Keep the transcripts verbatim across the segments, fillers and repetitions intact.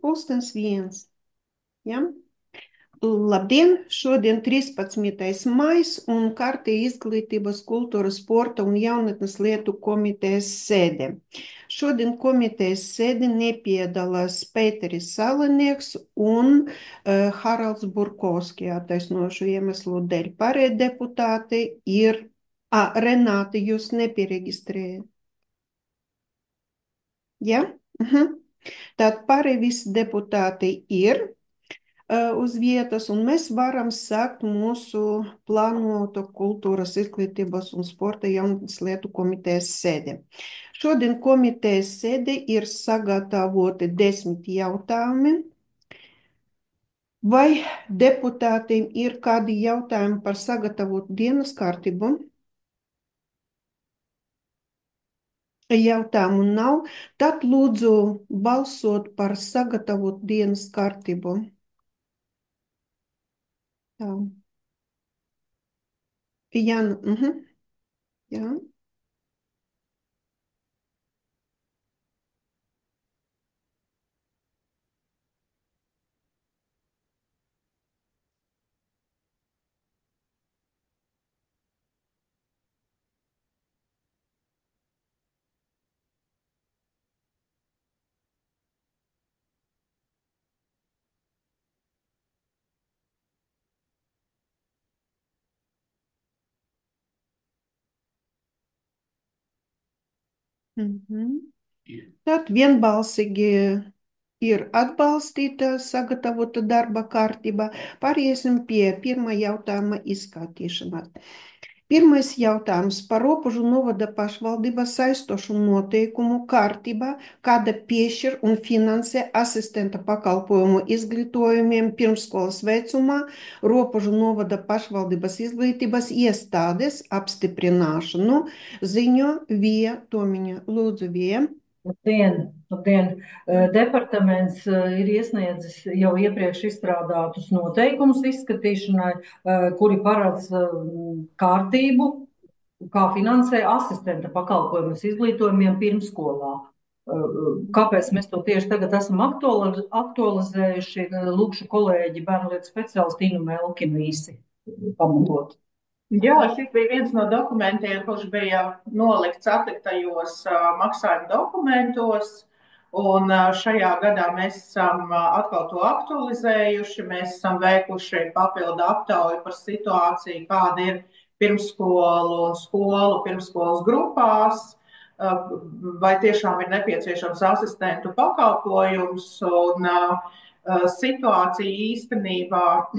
pulkstens viens. Ja? Labdien! Šodien trīspadsmitais maijs un kārtēja Izglītības, kultūras, sporta un jaunatnes lietu komitejas sēde. Šodien komitejas sēde nepiedalās Pēteris Salinieks un uh, Haralds Burkovski, attaisnošu iemeslu dēļ. Pārējie deputāti ir, a, Renāte, jūs nepieregistrējat. Ja? Uh-huh. Tātad pārējie visi deputāti ir uz vietas, un mēs varam sākt mūsu plānoto kultūras, izglītības un sporta jaunatnes lietu komitejas sēdi. Šodien komitejas sēdi ir sagatavoti desmit jautājumi. Vai deputātiem ir kādi jautājumi par sagatavotu dienas kārtību? Jautājumu nav, tad lūdzu balsot par sagatavotu dienas kārtību. Tā. Jāna, uh-huh. Jā. Mhm. Tad vienbalsīgi ir atbalstīta sagatavota darba kārtība. Pāriesim pie pirmā jautājuma izskatīšanas. Pirmais jautājums par Ropožu novada pašvaldības saistošu noteikumu kārtībā, kāda piešķir un finansē asistenta pakalpojumu izglītojumiem pirmskolas vecumā Ropožu novada pašvaldības izglītības iestādes apstiprināšanu, ziņo Vija Tomiņa. Lūdzu, Vija. Labdien, labdien. Departaments ir iesniedzis jau iepriekš izstrādātus noteikumus izskatīšanai, kuri paredz kārtību, kā finansē asistenta pakalpojumus izglītojumiem pirmskolā. Kāpēc mēs to tieši tagad esam aktualizējuši? Lūkšu kolēģi bērnlietu speciālistu Inu Melkinu īsi pamatot. Jā, šis bija viens no dokumentiem, kurš bija nolikts atliktajos uh, maksājuma dokumentos, un uh, šajā gadā mēs esam uh, atkal to aktualizējuši. Mēs esam veikuši papildu aptauju par situāciju, kāda ir pirmskolu un skolu pirmskolas grupās, uh, vai tiešām ir nepieciešams asistentu pakalpojums, un uh, situācija īstenībā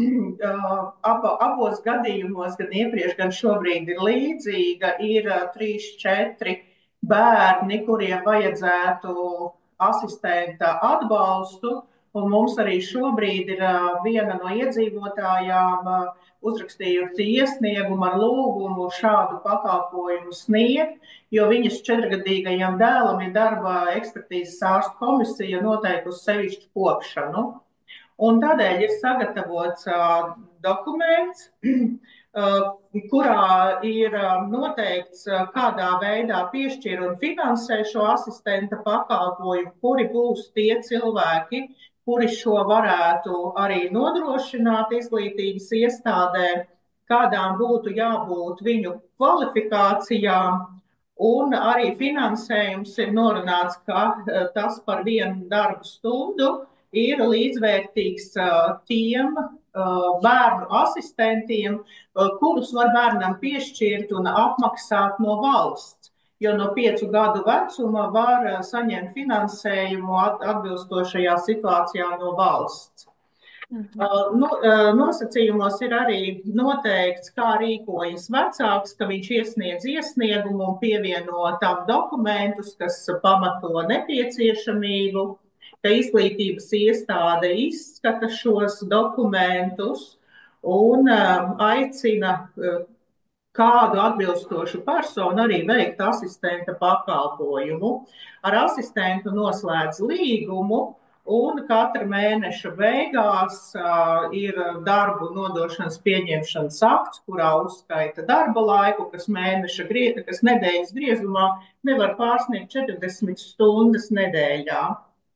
ap, abos gadījumos, gan iepriekš, gan šobrīd ir līdzīga. Ir trīs, četri bērni, kuriem vajadzētu asistenta atbalstu, un mums arī šobrīd ir viena no iedzīvotājām uzrakstījusi iesniegumu ar lūgumu šādu pakalpojumu sniegt, jo viņas četrgadīgajam dēlam ir darba ekspertīzes ārstu komisija noteikusi sevišķu kopšanu. Un tādēļ ir sagatavots uh, dokuments, uh, kurā ir uh, noteikts, uh, kādā veidā piešķir un finansē šo asistenta pakalpojumu, kuri būs tie cilvēki, kuri šo varētu arī nodrošināt izglītības iestādē, kādām būtu jābūt viņu kvalifikācijām, un arī finansējums ir norunāts, ka tas par vienu darbu stundu ir līdzvērtīgs tiem bērnu asistentiem, kurus var bērnam piešķirt un apmaksāt no valsts. Jo no piecu gadu vecuma var saņemt finansējumu atbilstošajā situācijā no valsts. Mhm. No, nosacījumos ir arī noteikts, kā rīkojas vecāks, ka viņš iesniedz iesniegumu un pievieno tam dokumentus, kas pamato nepieciešamību, ka izglītības iestāde izskata šos dokumentus un aicina kādu atbilstošu personu arī veikt asistenta pakalpojumu. Ar asistentu noslēdz līgumu, un katra mēneša beigās uh, ir darbu nodošanas pieņemšanas akts, kurā uzskaita darba laiku, kas, mēneša, kas nedēļas griezumā nevar pārsniegt četrdesmit stundas nedēļā.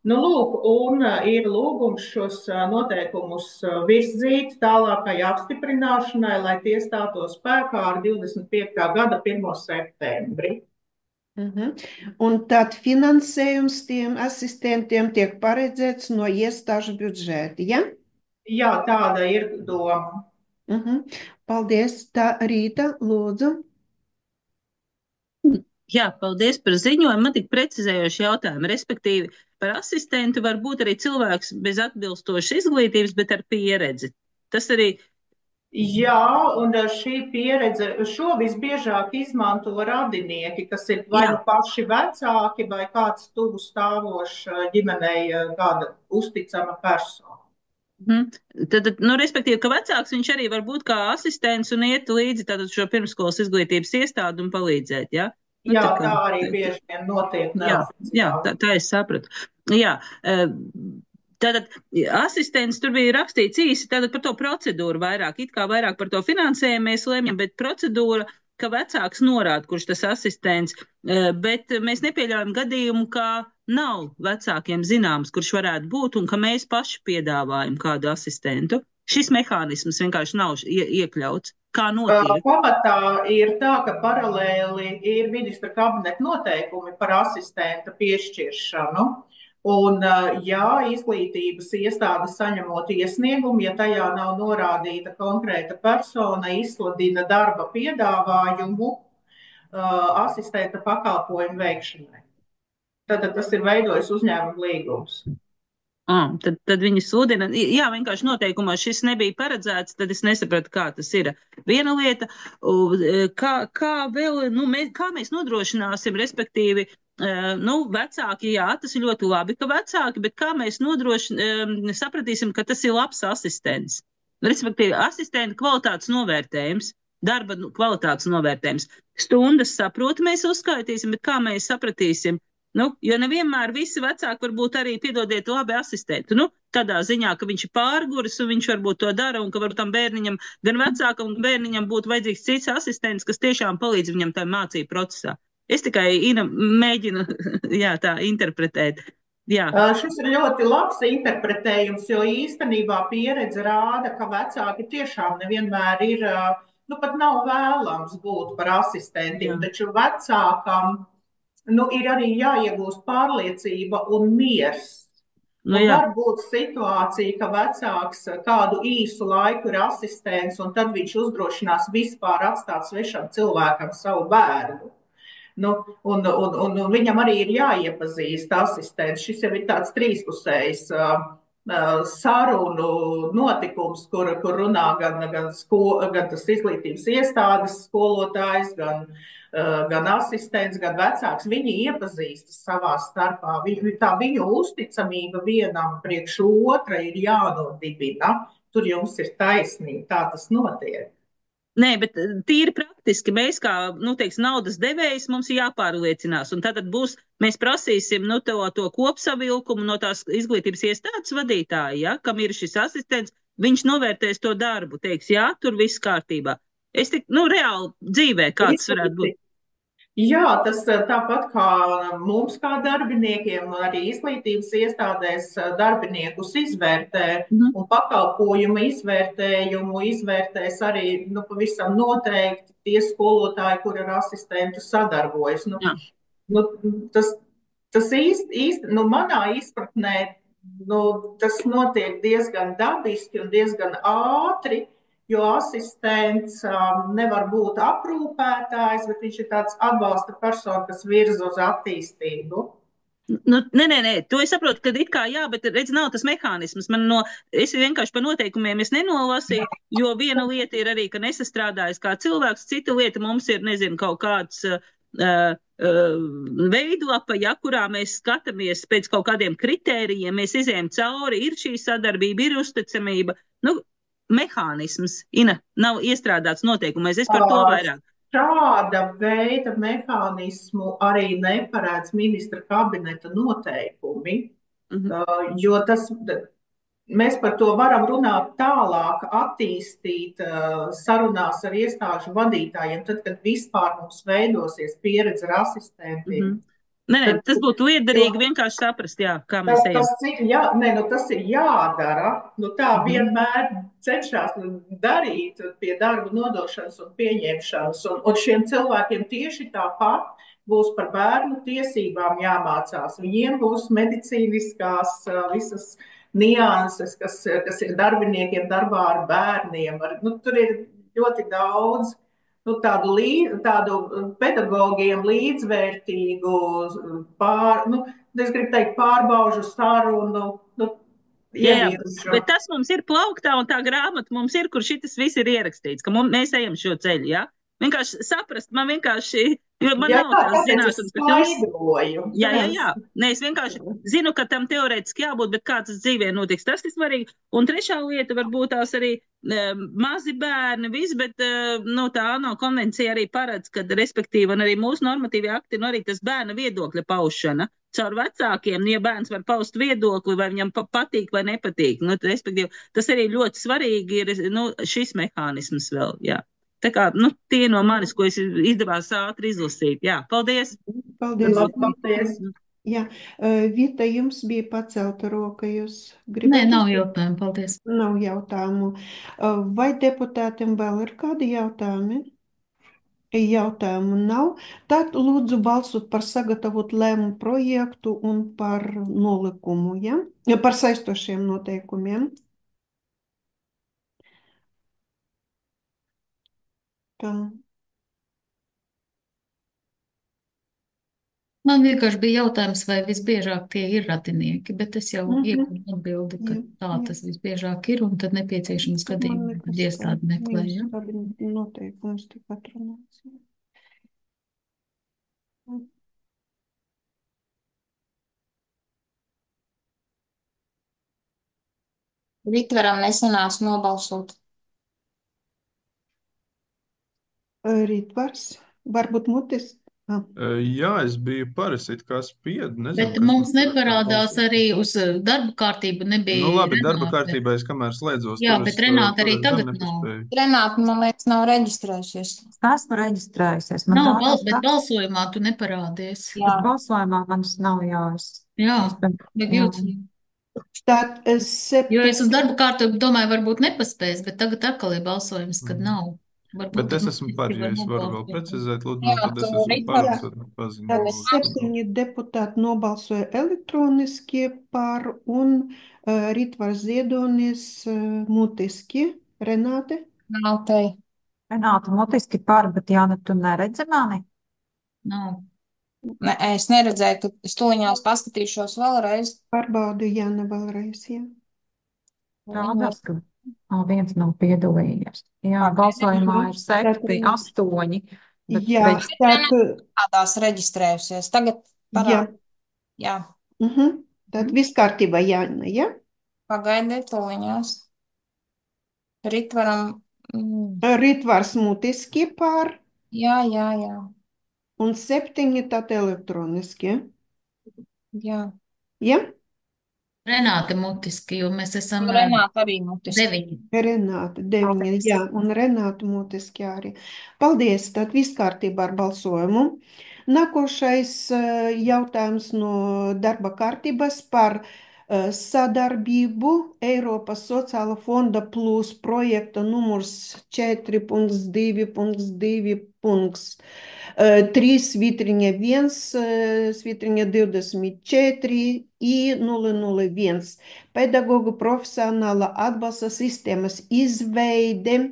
Nu, lūk, un uh, ir lūgums šos uh, noteikumus uh, virzīt tālākai apstiprināšanai, lai tie stātos spēkā ar divdesmit piektā gada pirmo septembri. Mhm. Un tad finansējums tiem asistentiem tiek paredzēts no iestāžu budžeta, ja? Jā, tāda ir doma. Mhm. Paldies. Tā Rīta, lūdzu. Jā, paldies par ziņojumu. Man tik precizējoši jautājumi, respektīvi par asistentu var būt arī cilvēks bez atbilstošas izglītības, bet ar pieredzi. Tas arī. Jā, un šī pieredze, šo visbiežāk izmanto radinieki, kas ir vai nu paši vecāki, vai kāds tuvu stāvošs ģimenei, kāda uzticama persona. Hmm. Tad, nu, respektīvi, ka vecāks viņš arī var būt kā asistents un iet līdzi tātad šo pirmsskolas izglītības iestādi un palīdzēt, jā? Nu, Jā, tā, kā, tā arī bieži vien notiek neoficiāli. Jā, jā tā, tā es sapratu. Jā, tātad asistents tur bija rakstīts īsi tātad par to procedūru vairāk, it kā vairāk par to finansējumu mēs lemjam, bet procedūra, ka vecāks norāda, kurš tas asistents, bet mēs nepieļaujam gadījumu, ka nav vecākiem zināms, kurš varētu būt un ka mēs paši piedāvājam kādu asistentu. Šis mehānisms vienkārši nav iekļauts. Kā notiek? Pamatā ir tā, ka paralēli ir ministra kabineta noteikumi par asistenta piešķiršanu. Un, ja izglītības iestāde saņemot iesniegumu, ja tajā nav norādīta konkrēta persona, izsludina darba piedāvājumu asistenta pakalpojumu veikšanai. Tad tas ir veidojis uzņēmuma līgums. Ah, tad, tad viņi sludina, jā, vienkārši noteikumā šis nebija paredzēts, tad es nesapratu, kā tas ir. Viena lieta, kā, kā vēl, nu, mēs, kā mēs nodrošināsim, respektīvi, nu, vecāki, jā, tas ir ļoti labi, ka vecāki, bet kā mēs nodrošināsim, sapratīsim, ka tas ir labs asistents. Respektīvi, asistenta kvalitātes novērtējums, darba kvalitātes novērtējums. Stundas saprotu mēs uzskaitīsim, bet kā mēs sapratīsim? Nu, jo nevienmēr visi vecāki varbūt arī piedodiet labi asistenti. Nu, tādā ziņā, ka viņš ir pārguris un viņš varbūt to dara un ka varbūt tam bērniņam, gan vecākam, gan bērniņam būtu vajadzīgs cits asistents, kas tiešām palīdz viņam tajā mācību procesā. Es tikai Ina, mēģinu jā, tā interpretēt. Jā. Šis ir ļoti labs interpretējums, jo īstenībā pieredze rāda, ka vecāki tiešām nevienmēr ir, nu pat nav vēlams būt par asistentiem, jā. Taču vecākam nu, ir arī jāiegūst pārliecība un miers. Nu, un var būt situācija, ka vecāks kādu īsu laiku ir asistents, un tad viņš uzdrošinās vispār atstāt svešam cilvēkam savu bērnu. Nu, un, un, un, un viņam arī ir jāiepazīst asistents. Šis jau ir tāds trīspusējs uh, uh, sarunu notikums, kur, kur runā gan, gan, sko, gan tas izglītības iestādes skolotājs, gan gan asistents, gan vecāks, viņi iepazīstas savā starpā. Viņu, tā viņu uzticamība vienam priekš otra ir jānodibina. Tur jums ir taisnība, tā tas notiek. Nē, bet tīri praktiski mēs kā, nu, teiks, naudas devējs mums ir jāpārliecinās. Un tad būs, mēs prasīsim, nu, to, to kopsavilkumu no tās izglītības iestādes vadītāja, ja, kam ir šis asistents, viņš novērtēs to darbu, teiks, jā, tur viss kārtībā. Es tik, nu, reāli dzīvē kāds varētu būt. Jā, tas tāpat kā mums kā darbiniekiem, arī izglītības iestādēs darbiniekus izvērtē mm. un pakalpojumu izvērtējumu izvērtēs arī nu, pavisam noteikti tie skolotāji, kur ar asistentu sadarbojas. Nu, nu, tas tas īsti, īsti nu, manā izpratnē nu, tas notiek diezgan dabiski un diezgan ātri. Jo asistents um, nevar būt aprūpētājs, bet viņš ir tāds atbalsta persona, kas virza uz attīstību. Nu, nē, nē, nē, to es saprotu, ka it kā jā, bet redz, nav tas mehānisms. Man no, es vienkārši par noteikumiem es nenolasīju, jo viena lieta ir arī, ka nesastrādājas kā cilvēks, cita lieta mums ir, nezinu, kaut kāds uh, uh, veidlapa, ja, kurā mēs skatāmies pēc kaut kādiem kritērijiem, mēs izējām cauri, ir šī sadarbība, ir uzticamība. Nu, mehānisms, Ina, nav iestrādāts noteikumais, es par to vairāk. Šāda veida mehānismu arī neparēdz ministra kabineta noteikumi, mm-hmm. jo tas, mēs par to varam runāt tālāk, attīstīt sarunās ar iestāžu vadītājiem, tad, kad vispār mums veidosies pieredze ar asistentiem. Mm-hmm. Nē, nē, Tad, tas būtu liederīgi vienkārši saprast, jā, kā mēs tas, ejam. tas, ir, jā, ne, nu, tas ir jādara. Nu, tā Mhm. vienmēr cenšas darīt pie darba nodošanas un pieņemšanas. Un, un šiem cilvēkiem tieši tāpat būs par bērnu tiesībām jāmācās. Viņiem būs medicīniskās visas nianses, kas, kas ir darbiniekiem darbā ar bērniem. Ar, nu, tur ir ļoti daudz nu, tādu, lī, tādu pedagogiem līdzvērtīgu pār, nu, es gribu teikt, pārbaužu sarunu, nu, Jā, jā, ievirzu. bet tas mums ir plauktā, un tā grāmata mums ir, kur šitas viss ir ierakstīts, ka mums, mēs ejam šo ceļu, jā? Vienkārši saprast, man vienkārši, jo man Jā, nav jā, tās tāpēc es zināšanas, ka tu viss. skaidroju. Jā, jā, Tāpēc jā. Nē, es vienkārši zinu, ka tam teorētiski jābūt, bet kā tas dzīvē notiks, tas ir svarīgi. Un trešā lieta varbūt tās arī e, mazi bērni, viss, bet e, nu, tā ANO konvencija arī paredz, ka respektīvi, un arī mūsu normatīvi akti, nu arī tas bērna viedokļa paušana caur vecākiem, nu, ja bērns var paust viedokli, vai viņam pa patīk vai nepatīk, nu, respektīvi, tas arī ļoti svarīgi ir, nu, šis mehānisms vēl, jā. Tā kā, nu, tie no manis, ko es izdevās ātri izlasīt. Jā, paldies! Paldies. Paldies. Jā, Vita, jums bija pacelta roka, jūs Nē, gribat? nav jautājumu, paldies. Nav jautājumu. Vai deputātiem vēl ir kādi jautājumi? Jautājumu nav. Tad lūdzu balsot par sagatavot lēmumu projektu un par nolikumu, ja? Par saistošiem noteikumiem. Tā. Man vienkārši bija jautājums, vai visbiežāk tie ir radinieki, bet es jau Mhm. iegūstu atbildi, ka Jā, tā jā. tas visbiežāk ir, un tad nepieciešams Man gadījumi, liekas, kad ka iestādi meklē. viņas Ja? kabineta noteikums tik atrunāts. Ritveram nesanāca nobalsot. Rītvars, varbūt mutis. Ah. Jā, es biju parasti kā spiedu. Nezinu, Bet kas mums man tur neparādās balsot. arī uz uh, darba kārtību nebija. Nu, labi, darba Renāte. kārtībā es kamēr slēdzos, Jā, tur bet es, uh, Renāte tur arī es gan tagad nav. nepaspēju. Renāta, man liekas, nav reģistrējusies. Esmu reģistrējusies. Man Nav, bal rādās bet tā, balsojumā tu neparādies. Jā. bet balsojumā manis nav jāiz. Jā, Es ben- bet jā. jūtas. Tad Jo septiņi. es uz darba kārtību domāju, varbūt nepaspēs, bet tagad atkal ir balsojums, kad Mhm. nav. Varbūt Bet es tad esmu visi par, ja var es varu vēl nobalsot. precizēt, lūdzu, Jā, tad es tu esmu par, Ritvars. tad Tad paziņoju. septiņi deputāti nobalsoja elektroniski par un uh, Rītvars Ziedonis uh, mutiski. Renāte? Nav te. Renāta mutiski par, bet Jāna, tu neredzi mani? Nav. Ne, es neredzēju, ka es tuliņās paskatīšos vēlreiz. Pārbaudi Jāna vēlreiz, jā. Rādās, ka oh, viens nav piedalījies. Jā, Pagaidi. balsojumā ir septi, Tad- astoņi. Bet Jā, reģis- tad, Tādās reģistrējusies. Tagad jā. parāda. Jā. Mhm. Tad viss kārtībā, Jāna, ja? Pagaidiet tuliņās. Ritvaram. Mm. Rītvars mutiski par Jā, jā, jā. un septiņi tad elektroniski, Jā. ja? Renāte mutiski, jo mēs esam ā, Renāta arī mutiski. deviņi. Renāta, deviņi, Paldies. jā, un Renāta mutiski arī. Paldies, tad viss kārtībā ar balsojumu. Nākošais eh, jautājums no darba kārtības par eh, sadarbību Eiropas sociāla fonda plus projekta numurs četri punkts divi punkts divi punkts trīs svītriņa viens svītriņa divdesmit četri i nulle nulle viens. Pedagogu profesionāla atbalsta sistēmas izveide,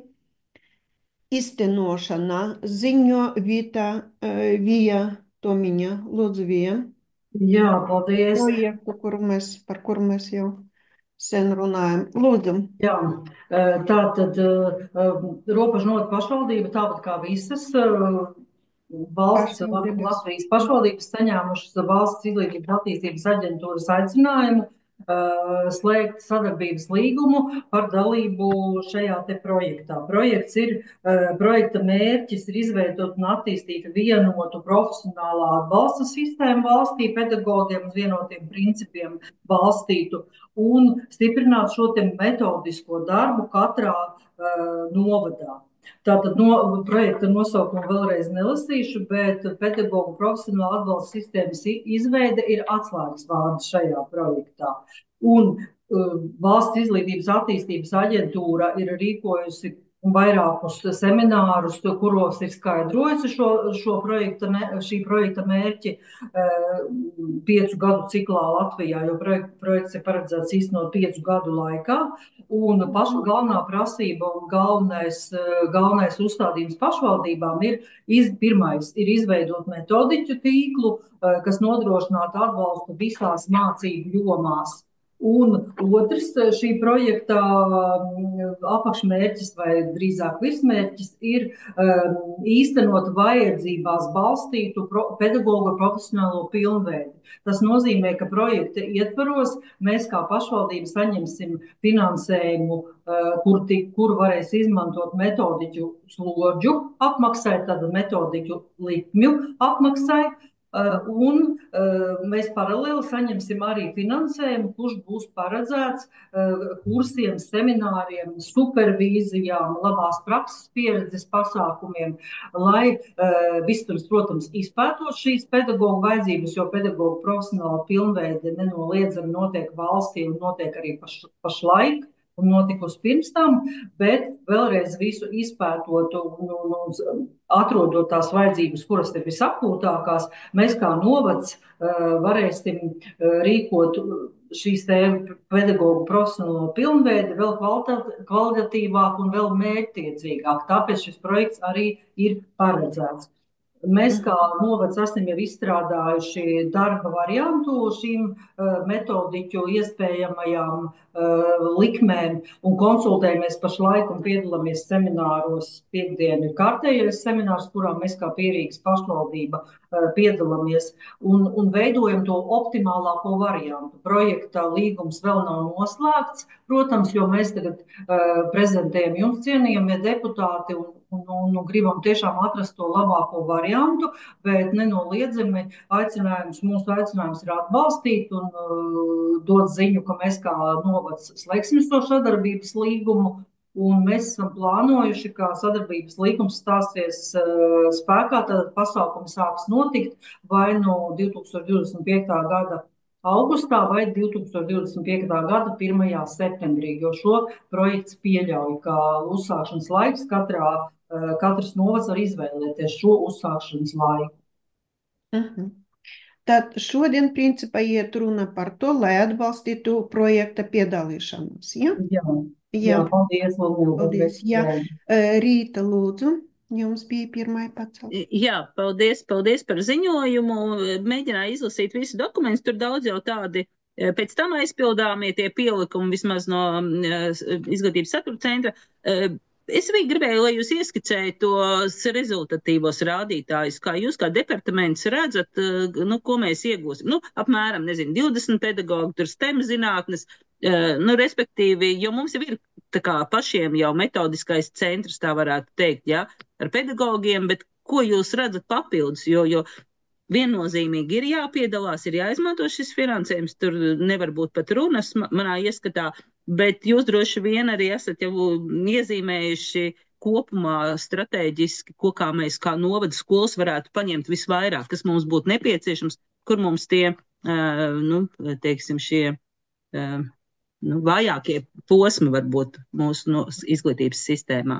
iztenošana, ziņo Vita eh, Vija Tomiņa. Lūdzu, Vija. Jā, paldies. Projektu, kuru mēs, par kuru mēs jau sen runājam. Lūdzu. Jā, tā tad Robežu novada pašvaldība, tāpat kā visas valsts, Pašvaldības. Latvijas pašvaldības saņēmušas valsts izglītības attīstības aģentūras aicinājumu uh, slēgt sadarbības līgumu par dalību šajā te projektā. Projekts ir, uh, projekta mērķis ir izveidot un attīstīt vienotu profesionālā atbalsta sistēmu valstī, pedagogiem uz vienotiem principiem balstītu un stiprināt šo te metodisko darbu katrā uh, novadā. Tātad no, projekta nosaukumu vēlreiz nelasīšu, bet pedagoģu profesionāla atbalsta sistēmas izveide ir atslēgas vārds šajā projektā. Un uh, Valsts izglītības attīstības aģentūra ir rīkojusi vairākus seminārus, kuros ir skaidrojusi šo, šo projekta, šī projekta mērķi uh, piecu gadu ciklā Latvijā, jo projekt, projekts ir paredzēts īstenot piecu gadu laikā. Un paša galvenā prasība un galvenais, galvenais uzstādījums pašvaldībām ir, iz, pirmais, ir izveidot metodiķu tīklu, kas nodrošinātu atbalstu visās mācību jomās. Un otrs šī projekta apakšmērķis vai drīzāk virsmērķis ir um, īstenot vajadzībās balstītu pro, pedagoģu profesionālo pilnveidi. Tas nozīmē, ka projekta ietvaros mēs kā pašvaldība saņemsim finansējumu, uh, kur, tik, kur varēs izmantot metodiķu slodžu apmaksai, tad metodiķu likmju apmaksai. Uh, un uh, mēs paralēli saņemsim arī finansējumu, kurš būs paredzēts uh, kursiem, semināriem, supervīzijām, labās prakses pieredzes pasākumiem, lai uh, vispirms, protams, izpētot šīs pedagoģu vajadzības, jo pedagoģu profesionāla pilnveide nenoliedzami notiek valstī un notiek arī paš, pašlaik. Un notikusi pirms tam, bet vēlreiz visu izpētot un, un, un atrodot tās vajadzības, kuras ir visakūtākās, mēs kā novads uh, varēsim uh, rīkot šīs te pedagoģu profesionālo pilnveidi vēl kvalitatīvāk un vēl mērķtiecīgāk. Tāpēc šis projekts arī ir paredzēts. Mēs kā novads esam jau izstrādājuši darba variantu šīm uh, metodiķu iespējamajām uh, likmēm un konsultējamies pašlaik un piedalāmies semināros. Piektdien ir kārtējais seminārs, kurā mēs kā Pierīgas pašvaldība uh, piedalāmies un, un veidojam to optimālāko variantu. Projekta līgums vēl nav noslēgts, protams, jo mēs tagad uh, prezentējam jums, cienījamie deputāti, un Un, un, un gribam tiešām atrast to labāko variantu, bet nenoliedzami aicinājums, mūsu aicinājums ir atbalstīt un uh, dot ziņu, ka mēs kā novads slēgsim to sadarbības līgumu, un mēs esam plānojuši, ka sadarbības līgums stāsies uh, spēkā, tad pasākumi sāks notikt vai no divtūkstoš divdesmit piektā gada augustā vai divtūkstoš divdesmit piektā gada pirmajā septembrī, jo šo projekts pieļauj, ka uzsākšanas laiks katrā Katrs novads var izvēlēties šo uzsākšanas laiku. Uh-huh. Tad šodien, principā, iet runa par to, lai atbalstītu projekta piedalīšanos, ja? Jā, jā. jā paldies, Lūdzu. Paldies, jā. Rīta, lūdzu, jums bija pirmā pacelt. Jā, paldies, paldies par ziņojumu. Mēģināju izlasīt visu dokumentus, tur daudz jau tādi pēc tam aizpildāmie tie pielikumi vismaz no izglītības satura centra. Es arī gribēju, lai jūs ieskicējat tos rezultatīvos rādītājus, kā jūs kā departaments redzat, nu, ko mēs iegūsim. Nu, apmēram, nezinu, divdesmit pedagogi, tur STEM zinātnes, nu, respektīvi, jo mums jau ir tā kā pašiem jau metodiskais centrs, tā varētu teikt, jā, ar pedagogiem, bet ko jūs redzat papildus, jo, jo viennozīmīgi ir jāpiedalās, ir jāizmanto šis finansējums, tur nevar būt pat runas manā ieskatā, bet jūs droši vien arī esat jau iezīmējuši kopumā strateģiski, ko kā mēs kā novada skolas varētu paņemt visvairāk, kas mums būtu nepieciešams, kur mums tie, uh, nu, teiksim, šie uh, nu, vājākie posmi var būt mūsu no, izglītības sistēmā.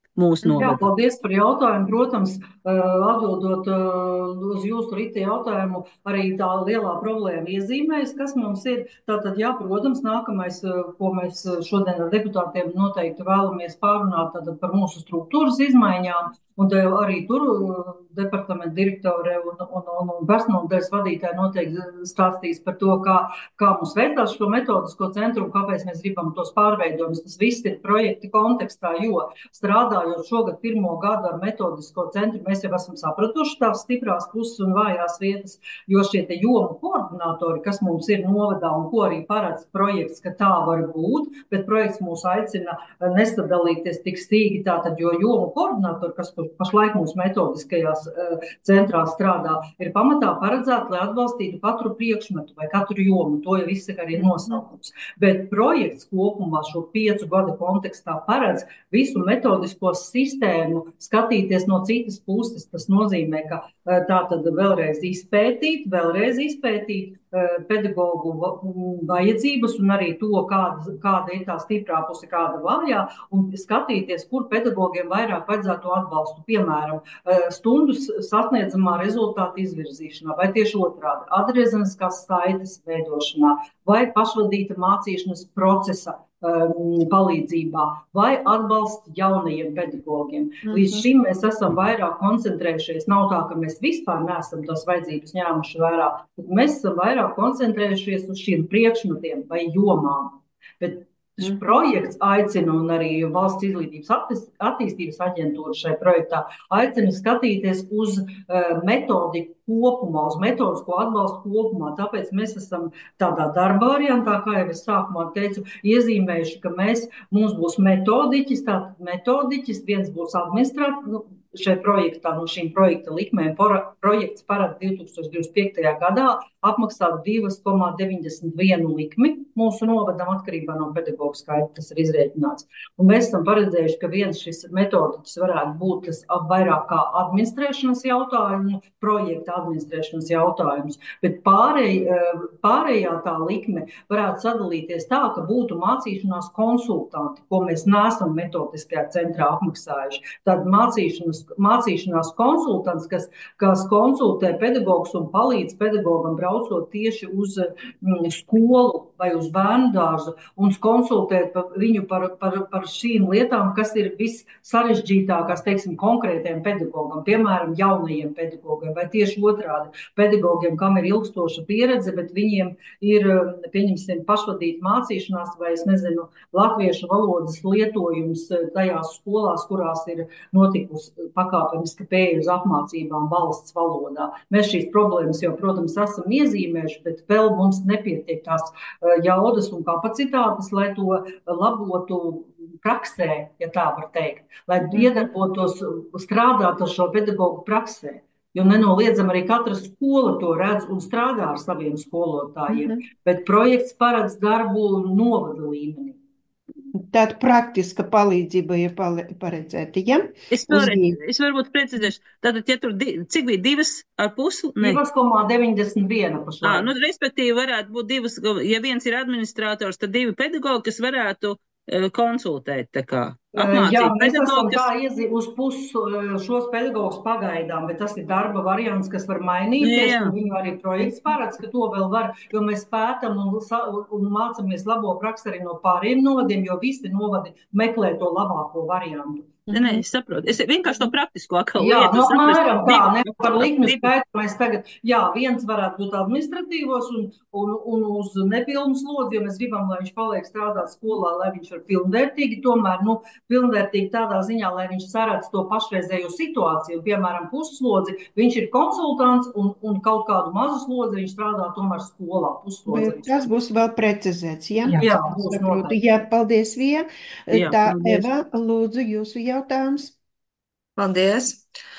Jā, paldies par jautājumu. Protams, atbildot uz jūsu Rita jautājumu, arī tā lielā problēma iezīmēs, kas mums ir. Tātad, jā, protams, nākamais, ko mēs šodien ar deputātiem noteikti vēlamies pārunāt, tātad par mūsu struktūras izmaiņām. Un arī tur departamenta direktore un, un, un, un personāla daļas vadītāji noteikti stāstīs par to, kā, kā mums veidās šo metodisko centru un kāpēc mēs gribam tos pārveidojumus. Tas viss ir projekta kontekstā, jo strādājot šogad pirmo gadu ar metodisko centru, mēs jau esam sapratuši tās stiprās puses un vājās vietas, jo šie te jomu koordinātori, kas mums ir novadā un ko arī paredz projekts, ka tā var būt, bet projekts mūs aicina nesadalīties tik stīgi tātad, jo jomu koordinātori, kas pašlaik mūsu metodiskajās uh, centrā strādā, ir pamatā paredzēti, lai atbalstītu katru priekšmetu vai katru jomu. To jau izsaka arī nosaukums. Bet projekts kopumā šo piecu gadu kontekstā paredz visu metodisko sistēmu skatīties no citas puses. Tas nozīmē, ka tā tad vēlreiz izpētīt, vēlreiz izpētīt pedagogu vajadzības un arī to, kāda, kāda ir tā stiprā puse, kāda vājā, un skatīties, kur pedagogiem vairāk vajadzētu atbalstu. Piemēram, stundu sasniedzamā rezultāta izvirzīšanā, vai tieši otrādi, atgriezeniskās saites veidošanā, vai pašvadīta mācīšanas procesa palīdzībā, vai atbalsts jaunajiem pedagogiem. Līdz Mhm. šim mēs esam vairāk koncentrējušies, nav tā, ka mēs vispār neesam tās vajadzības ņēmuši vērā, bet mēs esam vairāk koncentrējušies uz šiem priekšmetiem vai jomām. Bet šis Mhm. projekts aicina, un arī Valsts izglītības attis- attīstības aģentūra šai projektā aicina skatīties uz uh, metodiku kopumā, uz metodisko atbalstu kopumā. Tāpēc mēs esam tādā darba variantā, kā jau es sākumā teicu, iezīmējuši, ka mēs, mums būs metodiķis, tātad metodiķis, viens būs administrātors, nu, šai projektā, no šīm projekta likmēm, pora, projekts paredz divtūkstoš divdesmit piektajā gadā apmaksāt divi komā deviņdesmit vienu likmi mūsu novadam atkarībā no pedagoģa skaita, tas ir izrēķināts. Un mēs esam paredzējuši, ka viens šis metodiķis varētu būt tas vairāk kā administrēšanas jautājumu, projekta administrēšanas jautājums, bet pārēj, pārējā tā likme varētu sadalīties tā, ka būtu mācīšanās konsultanti, ko mēs neesam metodiskajā centrā apmaksājuši. Tad mācīšanas, mācīšanās konsultants, kas, kas konsultē pedagogus un palīdz pedagogam braucot tieši uz mm, skolu vai uz bērnu dārzu un konsultēt par viņu par, par, par šīm lietām, kas ir vissarežģītākās, teiksim, konkrētiem pedagogam, piemēram, jaunajiem pedagogiem, vai tieši otrādi pedagogiem, kam ir ilgstoša pieredze, bet viņiem ir, pieņemsim, pašvadīt mācīšanās vai, es nezinu, latviešu valodas lietojums tajās skolās, kurās ir notikusi pakāpeniska pieeja uz apmācībām valsts valodā. Mēs šīs problēmas jau, protams, esam iezīmējuši, bet vēl mums nepietiek tās jaudas un kapacitātes, lai to labotu praksē, ja tā var teikt, lai iedarbotos strādāt ar šo pedagogu praksē. Jo nenoliedzam arī katra skola to redz un strādā ar saviem skolotājiem, Mhm. bet projekts paredz darbu novada līmenī. Tāda praktiska palīdzība ir pale- paredzēta, ja? Es, Uz vēlreiz, vietas. es varbūt precizēšu. Tātad, ja tur di, cik bija divas ar pusi? Ne. divi komā deviņdesmit viena Ā, pašlaik. nu, respektīvi varētu būt divas, ja viens ir administrators, tad divi pedagogi, kas varētu uh, konsultēt, tā kā Jā, apmācīt mēs esam pedagogu, tā kas... iezi uz pusi šos pedagogus pagaidām, bet tas ir darba variants, kas var Jā, mainīties, jā. un viņu arī projekts paredz, ka to vēl var, jo mēs pētam un, sa- un mācāmies labo praksi arī no pāriem novadiem, jo visi novadi meklē to labāko variantu. Nē, nē, es saprotu. Es vienkārši to praktisko atkal Jā, lietu no saprast. apmēram tā, Divi- ne par likmi divi- skaitu mēs tagad, jā, viens varētu būt administratīvos un, un, un uz nepilnu slodzi, jo mēs gribam, lai viņš paliek strādāt skolā, lai viņš var pilnvērtīgi, tomēr, nu, pilnvērtīgi tādā ziņā, lai viņš saredz to pašreizējo situāciju, piemēram, pusslodzi, viņš ir konsultants un, un kaut kādu mazu slodzi viņš strādā tomēr skolā, pusslodzi. Bet tas būs vēl precizēts, ja? Jā, jā, būs Saprotu. noteikti. Jā, paldies, Vija. Jā, Tā, paldies. Eva, lūdzu, jūsu jautājums. Paldies!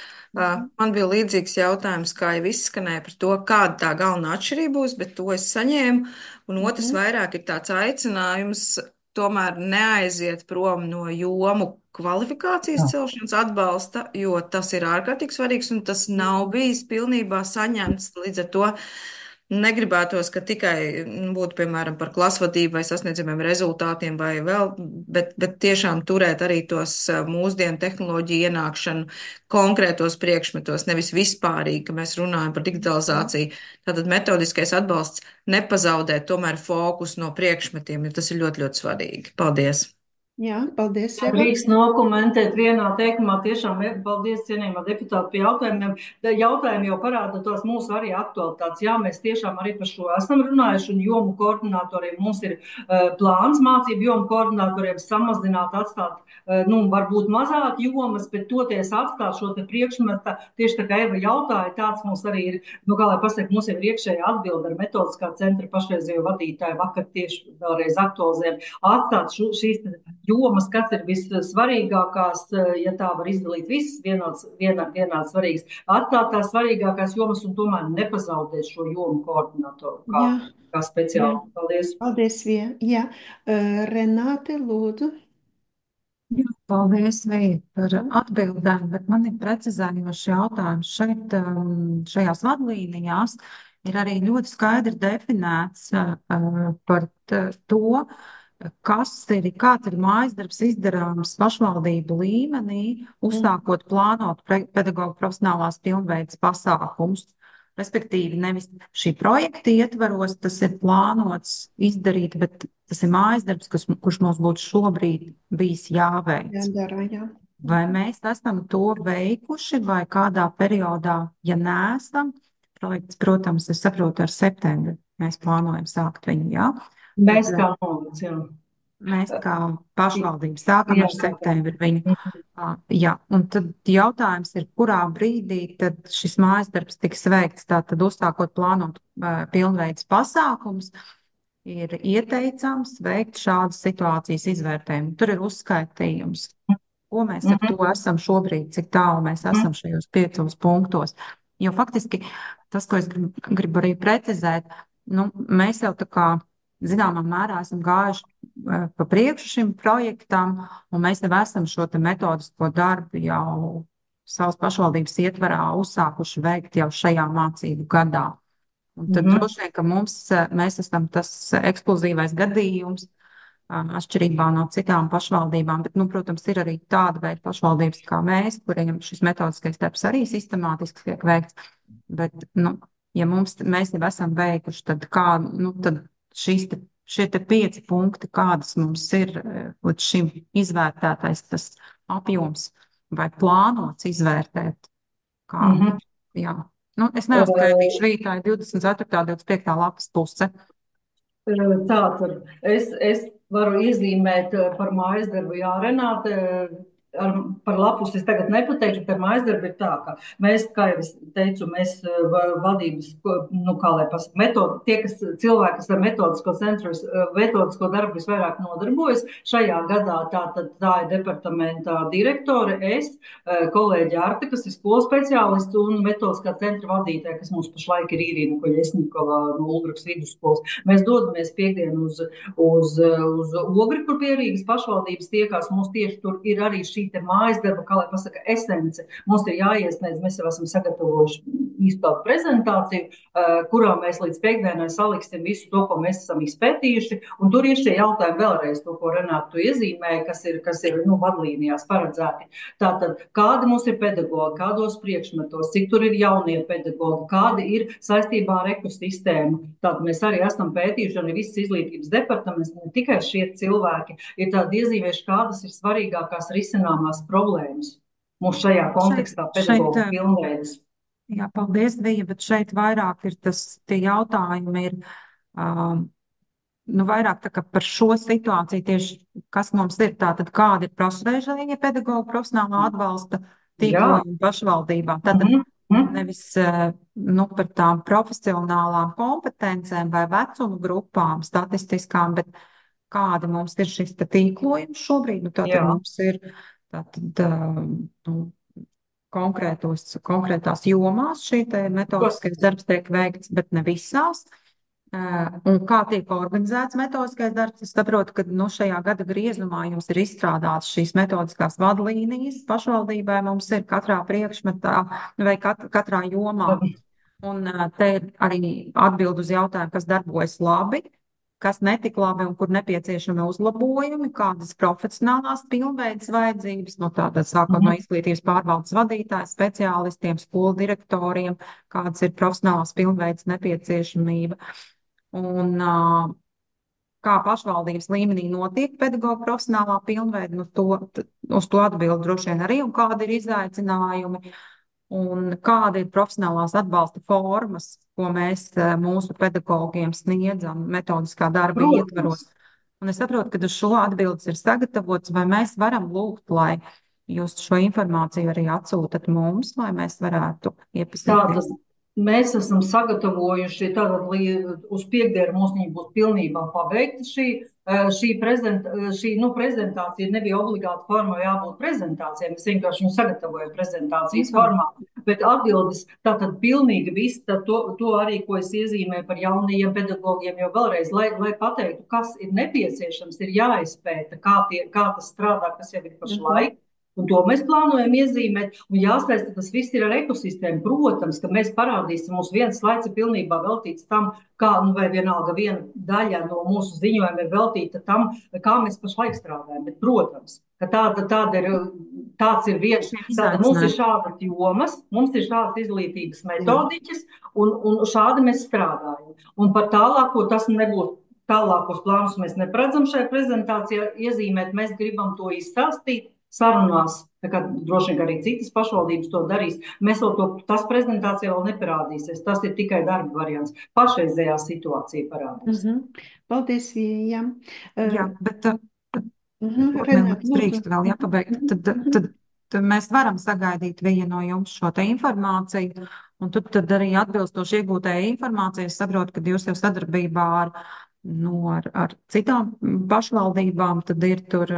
Uh, Man bija līdzīgs jautājums, kā jau izskanēja par to, kāda tā galvenā atšķirība būs, bet to es saņēmu. Un otrs vairāk ir tāds aicinājums tomēr neaiziet prom no jomu kvalifikācijas celšanas atbalsta, jo tas ir ārkārtīgi svarīgs un tas nav bijis pilnībā saņemts. Līdz ar to negribētos, ka tikai būtu, piemēram, par klasvadību vai sasniedzamiem rezultātiem vai vēl, bet, bet tiešām turēt arī tos uh, mūsdienu tehnoloģiju ienākšanu konkrētos priekšmetos, nevis vispārīgi, ka mēs runājam par digitalizāciju. Tātad metodiskais atbalsts nepazaudēt tomēr fokus no priekšmetiem, jo tas ir ļoti, ļoti svarīgi. Paldies! Jā, paldies, Eva. Drīkst nokomentēt vienā teikumā, tiešām paldies cienījumā deputātu pie jautājumiem. Da jautājumi jau parāda tos mūsu arī aktualitātes. Jā, mēs tiešām arī par šo esam runājuši, un jomu koordinatoriem mums ir uh, plāns mācību jomu koordinatoriem samazināt, atstāt, uh, nu, varbūt mazāk jomas, bet toties atstāt šo te priekšmeta, tieši tā kā Eva jautāja, tāds mums arī ir, nu, kā lai pasaka, mums ir iekšēja atbilde ar metodiskā centra pašreizējo vadītāju, vakar tieši vēlreiz aktualizējam, atstāt šo, šīs jomas, kas ir vissvarīgākās, ja tā var izdalīt visas vienāds, vienā, vienāds svarīgas, atstāt tās svarīgākās jomas un tomēr nepazaudēt šo jomu koordinatoru kā, Jā. kā speciāli. Paldies. Paldies, Vija. Jā, uh, Renāte, lūdzu. Jā, Paldies, Vija, par atbildēm, bet man ir precizējošs jautājums. Šeit, um, šajās vadlīnijās ir arī ļoti skaidri definēts uh, uh, par t- to, kas ir, kāds ir mājasdarbs izdarāms pašvaldību līmenī, uzsākot plānot pre- pedagoģu profesionālās pilnveidas pasākumus. Respektīvi, nevis šī projekta ietvaros tas ir plānots izdarīt, bet tas ir mājasdarbs, kas, kurš mums būtu šobrīd bijis jāveic. Jādara, jā. Vai mēs esam to veikuši, vai kādā periodā, ja neesam, projekts, protams, es saprotu, ar septembri mēs plānojam sākt viņu, jā? Mēs Tad, kā novads, jā. Mēs kā pašvaldība sākam Jā. ar septembri viņu. Uh, jā, un tad jautājums ir, kurā brīdī tad šis mājasdarbs tiks veikts, tātad uzsākot plānot uh, pilnveids pasākums, ir ieteicams veikt šādas situācijas izvērtējumu. Tur ir uzskaitījums, ko mēs ar to esam šobrīd, cik tālu mēs esam šajos piecos punktos. Jo faktiski tas, ko es gribu, gribu arī precizēt, nu, mēs jau tā kā zināmā mērā esam gājuši uh, pa priekšu šim projektam, un mēs jau esam šo te metodisko darbu jau savas pašvaldības ietvarā uzsākuši veikt jau šajā mācību gadā. Un tad Mhm. droši vien, ka mums, uh, mēs esam tas ekskluzīvais gadījums, uh, atšķirībā no citām pašvaldībām, bet, nu, protams, ir arī tāda veida pašvaldības kā mēs, kuriem šis metodiskais darbs arī sistemātiski tiek veikts, bet, nu, ja mums, mēs jau esam veikuši, tad kā, nu, tad šīs te, šie te pieci punkti, kādas mums ir eh, līdz šim izvērtētais tas apjoms vai plānots izvērtēt, kā, Mhm. jā. Nu, es neuzskaitīšu rītāju divdesmit ceturtā, divdesmit piektā lapas puse. Tātad es, es varu iezīmēt eh, par mājasdarbu, jā, Renāte, eh, ar, par lapus es tagad nepateikšu, bet ar mājasdarbu ir tā, ka mēs, kā jau es teicu, mēs eh, va- vadības, ko- nu, kā lai pasaka, metodi, tie, kas cilvēki, kas ar metodisko centru, vis- eh, metodisko darbu visvairāk nodarbojas, šajā gadā tātad tā ir departamenta direktore, es, eh, kolēģi Arta, kas ir skolu speciālists un metodiskā centra vadītāja, kas mums pašlaik ir Irīna Koļesņikova no Ulbrukas vidusskolas. Mēs dodamies piekdienu uz, uz, uz Ogri, kur pie Rīgas pašvaldības tiekās. Mums tieši tur ir arī šī te mājas darba, kā lai pasaka, esence. Mums ir jāiesniedz, mēs jau esam sagatavojuši īstu tādu prezentāciju, uh, kurā mēs līdz piekdienai saliksim visu to, ko mēs esam izpētījuši. Un tur ir šie jautājumi vēlreiz, to, ko Renāta tu iezīmēja, kas ir, kas ir nu, vadlīnijās paredzēti. Tātad, kādi mums ir pedagogi, kādos priekšmetos, cik tur ir jaunie pedagogi, kādi ir saistībā ar ekosistēmu. Tātad mēs arī esam pētījuši, arī visas izglītības departaments, ne tikai šie cilvēki, ir tādi iezīmējuši, kādas ir svarīgākās risināmās problēmas mums šajā kontekstā Šeit- pedagogu šeit, pilnveidas. Jā, paldies, Vija, bet šeit vairāk ir tas, tie jautājumi ir, um, nu, vairāk tā kā par šo situāciju tieši, kas mums ir, tātad kāda ir profesionālajie pedagogu profesionālā atbalsta tīklojuma pašvaldībā. Tad Mhm, mhm. nevis, eh, nu, par tām profesionālām kompetencēm vai vecuma grupām statistiskām, bet kāda mums ir šis te tīklojums šobrīd. Nu, tātad Jā. mums ir tātad, uh, nu, konkrētos, konkrētās jomās šī te metodiskais darbs tiek veikts, bet ne visās. Uh, un kā tiek organizēts metodiskais darbs, es saprotu, ka nu, šajā gada griezumā jums ir izstrādāts šīs metodiskās vadlīnijas pašvaldībai, mums ir katrā priekšmetā vai kat, katrā jomā. Un uh, te ir arī atbild uz jautājumu, kas darbojas labi, kas netika labi un kur nepieciešami uzlabojumi, kādas profesionālās pilnveidas vajadzības, no tātad sākot no izglītības pārvaldes vadītājiem, speciālistiem, skolu direktoriem, kādas ir profesionālās pilnveidas nepieciešamība. Un uh, kā pašvaldības līmenī notiek pedagoģa profesionālā pilnveida, nu to, t- uz to atbild droši vien arī, un kādi ir izaicinājumi, un kāda ir profesionālās atbalsta formas, ko mēs uh, mūsu pedagogiem sniedzam metodiskā darba Protams. ietvaros. Un es saprotu, ka uz šo atbildes ir sagatavots, vai mēs varam lūgt, lai jūs šo informāciju arī atsūtat mums, lai mēs varētu iepazīties. Tātad mēs esam sagatavojuši, tātad li- uz piekdienu mums viņa būs pilnībā pabeigta šī, eh, šī, prezent, šī nu, prezentācija. Nebija obligāti formā jābūt prezentācijai, mēs vienkārši viņu sagatavojam prezentācijas formā. Bet atbildes tātad pilnīgi viss, tad to, to arī, ko es iezīmēju par jaunajiem pedagogiem, jo vēlreiz, lai, lai pateiktu, kas ir nepieciešams, ir jāizpēta, kā, tie, kā tas strādā, kas jau ir pašlaik. Un to mēs plānojam iezīmēt, un jāsaista, tas viss ir ar ekosistēmu. Protams, ka mēs parādīsim, mums viens slaids ir pilnībā veltīts tam, kā, nu vai vienalga viena daļa no mūsu ziņojuma ir veltīta tam, kā mēs pašlaik strādājam. Bet, protams, ka tāda, tāda ir, tāds ir viens, tāda mums ir šādas jomas, mums ir šādas izglītības metodiķas, un, un šādi mēs strādājam. Un par tālāko tas nebūs. Tālākos plānus mēs neparedzam šajā prezentācijā iezīmēt, mēs gribam to izstāstīt sarunās, tā kā droši vien arī citas pašvaldības to darīs. Mēs vēl to, tas prezentācijā vēl neparādīsies, tas ir tikai darba variants. Pašreizējā situācija parādīs. Mhm. Paldies, jā. Jā, bet, Mhm, kur Renāt, man drīkst vēl jāpabeigt, tad, tad, tad mēs varam sagaidīt vienu no jums šo te informāciju, un tad, tad arī atbilstoši iegūtajai informācijai es saprotu, ka jūs jau sadarbībā ar, nu, ar, ar citām pašvaldībām, tad ir tur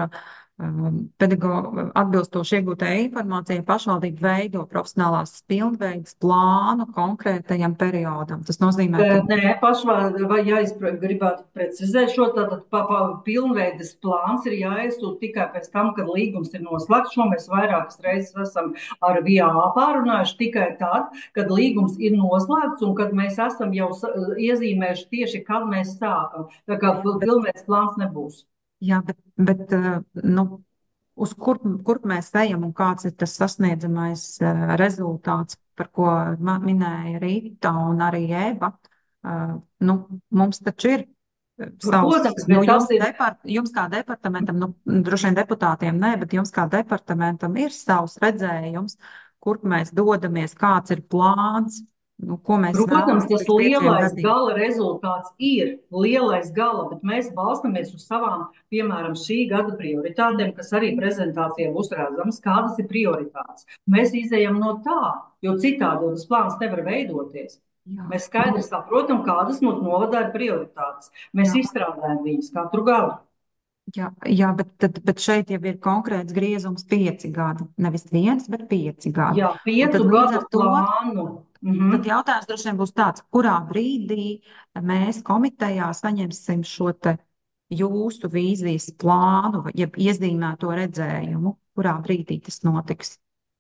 pedagoģi atbilstoši iegūtajai informācijai pašvaldība veido profesionālās pilnveidas plānu konkrētajam periodam. Tas nozīmē, ka... Nē, pašvaldība, ja es gribētu precizēt šo, tātad pa, pa, pilnveidas plāns ir jāiesūt tikai pēc tam, kad līgums ir noslēgts. Šo mēs vairākas reizes esam ar V A pārunājuši tikai tad, kad līgums ir noslēgts un kad mēs esam jau iezīmējuši tieši, kad mēs sākam. Tā kā pilnveidas plāns nebūs. Jā, bet, bet nu, uz kur, kur mēs ejam un kāds ir tas sasniedzamais uh, rezultāts, par ko minēja Rīta un arī Eva. Uh, nu, mums taču ir savs, Protams, nu, jums, ir... depart, jums kā departamentam, nu, droši vien deputātiem nē, bet jums kā departamentam ir savs redzējums, kur mēs dodamies, kāds ir plāns. Nu, Protams, tas lielais gala rezultāts ir lielais gala, bet mēs balstamies uz savām, piemēram, šī gada prioritātēm, kas arī prezentācijā būs redzams, kādas ir prioritātes. Mēs izējam no tā, jo citādi tas plāns nevar veidoties. Jā. Mēs skaidri saprotam, kādas mums novadā ir prioritātes. Mēs Jā. Izstrādājam viņas katru gadu. Jā, jā bet, tad, bet šeit jau ir konkrēts griezums pieci gadi. Nevis viens, bet pieci gadi. Jā, piecu gadu plānu. Mhm. Tad jautājums droši vien būs tāds, kurā brīdī mēs komitejā saņemsim šo te jūsu vīzijas plānu, jeb iezīmēto redzējumu, kurā brīdī tas notiks?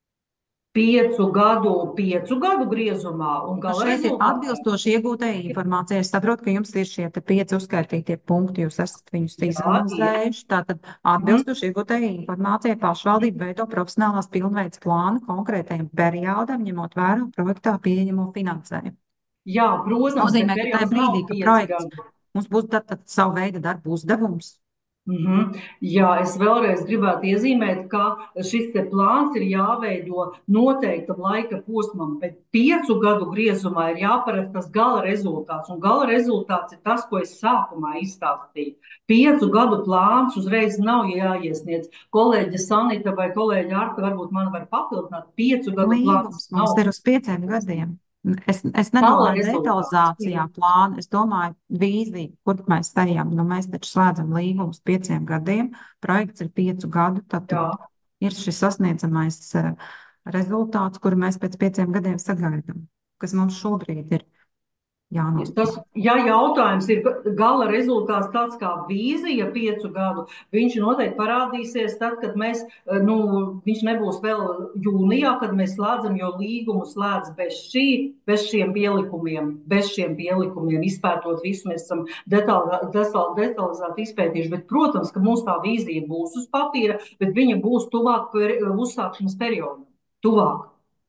Piecu gadu, piecu gadu griezumā un gala šeit rezultātā. Ir atbilstoši iegūtai informācijai. Es saprotu, ka jums ir šie te pieci uzskaitītie punkti, jūs esat viņus izanalizējuši. Tātad atbilstoši mm. iegūtai informācijai pašvaldība veido profesionālās pilnveids plānu konkrētajam periodam, ņemot vērā projektā pieejamo finansējumu. Jā, protams, nozīmē, ka tajā brīdī, ka projekts gadu. Mums būs tad, tad savu veidu darbu uzdevums. Mm-hmm. Jā, es vēlreiz gribētu iezīmēt, ka šis te plāns ir jāveido noteiktam laika posmam, bet piecu gadu griezumā ir jāparedz tas gala rezultāts, un gala rezultāts ir tas, ko es sākumā izstāstīju. Piecu gadu plāns uzreiz nav jāiesniedz. Kolēģe Sanita vai kolēģe Arta varbūt man var papildināt. Piecu gadu Līgums plāns nav. Mums ir uz pieciem gadiem. Es, es nedomāju detalizācijā plānu, es domāju vīziju, kur mēs ejam. Nu, mēs taču slēdzam līgumus pieciem gadiem, projekts ir piecu gadu, tad Jā. Ir šis sasniedzamais uh, rezultāts, kuru mēs pēc pieciem gadiem sagaidām, kas mums šobrīd ir jānosaka. Tas, ja jautājums ir gala rezultāts tāds kā vīzija piecu gadu, viņš noteikti parādīsies tad, kad mēs, nu, viņš nebūs vēl jūnijā, kad mēs slēdzam, jo līgumu slēdz bez šī, bez šiem pielikumiem, bez šiem pielikumiem, izpētot visu, mēs esam detalizēti izpētījuši, bet, protams, ka mums tā vīzija būs uz papīra, bet viņa būs tuvāk per, uzsākšanas periodam, tuvāk.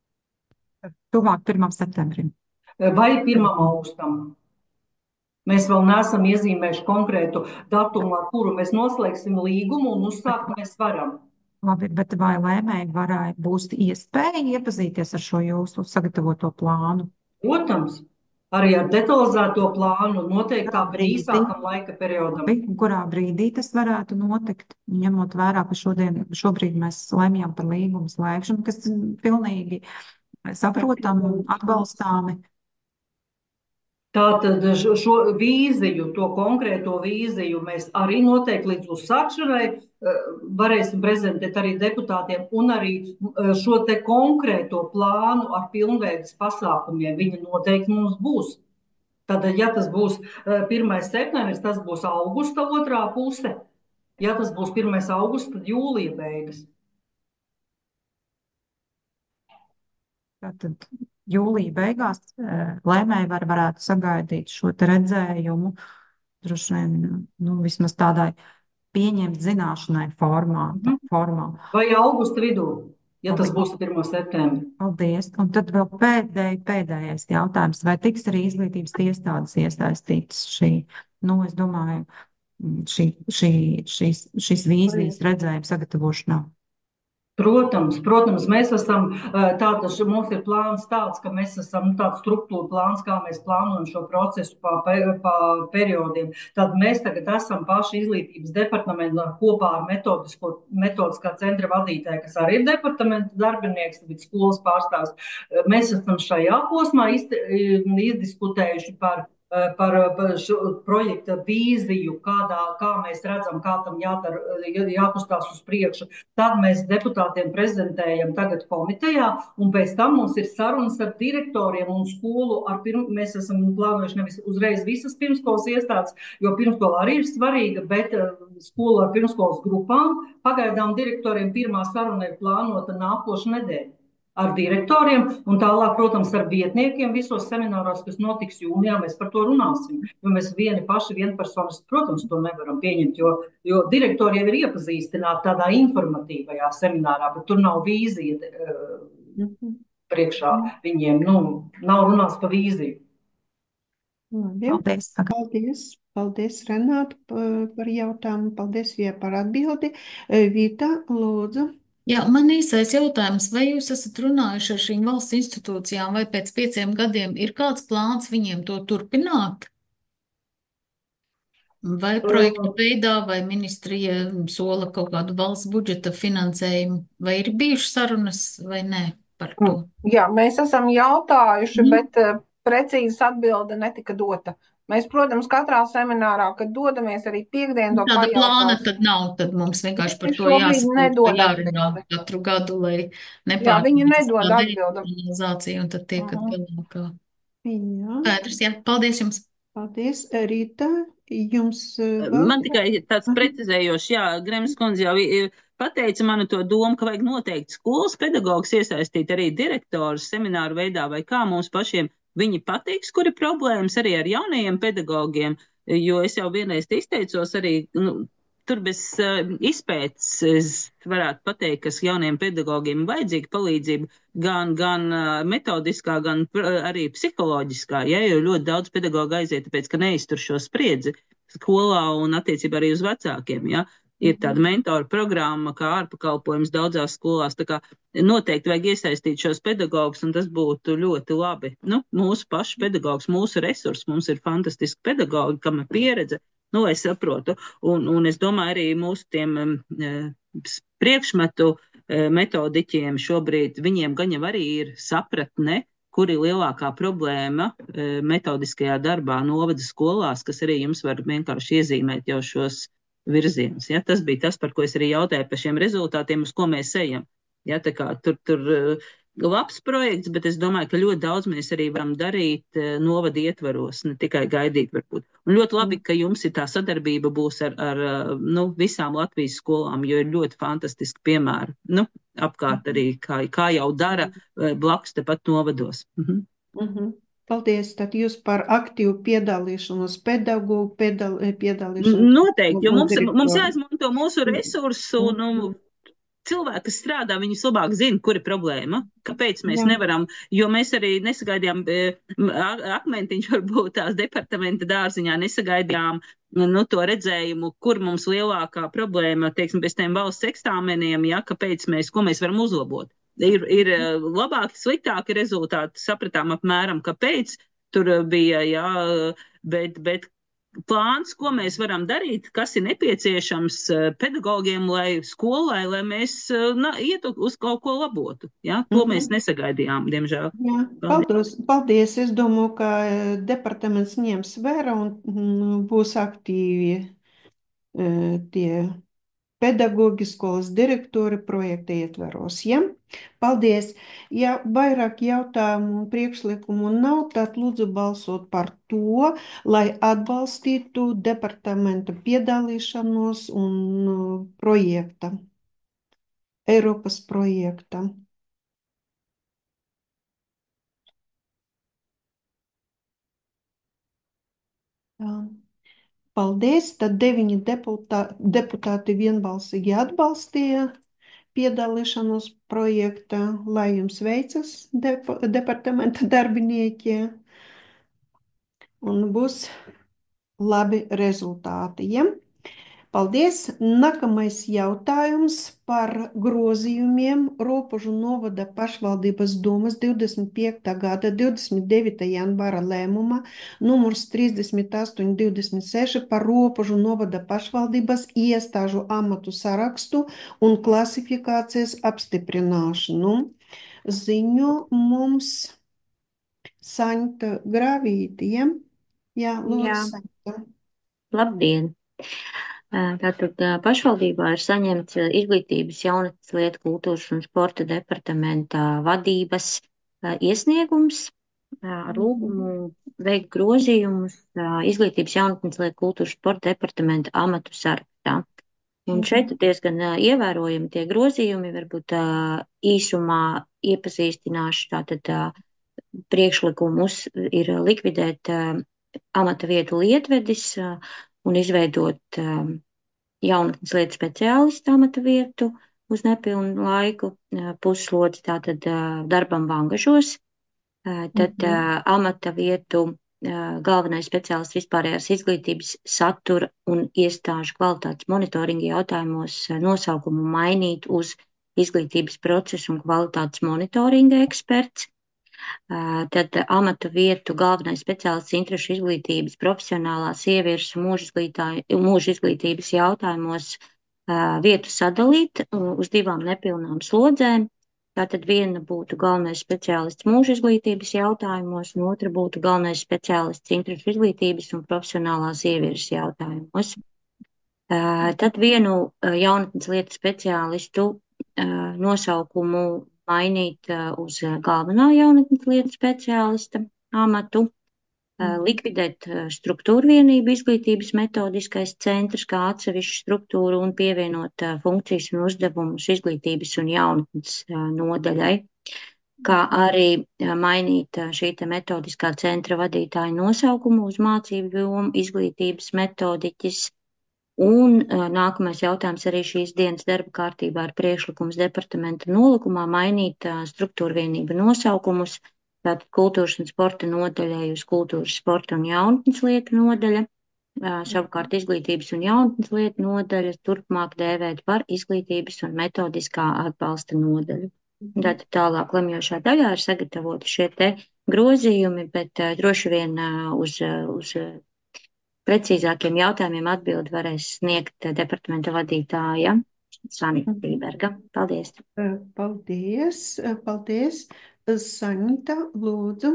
Tuvāk pirmam septembrim. Vai pirmam augustam. Mēs vēl neesam iezīmējuši konkrētu datumu, ar kuru mēs noslēgsim līgumu un uzsākt mēs varam. Labi, bet vai lēmēji varētu būs iespēja iepazīties ar šo jūsu sagatavoto plānu? Protams, arī ar detalizēto plānu noteiktā īsākam laika periodam. Kurā brīdī tas varētu notikt, ņemot vērā, ka šodien, šobrīd mēs lemjam par līgumu slēgšanu, kas pilnīgi saprotam un atbalstāmi. Tātad šo šo vīziju, to konkrēto vīziju mēs arī noteikti līdz uzsākšanai eh, varēsim prezentēt arī deputātiem un arī eh, šo te konkrēto plānu ar pilnveidas pasākumiem. Viņa noteikti mums būs. Tad, ja tas būs eh, pirmais septembris, tas būs augusta otrā puse. Ja tas būs pirmais augusts, tad jūlija beigas. Tātad jūlija beigās eh, lēmēji var varētu sagaidīt šo te redzējumu, droši vien, nu, vismaz tādai pieņemt zināšanai formā, tā, formā. Vai augusta vidū, ja tas būs pirmā septembra. Paldies. Un tad vēl pēdēj, pēdējais jautājums. Vai tiks arī izglītības iestādes iesaistītas šī, nu, es domāju, šī, šī, šīs, šīs vīzijas redzējuma sagatavošanā? Protams, protams, mēs esam tāds, mums ir plāns tāds, ka mēs esam tāds struktūra plāns, kā mēs plānojam šo procesu pa, pa periodiem. Tad mēs tagad esam paši izglītības departamentā kopā ar metodisko, metodiskā centra vadītāju, kas arī ir departamenta darbinieks, bet skolas pārstāvs. Mēs esam šajā posmā izd, izdiskutējuši par par šo projekta vīziju, kādā, kā mēs redzam, kā tam jādara, jākustās uz priekšu. Tad mēs deputātiem prezentējam tagad komitejā, un pēc tam mums ir sarunas ar direktoriem un skolu. Ar pirm, mēs esam plānojuši nevis uzreiz visas pirmskolas iestādes, jo pirmskola arī ir svarīga, bet skola ar pirmskolas grupām. Pagaidām direktoriem pirmā saruna ir plānota nākošu nedēļu ar direktoriem, un tālāk, protams, ar vietniekiem visos semināros, kas notiks jūnijā, mēs par to runāsim. Jo mēs vieni paši, vienpersonas, protams, to nevaram pieņemt, jo, jo direktori jau ir iepazīstināti tādā informatīvajā seminārā, bet tur nav vīzija uh, priekšā viņiem, nu, nav runāts par vīziju. Paldies. Paldies. Paldies, Renāta, par jautājumu. Paldies, Vie, par atbildi. Vita, lūdzu. Jā, man īsais jautājums, vai jūs esat runājuši ar šīm valsts institūcijām, vai pēc pieciem gadiem ir kāds plāns viņiem to turpināt? Vai projekta veidā, vai ministrija sola kaut kādu valsts budžeta finansējumu, vai ir bijušas sarunas vai nē par to? Jā, mēs esam jautājuši, mm. bet uh, precīzas atbilde netika dota. Mēs, protams, katrā seminārā, kad dodamies arī piekdien to Tāda pajautās. plāna tad nav, tad mums vienkārši par Viņi to šobrīd jāsaprot, nedod jārunā atbildi. katru gadu, lai Jā, viņi nedod nepārkāpjas atbildi. decentralizācija un tad tiekat Mhm. galā kā. Jā. Skaidrs, jā, paldies jums. Paldies, Rīta. Jums uh, vēl? Man tikai tāds precizējošs, jā, Gremes kundze jau i- pateica manu to domu, ka vajag noteikti skolas pedagogus iesaistīt arī direktorus semināru veidā vai kā mums pašiem. Viņi pateiks, kur ir problēmas arī ar jaunajiem pedagogiem, jo es jau vienreiz te izteicos arī, nu, tur bez uh, izpētes es varētu pateikt, kas jauniem pedagogiem vajadzīga palīdzība, gan, gan uh, metodiskā, gan uh, arī psiholoģiskā, ja, jo ļoti daudz pedagogu aiziet, tāpēc, ka neiztur šo spriedzi skolā un attiecībā arī uz vecākiem, ja. Ir tāda mentora programma, kā ārpakalpojums daudzās skolās, tā kā noteikti vajag iesaistīt šos pedagogus, un tas būtu ļoti labi. Nu, mūsu pašu pedagogs, mūsu resursi, mums ir fantastiski pedagogi, kam ir pieredze, nu, es saprotu, un, un es domāju arī mūsu tiem um, priekšmetu uh, metodiķiem šobrīd, viņiem gan jau arī ir sapratne, kur ir lielākā problēma uh, metodiskajā darbā novada skolās, kas arī jums var vienkārši iezīmēt jau šos virziens. Ja? Tas bija tas, par ko es arī jautāju par šiem rezultātiem, uz ko mēs ejam. Ja? Tā kā tur, tur labs projekts, bet es domāju, ka ļoti daudz mēs arī varam darīt novada ietvaros, ne tikai gaidīt varbūt. Un ļoti labi, ka jums ir tā sadarbība būs ar, ar nu, visām Latvijas skolām, jo ir ļoti fantastiski piemēri. Nu, apkārt arī, kā, kā jau dara blakus tepat novados. Mhm. Mhm. Paldies, tad jūs par aktīvu piedalīšanos pedagogu piedal, piedalīšanos. Noteikti, jo mums, mums jāizmanto mūsu resursu un nu, cilvēki, kas strādā, viņus labāk zina, kur ir problēma, kāpēc mēs Jā. nevaram, jo mēs arī nesagaidījām, Akmentiņš varbūt tās departamenta dārziņā nesagaidījām nu, to redzējumu, kur mums lielākā problēma, teiksim, bez tiem valsts eksāmeniem, ja, kāpēc mēs, ko mēs varam uzlabot. Ir, ir labāki, sliktāki rezultāti, sapratām apmēram, kāpēc tur bija, jā, bet, bet plāns, ko mēs varam darīt, kas ir nepieciešams uh, pedagogiem, lai skolai, lai mēs uh, na, ietu uz kaut ko labotu. Ja? To mēs Mhm. nesagaidījām, diemžēl. Jā, paldies. Paldies. Es domāju, ka eh, departaments ņems vērā un mm, būs aktīvi eh, tie pedagoģi, skolas direktori projekta ietveros. Ja? Paldies. Ja vairāk jautājumu un priekšlikumu nav, tad lūdzu balsot par to, lai atbalstītu departamenta piedalīšanos un uh, projekta, Eiropas projekta. Tā. Paldies. Tad deviņi deputā, deputāti vienbalsīgi atbalstīja piedalīšanos projektā. Lai jums veicas, depo, departamenta darbinieki, un būs labi rezultāti. Ja? Paldies! Nākamais jautājums par grozījumiem Ropožu novada pašvaldības domas divdesmit piektā gada divdesmit devītā janvāra lēmuma numurs trīsdesmit astoņi divdesmit seši par Ropožu novada pašvaldības iestāžu amatu sarakstu un klasifikācijas apstiprināšanu. Ziņo mums Saņta Gravīti, ja? Jā, lūdzu, Jā. Saņta. Labdien! Tātad pašvaldībā ir saņemts izglītības, jaunatnes lietu, kultūras un sporta departamenta vadības iesniegums ar lūgumu veikt grozījumus izglītības, jaunatnes lietu, kultūras, sporta departamenta amatu sarakstā. Un šeit diezgan ievērojami tie grozījumi, varbūt īsumā iepazīstināšu, tātad priekšlikumus ir likvidēt amata vietu lietvedis un izveidot jaunatnes lietu speciālistu amata vietu uz nepilnu laiku, pusslodzi tātad darbam Vangažos, tad Mhm. amata vietu galvenais speciālists vispārējās izglītības satura un iestāžu kvalitātes monitoringa jautājumos nosaukumu mainīt uz izglītības procesu un kvalitātes monitoringa eksperts. Tad amata vietu galvenais speciālists interešu izglītības, profesionālās ieviešu mūža izglītības jautājumos vietu sadalīt uz divām nepilnām slodzēm. Tātad viena būtu galvenais speciālists mūža izglītības jautājumos, un otra būtu galvenais speciālists interešu izglītības un profesionālās ieviešu jautājumos. Tad vienu jaunatnes lietu speciālistu nosaukumu mainīt uz galvenā jaunatnes lietu speciālista amatu, likvidēt struktūru vienību izglītības metodiskais centrs kā atsevišķu struktūru un pievienot funkcijas un uzdevumus izglītības un jaunatnes nodaļai, kā arī mainīt šī te metodiskā centra vadītāja nosaukumu uz mācību jomu izglītības metodiķis. Un nākamais jautājums arī šīs dienas darba kārtībā ir priekšlikums departamenta nolikumā mainīt struktūra vienību nosaukumus, tātad kultūras un sporta nodaļai uz kultūras, sporta un jaunatnes lietu nodaļa, savukārt izglītības un jaunatnes lietu nodaļa turpmāk dēvēt par izglītības un metodiskā atbalsta nodaļu. Tātad tālāk lemjošā daļā ir sagatavoti šie te grozījumi, bet droši vien uz, uz precīzākiem jautājumiem atbildi varēs sniegt departamenta vadītāja Sanita Tīberga. Paldies! Paldies! Paldies! Sanita, lūdzu,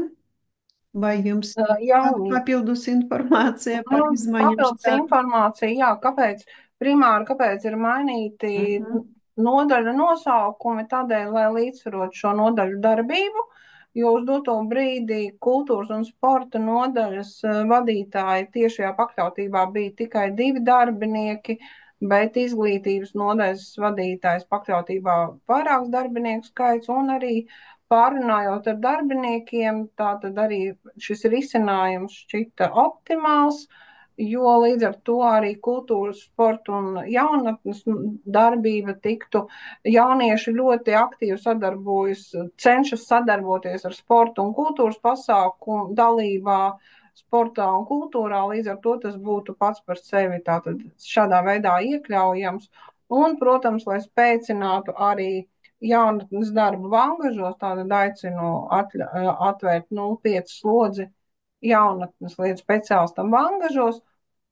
vai jums Jā, papildus informācija par nu, izmaiņām? papildus štātā? informācija, jā, kāpēc, primāri, kāpēc ir mainīti Mhm. nodaļu nosaukumi, tādēļ, lai līdzsvarot šo nodaļu darbību, jo uz doto brīdi kultūras un sporta nodaļas vadītāji tiešajā pakļautībā bija tikai divi darbinieki, bet izglītības nodaļas vadītājs pakļautībā vairāks darbinieku skaits un arī pārunājot ar darbiniekiem, tātad arī šis risinājums šķita optimāls, jo līdz ar to arī kultūras, sporta un jaunatnes darbība tiktu. Jaunieši ļoti aktīvi sadarbojas, cenšas sadarboties ar sporta un kultūras pasākumu dalībā sportā un kultūrā, līdz ar to tas būtu pats par sevi tātad šādā veidā iekļaujams. Un, protams, lai spēcinātu arī jaunatnes darbu Vangažos, tātad aicinu atļa, atvērt nulle pieci slodzi jaunatnes lietu speciālistam Vangažos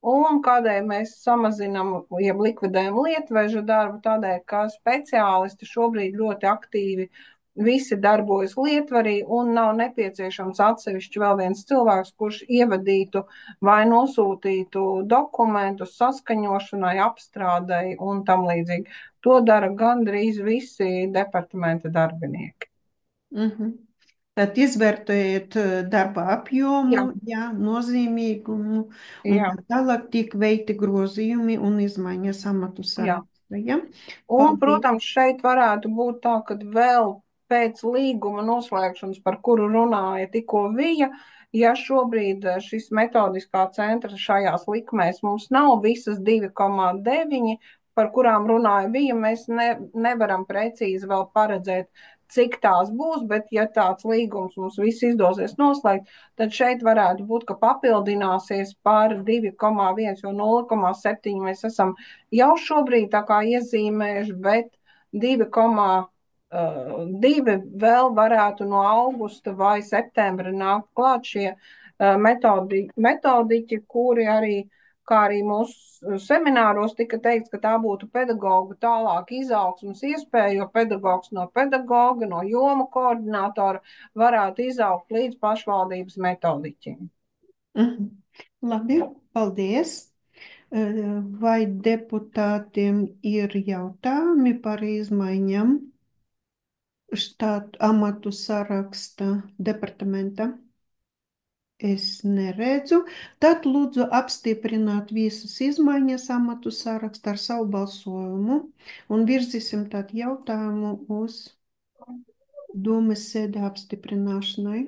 Un kādēļ mēs samazinām, jeb likvidējam lietveža darbu, tādēļ, ka speciālisti šobrīd ļoti aktīvi visi darbojas lietvarī un nav nepieciešams atsevišķi vēl viens cilvēks, kurš ievadītu vai nosūtītu dokumentus saskaņošanai, apstrādei un tam līdzīgi. To dara gandrīz visi departamenta darbinieki. Mhm. Tad izvērtējiet eh, darba apjomu, Jā. jā, nozīmīgumu, un Jā. tā tālāk tiek veikti grozījumi un izmaiņas amatu Jā. sarakstā. Ja? Un, Paldies. protams, šeit varētu būt tā, ka vēl pēc līguma noslēgšanas, par kuru runāja tikko Vija, ja šobrīd šis metodiskā centra šajās likmēs mums nav visas divi komā deviņi, par kurām runāja Vija, mēs ne, nevaram precīzi vēl paredzēt, cik tās būs, bet ja tāds līgums mums viss izdosies noslēgt, tad šeit varētu būt, ka papildināsies par divi komā viens, jo nulle komā septiņi mēs esam jau šobrīd tā kā iezīmējuši, bet divi komā divi vēl varētu no augusta vai septembra nākt klāt šie metodi, metodiķi, kuri arī, kā arī mūsu semināros tika teikts, ka tā būtu pedagoga tālāk izaugsmas iespēja, jo pedagogs no pedagoga, no jomu koordinātora varētu izaugt līdz pašvaldības metodiķiem. Mhm. Labi, paldies. Eh, Vai deputātiem ir jautājumi par izmaiņām štātu amatu saraksta departamenta? Es neredzu. Tad lūdzu apstiprināt visas izmaiņas amatu sarakstā ar savu balsojumu un virzīsim tad jautājumu uz domas sēde apstiprināšanai.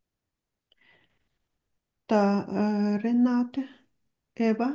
Tā, eh, Renāte, Eva.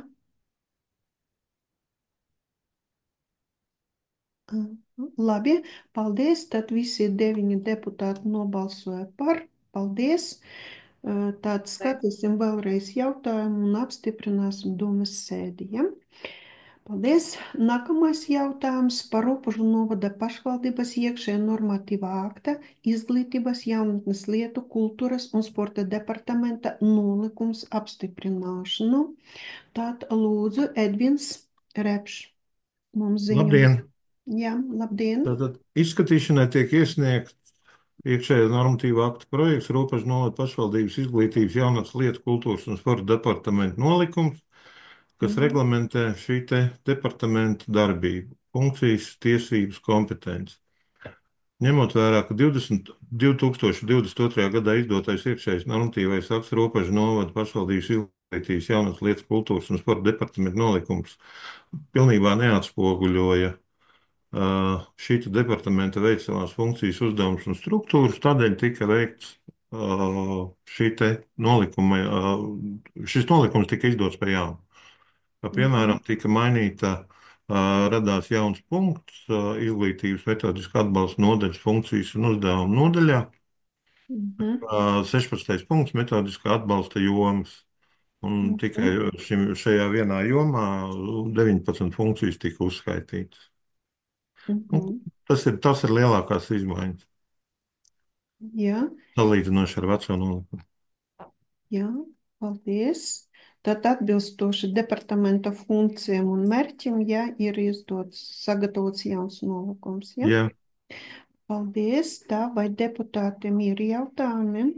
Labi, paldies. Tad visi deviņi deputāti nobalsoja par. Paldies. Tad skatīsim vēlreiz jautājumu un apstiprināsim domas sēdi. Ja? Paldies. Nākamais jautājums par Ropožu novada pašvaldības iekšējā normatīvā akta izglītības, jaunatnes lietu, kultūras un sporta departamenta nolikums apstiprināšanu. Tad lūdzu Edvins Repš mums ziņos. Labdien! Jā, labdien! Tātad izskatīšanai tiek iesniegts iekšējā normatīva akta projekts Ropožu novada pašvaldības izglītības, jaunatnes lietu, kultūras un sporta departamenta nolikums, kas Mhm. reglamentē šī te departamenta darbību, funkcijas, tiesības, kompetences. Ņemot vērā, ka divdesmit, divi tūkstoši divdesmit otrajā gadā izdotais iekšējais normatīvais akts Ropožu novada pašvaldības izglītības, jaunatnes lietu, kultūras un sporta departamenta nolikums pilnībā neatspoguļoja Uh, šī departamenta veic savās funkcijas, uzdevumus un struktūras, tādēļ tika veikts uh, šī te nolikuma, uh, šis nolikums tika izdots par jaunu. Piemēram, tika mainīta, uh, radās jauns punkts uh, izglītības metodiskā atbalsta nodaļas funkcijas un uzdevumu nodaļā. Mhm. Uh, sešpadsmitais punkts metodiskā atbalsta jomas. Un Mhm. tikai šim, šajā vienā jomā deviņpadsmit funkcijas tika uzskaitītas. Mhm. Tas ir, tas ir lielākās izmaiņas, Jā, salīdzinoši ar veco nolikumu. jā, paldies. Tad atbilstoši departamenta funkcijām un mērķim, ja ir izdots, sagatavots jauns nolikums. Ja? Jā, Paldies. Tā vai deputātiem ir jautājumi?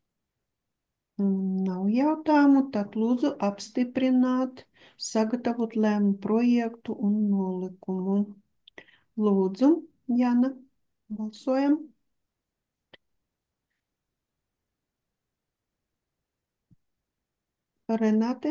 Nav jautājumu, tad lūdzu apstiprināt, sagatavot lēmumu projektu un nolikumu. Lūdzu, Jana, balsojam. Renāte?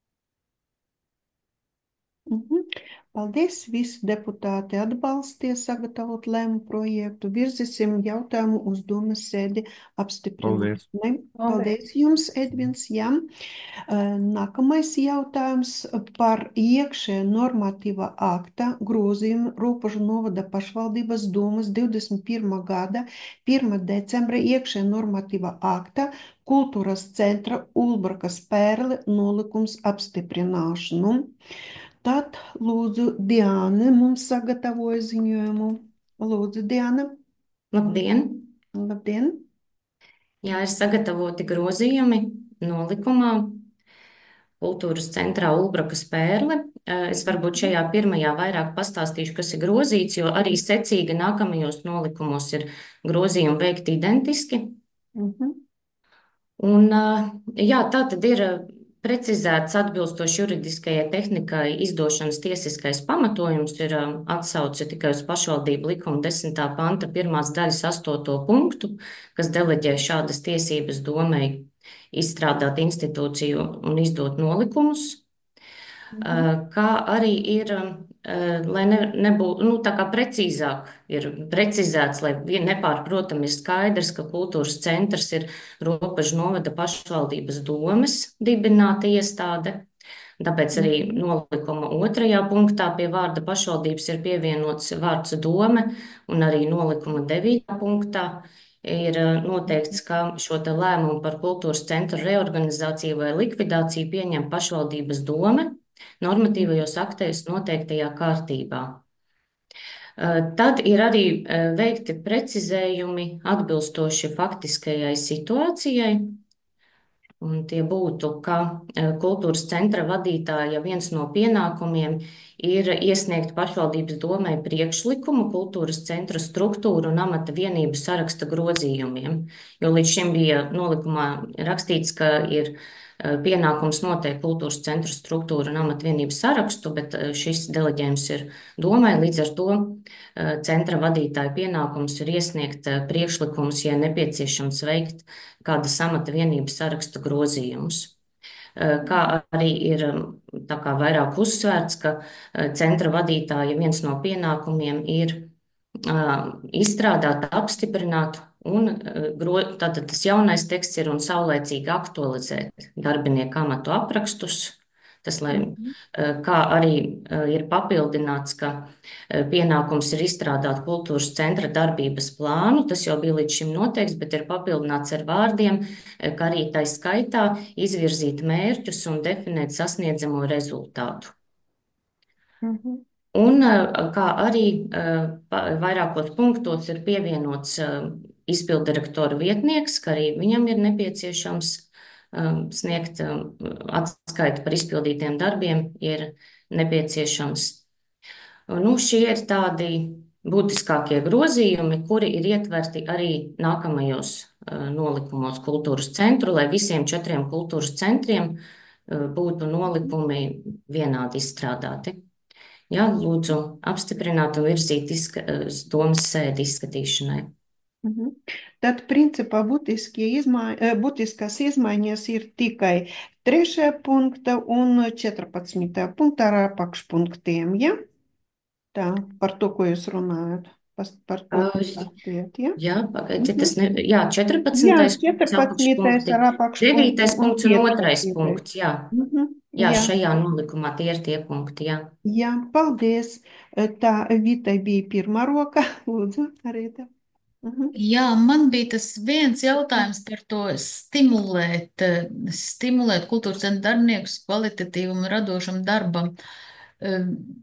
Mhm. Paldies, visi deputāti atbalstīja sagatavot lēmumu projektu. Virzīsim jautājumu uz domas sēdi apstiprināšanai. Paldies jums, Edvins. Jā. Nākamais jautājums par iekšējā normatīvā akta grozījumu Ropožu novada pašvaldības domas divdesmit pirmā gada pirmā decembra iekšējā normatīvā akta kultūras centra Ulbrakas pērle nolikums apstiprināšanu. Tad lūdzu Diāne mums sagatavoja ziņojumu. Lūdzu, Diāna. Labdien! Labdien! Jā, ir sagatavoti grozījumi nolikumā. kultūras centrā Ulbrakas pērle. Es varbūt šajā pirmajā vairāk pastāstīšu, kas ir grozīts, jo arī secīgi nākamajos nolikumos ir grozījumi veikti identiski. Mhm. Un, jā, tā tad ir precizēts atbilstoši juridiskajai tehnikai izdošanas tiesiskais pamatojums, ir atsauce tikai uz pašvaldību likuma desmitā panta pirmās daļas astoto punktu, kas deleģē šādas tiesības domai izstrādāt institūciju un izdot nolikumus. Kā arī ir, lai ne, nebūtu, nu, tā kā precīzāk ir precizēts, lai nepārprotam ir skaidrs, ka kultūras centrs ir Robežu novada pašvaldības domes dibināta iestāde. Tāpēc arī nolikuma otrajā punktā pie vārda pašvaldības ir pievienots vārds dome, un arī nolikuma devītā punktā ir noteikts, ka šo te lēmumu par kultūras centra reorganizāciju vai likvidāciju pieņem pašvaldības dome normatīvajos aktos noteiktajā kārtībā. Tad ir arī veikti precizējumi atbilstoši faktiskajai situācijai. Un tie būtu, ka kultūras centra vadītāja viens no pienākumiem ir iesniegt pašvaldības domai priekšlikumu kultūras centra struktūru un amata vienību saraksta grozījumiem. Jo līdz šim bija nolikumā rakstīts, ka ir pienākums noteikt kultūras centra struktūru un amata vienību sarakstu, bet šis deleģējums ir domai, līdz ar to centra vadītāja pienākums ir iesniegt priekšlikumus, ja nepieciešams veikt kādas amata vienības saraksta grozījumus. Kā arī ir tā kā vairāk uzsvērts, ka centra vadītāja viens no pienākumiem ir izstrādāt, apstiprināt, un tātad tas jaunais teksts ir un saulēcīgi aktualizēt darbinieku amatu aprakstus. Tas, lai, kā arī ir papildināts, ka pienākums ir izstrādāt kultūras centra darbības plānu, tas jau bija līdz šim noteikts, bet ir papildināts ar vārdiem, ka arī tai skaitā izvirzīt mērķus un definēt sasniedzamo rezultātu. Mhm. Un kā arī vairākos punktos ir pievienots izpildirektora vietnieks, ka arī viņam ir nepieciešams sniegt atskaiti par izpildītiem darbiem, ir nepieciešams. Nu, šie ir tādi būtiskākie grozījumi, kuri ir ietverti arī nākamajos nolikumos kultūras centru, lai visiem četriem kultūras centriem būtu nolikumi vienādi izstrādāti. Jā, lūdzu apstiprināt un virzīt izska domas sēdi izskatīšanai. Mhm. Tad, principā, būtiskie izmai, būtiskās izmaiņas ir tikai trešajā punkta un četrpadsmitajā punktā ar apakšpunktiem, ja? Tā, par to, ko jūs runājat. Pas, par ko pastāstiet, ja? Jā, pagaidiet, tas ne, jā, četrpadsmitais Jā, četrpadsmitais ar apakšpunktu. devītais punkts un otrais punkts, jā. Mhm. Jā, Jā. šajā nolikumā tie ir tie punkti, jā. Jā, paldies. Tā Vitai bija pirmā roka. Lūdzu, Arīta. Mhm. Jā, man bija tas viens jautājums par to stimulēt, eh, stimulēt kultūras centra darbiniekus kvalitatīvam un radošam darbam. Eh,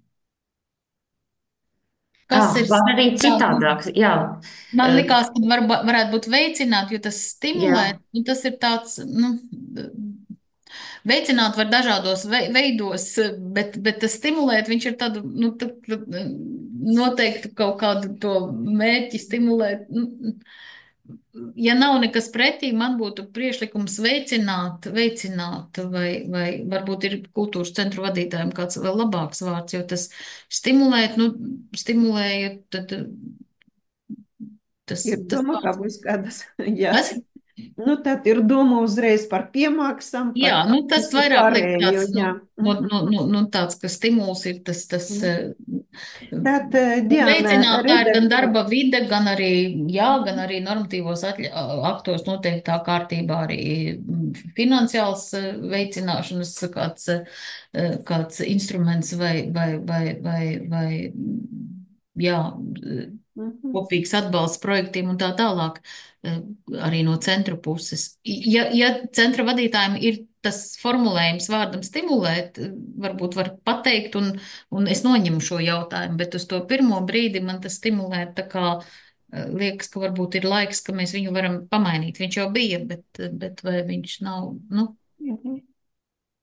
Kas Ah, ir var arī jā, citādāk, jā. Man Eh, likās, ka var, varētu būt veicināt, jo tas stimulē, Jā. nu, tas ir tāds, nu, veicināt var dažādos vei- veidos, bet, bet tas stimulēt, viņš ir tādu, nu, tad, tad, noteikti kaut kādu to mērķi stimulēt. Nu, ja nav nekas pretī, man būtu priekšlikums veicināt, veicināt, vai, vai varbūt ir kultūras centru vadītājiem kāds vēl labāks vārds, jo tas stimulēt, nu, stimulēja, tad tas, Ir tas doma, kā vārds. būs kādas. Jā. Kas? Nu, tad ir doma uzreiz par piemaksām, par Jā, nu tas visu vairāk liek pārējo, tāds, nu, jā. nu, Mhm. nu, nu, nu, tāds, ka stimuls ir tas, tas eh, Tad, eh, Diana, veicināt tā ir gan redaktor- darba vide, gan arī, jā, gan arī normatīvos atļa, aktos noteiktā kārtībā arī mm, finansiāls eh, veicināšanas kāds, eh, kāds instruments vai, vai, vai, vai, vai mm, jā, Mhm. kopīgs atbalsts projektiem un tā tālāk, eh, arī no centra puses. Ja, ja centra vadītājiem ir tas formulējums vārdam stimulēt, eh, varbūt var pateikt, un, un es noņemu šo jautājumu, bet uz to pirmo brīdi man tas stimulēt tā kā eh, liekas, ka varbūt ir laiks, ka mēs viņu varam pamainīt. Viņš jau bija, bet, bet vai viņš nav, nu, Mhm.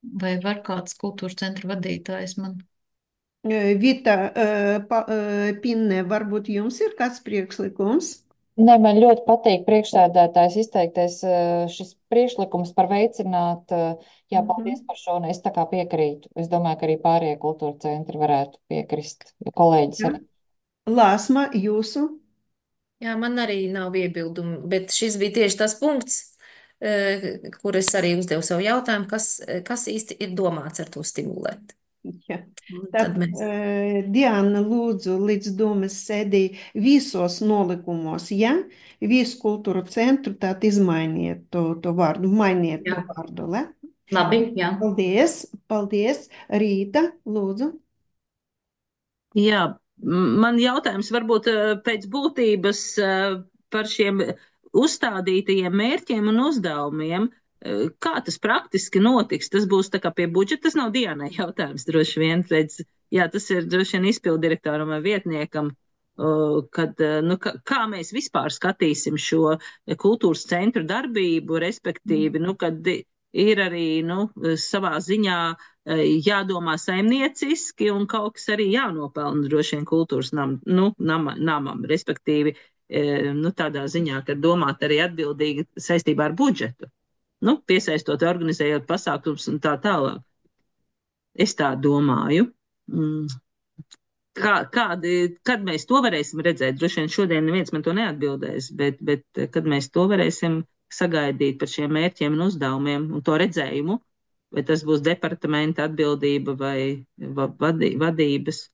vai var kāds kultūras centra vadītājs man? Eh, Vita, eh, pa- eh, Pinne, varbūt jums ir kāds priekšlikums? Nē, man ļoti patīk priekšsēdētājs izteiktais eh, šis priekšlikums par veicināt. eh, Jā, paldies Mhm. par šo, un es tā kā piekrītu. Es domāju, ka arī pārējie kultūra centri varētu piekrist, ja kolēģis Ja. arī. Lāsma, jūsu? Jā, man arī nav iebildumu, bet šis bija tieši tas punkts, eh, kur es arī uzdevu savu jautājumu, kas, kas īsti ir domāts ar to stimulēt. Ja. Un Tad, tad mēs. eh, Diana, lūdzu, līdz domas sēdī visos nolikumos, ja? Visu kultūru centru, tad izmainiet to, to vārdu, mainiet to Jā, vārdu, le? labi, jā. Paldies, paldies. Rīta, lūdzu. Jā, m- man jautājums varbūt eh, pēc būtības eh, par šiem uzstādītajiem mērķiem un uzdevumiem. Eh, Kā tas praktiski notiks? Tas būs tā kā pie budžeta, tas nav Dianai jautājums droši vien. Pēc, jā, tas ir droši vien izpildirektoram vai vietniekam, o, kad, eh, nu, kā, kā mēs vispār skatīsim šo kultūras centru darbību, respektīvi, nu, kad i- ir arī, nu, savā ziņā eh, jādomā saimnieciski un kaut kas arī jānopelna droši vien kultūras nam, nu, nama, namam, respektīvi, eh, nu, tādā ziņā, ka domāt arī atbildīgi saistībā ar budžetu, nu, piesaistot, organizējot pasākums un tā tālāk. Es tā domāju. Mm. Kā, kādi, kad mēs to varēsim redzēt? Droši vien šodien neviens man to neatbildēs, bet, bet eh, kad mēs to varēsim sagaidīt par šiem mērķiem un uzdevumiem un to redzējumu, vai tas būs departamenta atbildība vai va- vadī, vadības.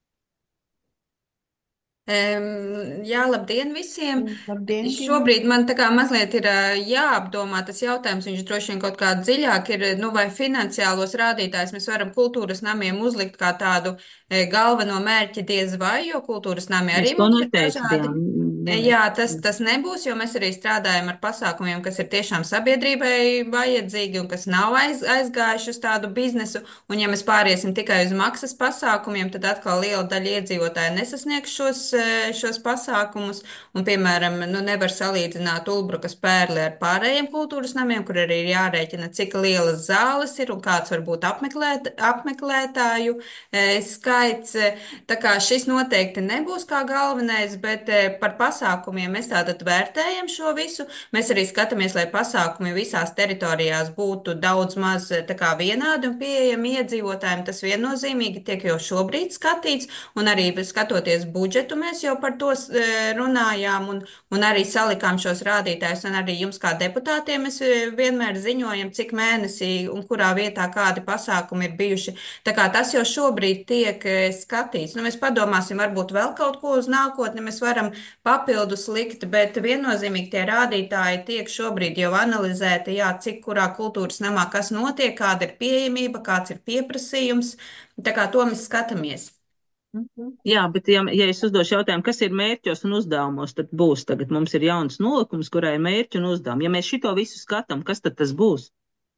Em, Jā, labdien visiem! Labdien, Tina. Šobrīd man tā kā mazliet ir ā, jāapdomā tas jautājums, viņš droši vien kaut kā dziļāk ir, nu vai finansiālos rādītājus mēs varam kultūras namiem uzlikt kā tādu e, galveno mērķi diez vai, jo kultūras nami arī Es to mums ir neteicu, dažādi. Diana. Jā, tas, tas nebūs, jo mēs arī strādājam ar pasākumiem, kas ir tiešām sabiedrībai vajadzīgi un kas nav aiz, aizgājuši uz tādu biznesu. Un ja mēs pāriesim tikai uz maksas pasākumiem, tad atkal liela daļa iedzīvotāju nesasniegs šos, eh, šos pasākumus. Un, piemēram, nu, nevar salīdzināt Ulbrukas pērli ar pārējiem kultūras namiem, kur arī ir jārēķina, cik lielas zāles ir un kāds var būt apmeklēt, apmeklētāju eh, skaits. Tā kā šis noteikti nebūs kā galvenais, bet eh, par pasākumiem mēs tātad vērtējam šo visu. Mēs arī skatāmies, lai pasākumi visās teritorijās būtu daudz maz eh, tā kā vienādi un pieejami iedzīvotājiem. Tas viennozīmīgi tiek jau šobrīd skatīts, un arī skatoties budžetu, mēs jau par to eh, runājām un, un arī salikām šos rādītājus, un arī jums kā deputātiem mēs eh, vienmēr ziņojam, cik mēnesī un kurā vietā kādi pasākumi ir bijuši. Tā kā tas jau šobrīd tiek eh, skatīts. Nu, mēs padomāsim, varbūt vēl kaut ko uz nākotni mēs varam papildus likt, bet viennozīmīgi tie rādītāji tiek šobrīd jau analizēti, jā, cik kurā kultūras namā kas notiek, kāda ir pieejamība, kāds ir pieprasījums. Tā kā to mēs skatāmies. Jā, bet ja, ja es uzdošu jautājumu, kas ir mērķos un uzdevumos, tad būs tagad mums ir jauns nolikums, kurā ir mērķi un uzdevumi. Ja mēs šito visu skatām, kas tad tas būs?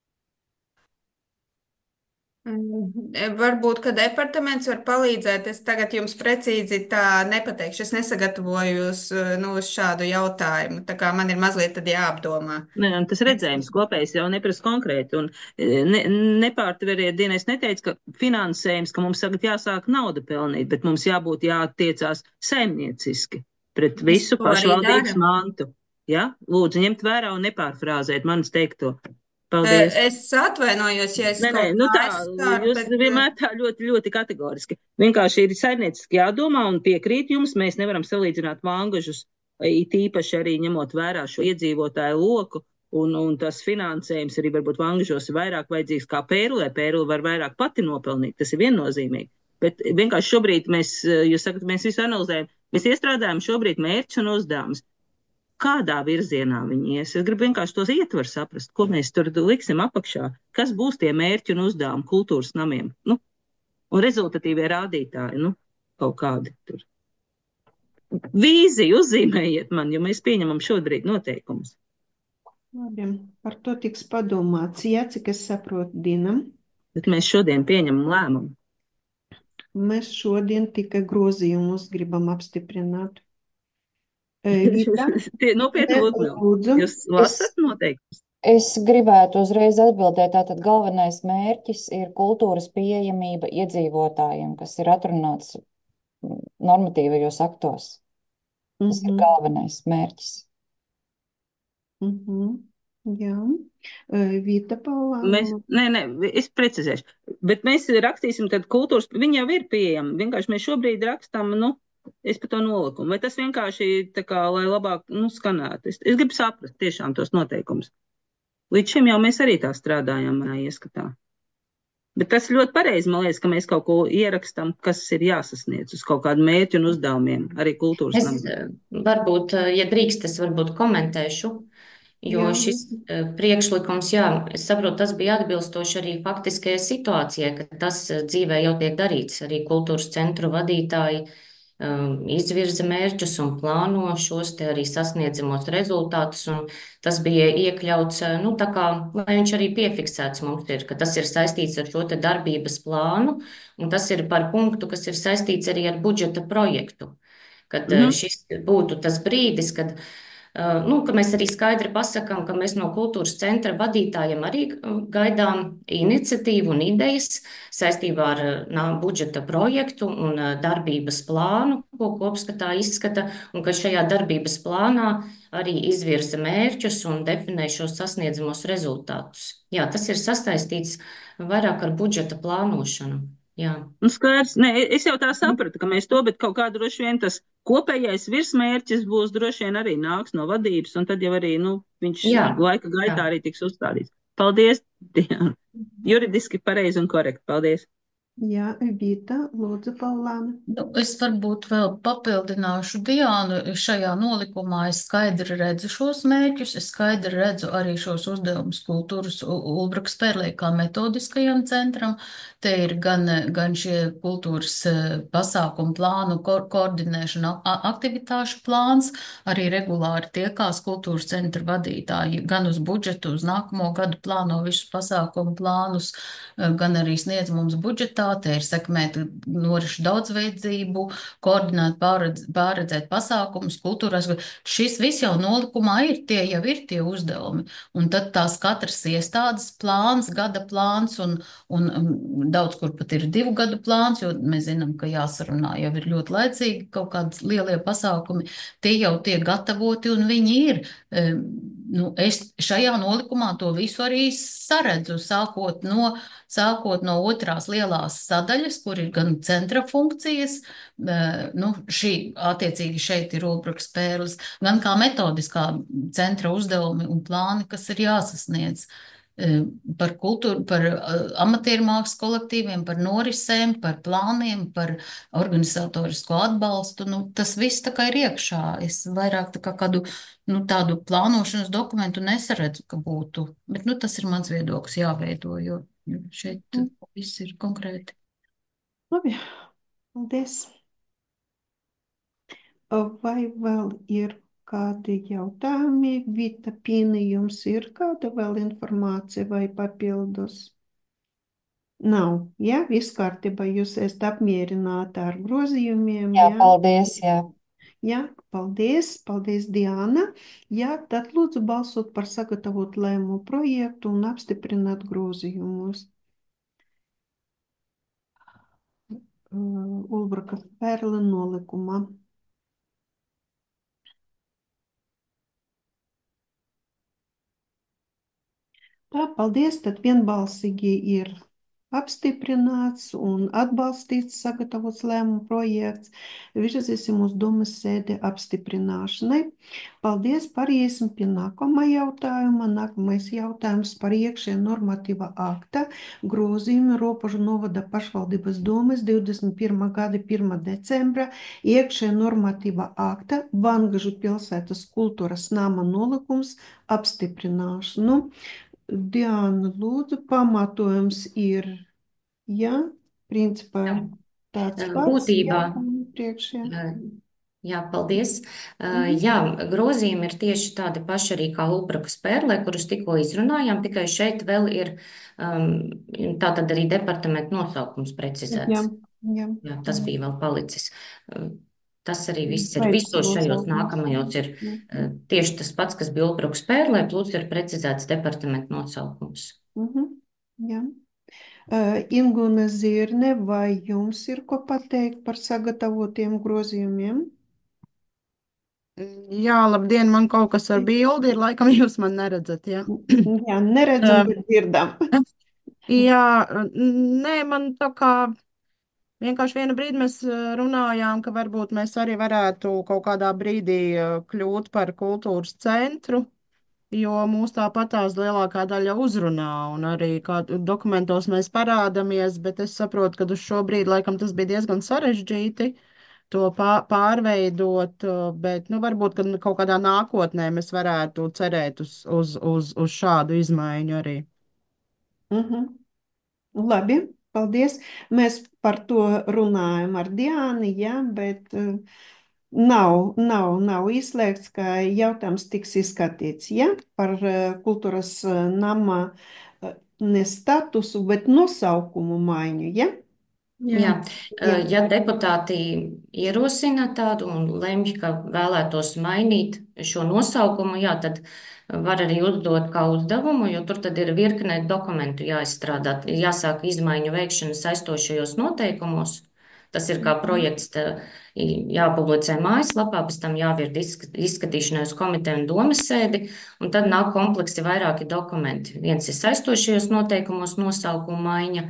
Mm, Varbūt, ka departaments var palīdzēt. Es tagad jums precīzi tā nepateikšu. Es nesagatavoju uz, nu, uz šādu jautājumu. Tā kā man ir mazliet tad jāapdomā. Ne, un tas redzējums kopējs jau neprasa konkrēti. Un e, ne, nepārtveriet, Diena, es neteicu, ka finansējums, ka mums tagad jāsāk naudu pelnīt, bet mums jābūt jātiecās saimnieciski pret Mēs visu to arī pašvaldības daram. mantu. Ja? Lūdzu, ņemt vērā un nepārfrāzēt manis teikto. Paldies. Es atvainojos, ja es Nē, nē, kaut nu kā tā, aizskāru, jūs bet vienmēr tā ļoti, ļoti kategoriski. Vienkārši ir saimnieciski jādomā un piekrīt jums, mēs nevaram salīdzināt vangažus, it īpaši arī ņemot vērā šo iedzīvotāju loku, un, un tas finansējums arī varbūt vangažos ir vairāk vajadzīgs kā pērlē, pērle var vairāk pati nopelnīt, tas ir viennozīmīgi. Bet vienkārši šobrīd mēs, jūs sakat, mēs visu analizējam, mēs iestrādājam šobrīd mērķus un uzdevumus. Kādā virzienā viņi ies? Es gribu vienkārši tos ietvaru saprast, ko mēs tur liksim apakšā, kas būs tie mērķi un uzdevumi kultūras namiem, nu, un rezultatīvie rādītāji, nu, kaut kādi tur. Vīziju uzzīmējiet man, jo mēs pieņemam šobrīd noteikumus. Labi, par to tiks padomāts, ja, cik es saprotu, Dinam. Bet mēs šodien pieņemam lēmumu. Mēs šodien tikai grozījumus gribam apstiprināt. E, Vita, Tie nopietni ne, lūdzu. lūdzu. Jūs Es, lasat noteikumus? Es gribētu uzreiz atbildēt, tātad galvenais mērķis ir kultūras pieejamība iedzīvotājiem, kas ir atrunāts mm, normatīvajos aktos. Tas ir Mhm, galvenais mērķis. mhm, jā. Eh, Vita Paulāna, Mēs, lūdzu. nē, nē, es precizēšu. Bet mēs rakstīsim, tad kultūras, viņi jau ir pieejami. Vienkārši mēs šobrīd rakstam, nu, es par to nolikumu. Vai tas vienkārši tā kā, lai labāk, nu, skanētu. Es, es gribu saprast tiešām tos noteikumus. Līdz šim jau mēs arī tā strādājām manā ieskatā. Bet tas ir ļoti pareizi, man liekas, ka mēs kaut ko ierakstam, kas ir jāsasniedz uz kaut kādu mērķu un uzdevumiem, arī kultūras Es namā. eh, varbūt, eh, ja drīkst, es varbūt komentēšu, jo Jā, šis eh, priekšlikums, jā, es saprotu, tas bija atbilstoši arī faktiskajai situācijai, ka tas eh, dzīvē jau tiek darīts. Arī kultūras centru vadītāji um, izvirza mērķus un plāno šos te arī sasniedzamos rezultātus, un tas bija iekļauts, eh, nu, tā kā, lai viņš arī piefiksēts mums ir, ka tas ir saistīts ar šo te darbības plānu, un tas ir par punktu, kas ir saistīts arī ar budžeta projektu. Kad eh, Mhm. šis būtu tas brīdis, kad, eh, nu, ka mēs arī skaidri pasakām, ka mēs no kultūras centra vadītājiem arī eh, gaidām iniciatīvu un idejas saistībā ar eh, nā, budžeta projektu un eh, darbības plānu, ko kopskatā izskata, un ka šajā darbības plānā arī izvirza mērķus un definē šos sasniedzamos rezultātus. Jā, tas ir sasaistīts vairāk ar budžeta plānošanu. Jā. Nu, skaidrs, nē, es jau tā sapratu, ka mēs to, bet kaut kā droši vien tas kopējais virsmērķis būs droši vien arī nāks no vadības, un tad jau arī, nu, viņš Jā, laika jā. gaitā arī tiks uzstādīts. Paldies, Diana. Juridiski pareizi un korekti. Paldies. jā, Vita, lūdzu, Paulāna. Nu, es varbūt vēl papildināšu Diānu. Šajā nolikumā es skaidri redzu šos mērķus, es skaidri redzu arī šos uzdevumus kultūras U- Ulbraks Pērlē kā metodiskajam centram. Te ir gan, gan šie kultūras eh, pasākumu plānu ko koordinēšana, a- aktivitāšu plāns, arī regulāri tiekās kultūras centra vadītāji gan uz budžetu, uz nākamo gadu plāno visus pasākumu plānus, eh, gan arī sniedz mums budžetā. Te ir sekmēt norišu daudzveidzību, koordinēt, pārredz, pārredzēt pasākumus, kultūras. Šis viss jau nolikumā ir, tie jau ir tie uzdevumi. Un tad tās katras iestādes plāns, gada plāns un, un um, daudz kur pat ir divu gadu plāns, jo mēs zinām, ka jāsarunā jau ir ļoti laicīgi kaut kādas lielie pasākumi. Tie jau tiek gatavoti un viņi ir. Um, nu, es šajā nolikumā to visu arī saredzu, sākot no, sākot no otrās lielās sadaļas, kur ir gan centra funkcijas, eh, nu, šī attiecīgi šeit ir Ulbraks Pērles, gan kā metodiskā centra uzdevumi un plāni, kas ir jāsasniedz. Eh, Par kultūru, par eh, amatieru mākslas kolektīviem, par norisēm, par plāniem, par organizatorisko atbalstu. Nu, tas viss tā kā ir iekšā. Es vairāk tā kā kādu, nu, tādu plānošanas dokumentu nesaredzu, ka būtu. Bet, nu, tas ir mans viedoklis jāveido, jo šeit viss ir konkrēti. Labi, paldies. Vai vēl ir kādi jautājumi? Vita Pīna, jums ir kāda vēl informācija vai papildus? Nav, jā, viss kārtībā, jūs esat apmierināti ar grozījumiem, Jā, jā? paldies, jā. Jā, paldies, paldies, Diana. Jā, tad lūdzu balsot par sagatavot lēmumu projektu un apstiprināt grozījumus. Uh, Ulbrakas Pērle nolikumā. Tā, paldies, tad vienbalsīgi ir apstiprināts un atbalstīts sagatavots lēmumu projekts. Virzīsim uz domas sēdi apstiprināšanai. Paldies, pāriesim pie nākamā jautājuma. Nākamais jautājums par iekšējā normatīva akta grozījumu Ropožu novada pašvaldības domas divdesmit pirmā gada pirmā decembra iekšējā normatīva akta Vangažu pilsētas kultūras nama nolikums apstiprināšanu. Diana, lūdzu, pamatojums ir, jā, principā tāds Eh, pats Būtībā, jautājums priekšā. eh, jā, paldies. Eh, Jā, grozījumi ir tieši tādi paši arī kā Ulbrakas Pērlē, kurus tikko izrunājām, tikai šeit vēl ir um, tātad arī departamenta nosaukums Jā, precizēts. jā. Jā, tas bija vēl palicis. Eh, Tas arī viss ir Projekta visos šajos nosaukums. nākamajos ir Mhm. tieši tas pats, kas bija Ilbruks Pērlē, plus ir precizēts departamenta nosaukums. Mhm. Jā. Uh, Ingūna Zirne, vai jums ir ko pateikt par sagatavotiem grozījumiem? Jā, labdien, man kaut kas ar bildi ir, laikam jūs man neredzat, jā. Jā, neredzam, bet dzirdam. Jā, nē, man tā kā vienkārši vienu brīdi mēs runājām, ka varbūt mēs arī varētu kaut kādā brīdī kļūt par kultūras centru, jo mūs tāpatās lielākā daļa uzrunā, un arī kā dokumentos mēs parādamies, bet es saprotu, ka uz šo brīdi laikam tas bija diezgan sarežģīti to pārveidot, bet, nu, varbūt, ka kaut kādā nākotnē mēs varētu cerēt uz, uz, uz, uz šādu izmaiņu arī. Mhm. Labi, paldies. Mēs par to runājam ar Diāni, jā, bet uh, nav, nav, nav izslēgts, ka jautājums tiks izskatīts, jā, par uh, kultūras uh, nama uh, ne statusu, bet nosaukumu maiņu, jā? Jā, Jā. ja deputāti ierosina tādu un lemj, ka vēlētos mainīt šo nosaukumu, jā, tad var arī uzdot kā uzdevumu, jo tur tad ir virkne dokumentu jāizstrādā, jāsāk izmaiņu veikšana saistošajos noteikumos. Tas ir kā projekts, jāpublicē mājaslapā, pēc tam jāvirda izskatīšanai uz komiteju un domas sēdi, un tad nāk kompleksi vairāki dokumenti. Viens ir saistošajos noteikumos nosaukuma maiņa,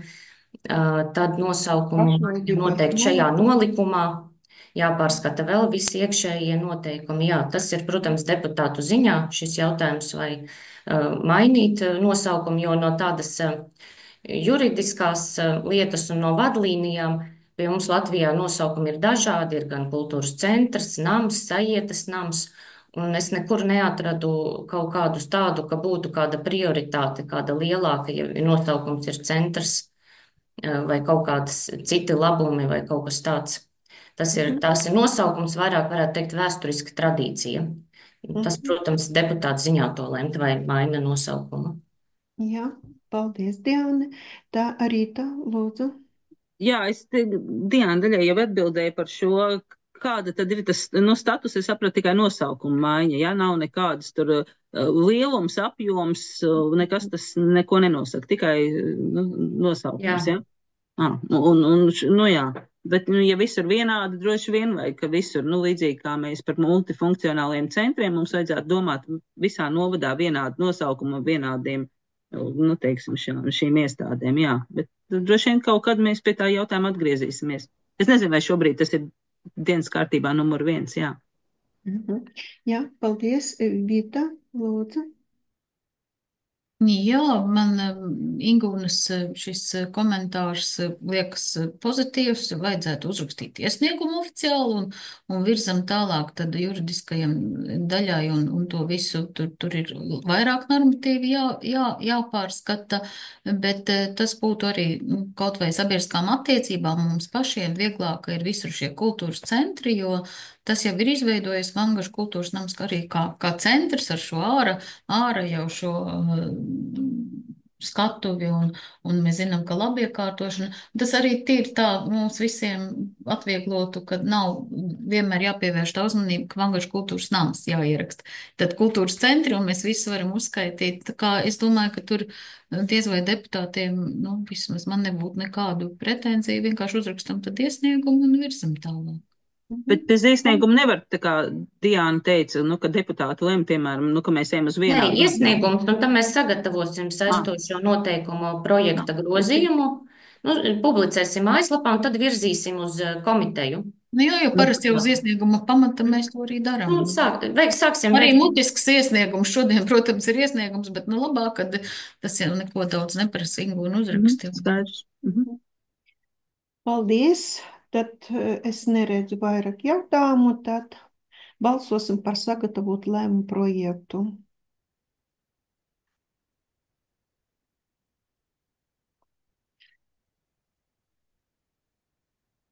tad nosaukumu noteikti šajā nolikumā, jāpārskata vēl visi iekšējie noteikumi. Jā, tas ir, protams, deputātu ziņā šis jautājums, vai uh, mainīt nosaukumu, jo no tādas uh, juridiskās uh, lietas un no vadlīnijām pie mums Latvijā nosaukumi ir dažādi, ir gan kultūras centrs, nams, sajietas nams, un es nekur neatradu kaut kādus tādu, ka būtu kāda prioritāte, kāda lielāka, ja nosaukums ir centrs vai kaut kādas citi labumi vai kaut kas tāds. Tas ir, tās ir nosaukums, vairāk varētu teikt vēsturiska tradīcija. Tas, protams, deputāta ziņā to lemt vai maina nosaukumu. Jā, paldies, Diāne. Tā arī tā, lūdzu. Jā, es te, Diāna daļai jau atbildēju par šo, kāda tad ir tas, nu, status, es sapratu tikai nosaukumu maiņa, jā, nav nekādas tur uh, lielums, apjoms, uh, nekas tas neko nenosaka, tikai nu, nosaukums, jā. jā? Ah, un, un, nu jā, bet, nu, ja visur vienādi, droši vien, vai ka visur, nu, līdzīgi kā mēs par multifunkcionāliem centriem, mums vajadzētu domāt visā novadā vienādu nosaukumu, vienādiem, nu, teiksim, šām, šīm iestādēm, jā, bet droši vien kaut kad mēs pie tā jautājuma atgriezīsimies. Es nezinu, vai šobrīd tas ir dienas kārtībā numur viens, jā. Mhm. Jā, paldies, Vita, lūdzu. Jā, man Ingūnas šis komentārs liekas pozitīvs. Vajadzētu uzrakstīt iesniegumu oficiāli un, un virzam tālāk tad juridiskajam daļai un, un to visu. Tur, tur ir vairāk normatīvi jā, jā, jāpārskata, bet tas būtu arī nu, kaut vai sabiedriskām attiecībām mums pašiem vieglāk ir visur šie kultūras centri, jo tas jau ir izveidojies Vangašu kultūras nams arī kā, kā centrs ar šo āra, āra jau šo uh, skatuvi un, un mēs zinām, ka labiekārtošana, tas arī tīri tā mums visiem atvieglotu, ka nav vienmēr jāpievērš tā uzmanība, ka Vangašu kultūras nams jāieraksta. Tad kultūras centri un mēs visu varam uzskaitīt. Tā kā es domāju, ka tur diez vai deputātiem, nu, vismaz man nebūtu nekādu pretenziju, vienkārši uzrakstam tad iesniegumu un virzam tālāk. Bet bez iesnieguma nevar, tā kā Diāna teica, nu, ka deputāti lem, piemēram, nu, ka mēs ejam uz vienā. Nē, iesniegums, un tad mēs sagatavosim saistošo noteikumu projekta grozījumu, nu, publicēsim mājaslapā un tad virzīsim uz komiteju. Nu, jā, jo parasti jau uz iesnieguma pamata mēs to arī darām. Nu, sāk, veik, sāksim. Arī veikt. mutisks iesniegums šodien, protams, ir iesniegums, bet nu labāk, kad tas jau neko daudz neprasa Ingūna uzraksti. Skaidrs. Mhm. Paldies. Tad es neredzu vairāk jautājumu, tad balsosim par sagatavotu lēmumu projektu.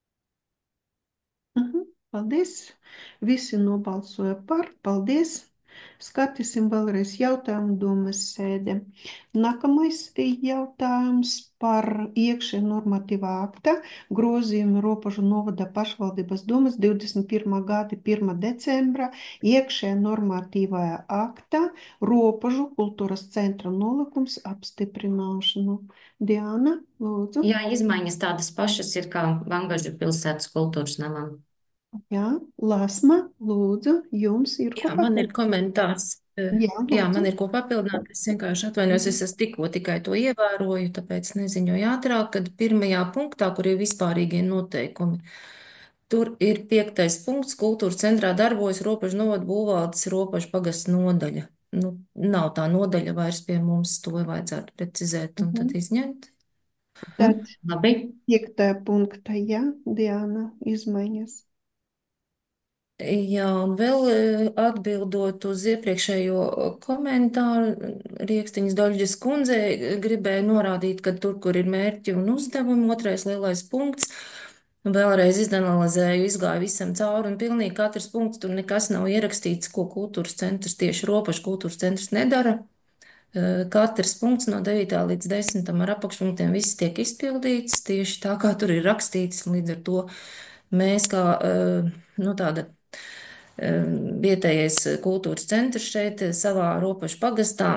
Mhm, paldies. Visi nobalsoja par. Paldies. Skatīsim vēlreiz jautājumu domas sēde. Nākamais jautājums par iekšē normatīvā akta grozījumu Ropažu novada pašvaldības domas divdesmit pirmā gada pirmā decembra iekšē normatīvajā akta Ropažu kultūras centra nolikums apstiprināšanu. Diana, lūdzu. Jā, izmaiņas tādas pašas ir kā Vangažu pilsētas kultūras namam. Jā, Lasma, lūdzu, jums ir ko Jā, man ir papildināt? komentārs. Eh, Jā, Jā, man lūdzu. ir ko papildināt. Es vienkārši atvainojos, es esmu tikko tikai to ievēroju, tāpēc neziņoju ātrāk, kad pirmajā punktā, kur ir vispārīgie noteikumi, tur ir piektais punkts, kultūras centrā darbojas Ropažu novada būvvaldes Ropažu pagasts nodaļa. Nu, nav tā nodaļa vairs pie mums, to vajadzētu precizēt un tad Mhm. izņemt. Tad Labi. piektā punkta, jā, Diana, izmaiņas. Jā, un vēl eh, atbildot uz iepriekšējo komentāru, Riekstiņas Doļģes kundzei eh, gribēju norādīt, ka tur, kur ir mērķi un uzdevumi, otrais lielais punkts, vēlreiz izanalizēju, izgāju visam cauri, un pilnīgi katrs punkts tur nekas nav ierakstīts, ko kultūras centrs, tieši Ropažu kultūras centrs nedara. Eh, Katrs punkts no devītā līdz desmitam ar apakšpunktiem viss tiek izpildīts tieši tā, kā tur ir rakstīts, un līdz ar to mēs kā, eh, nu, tāda eh, vietējais kultūras centrs šeit eh, savā Ropažu pagastā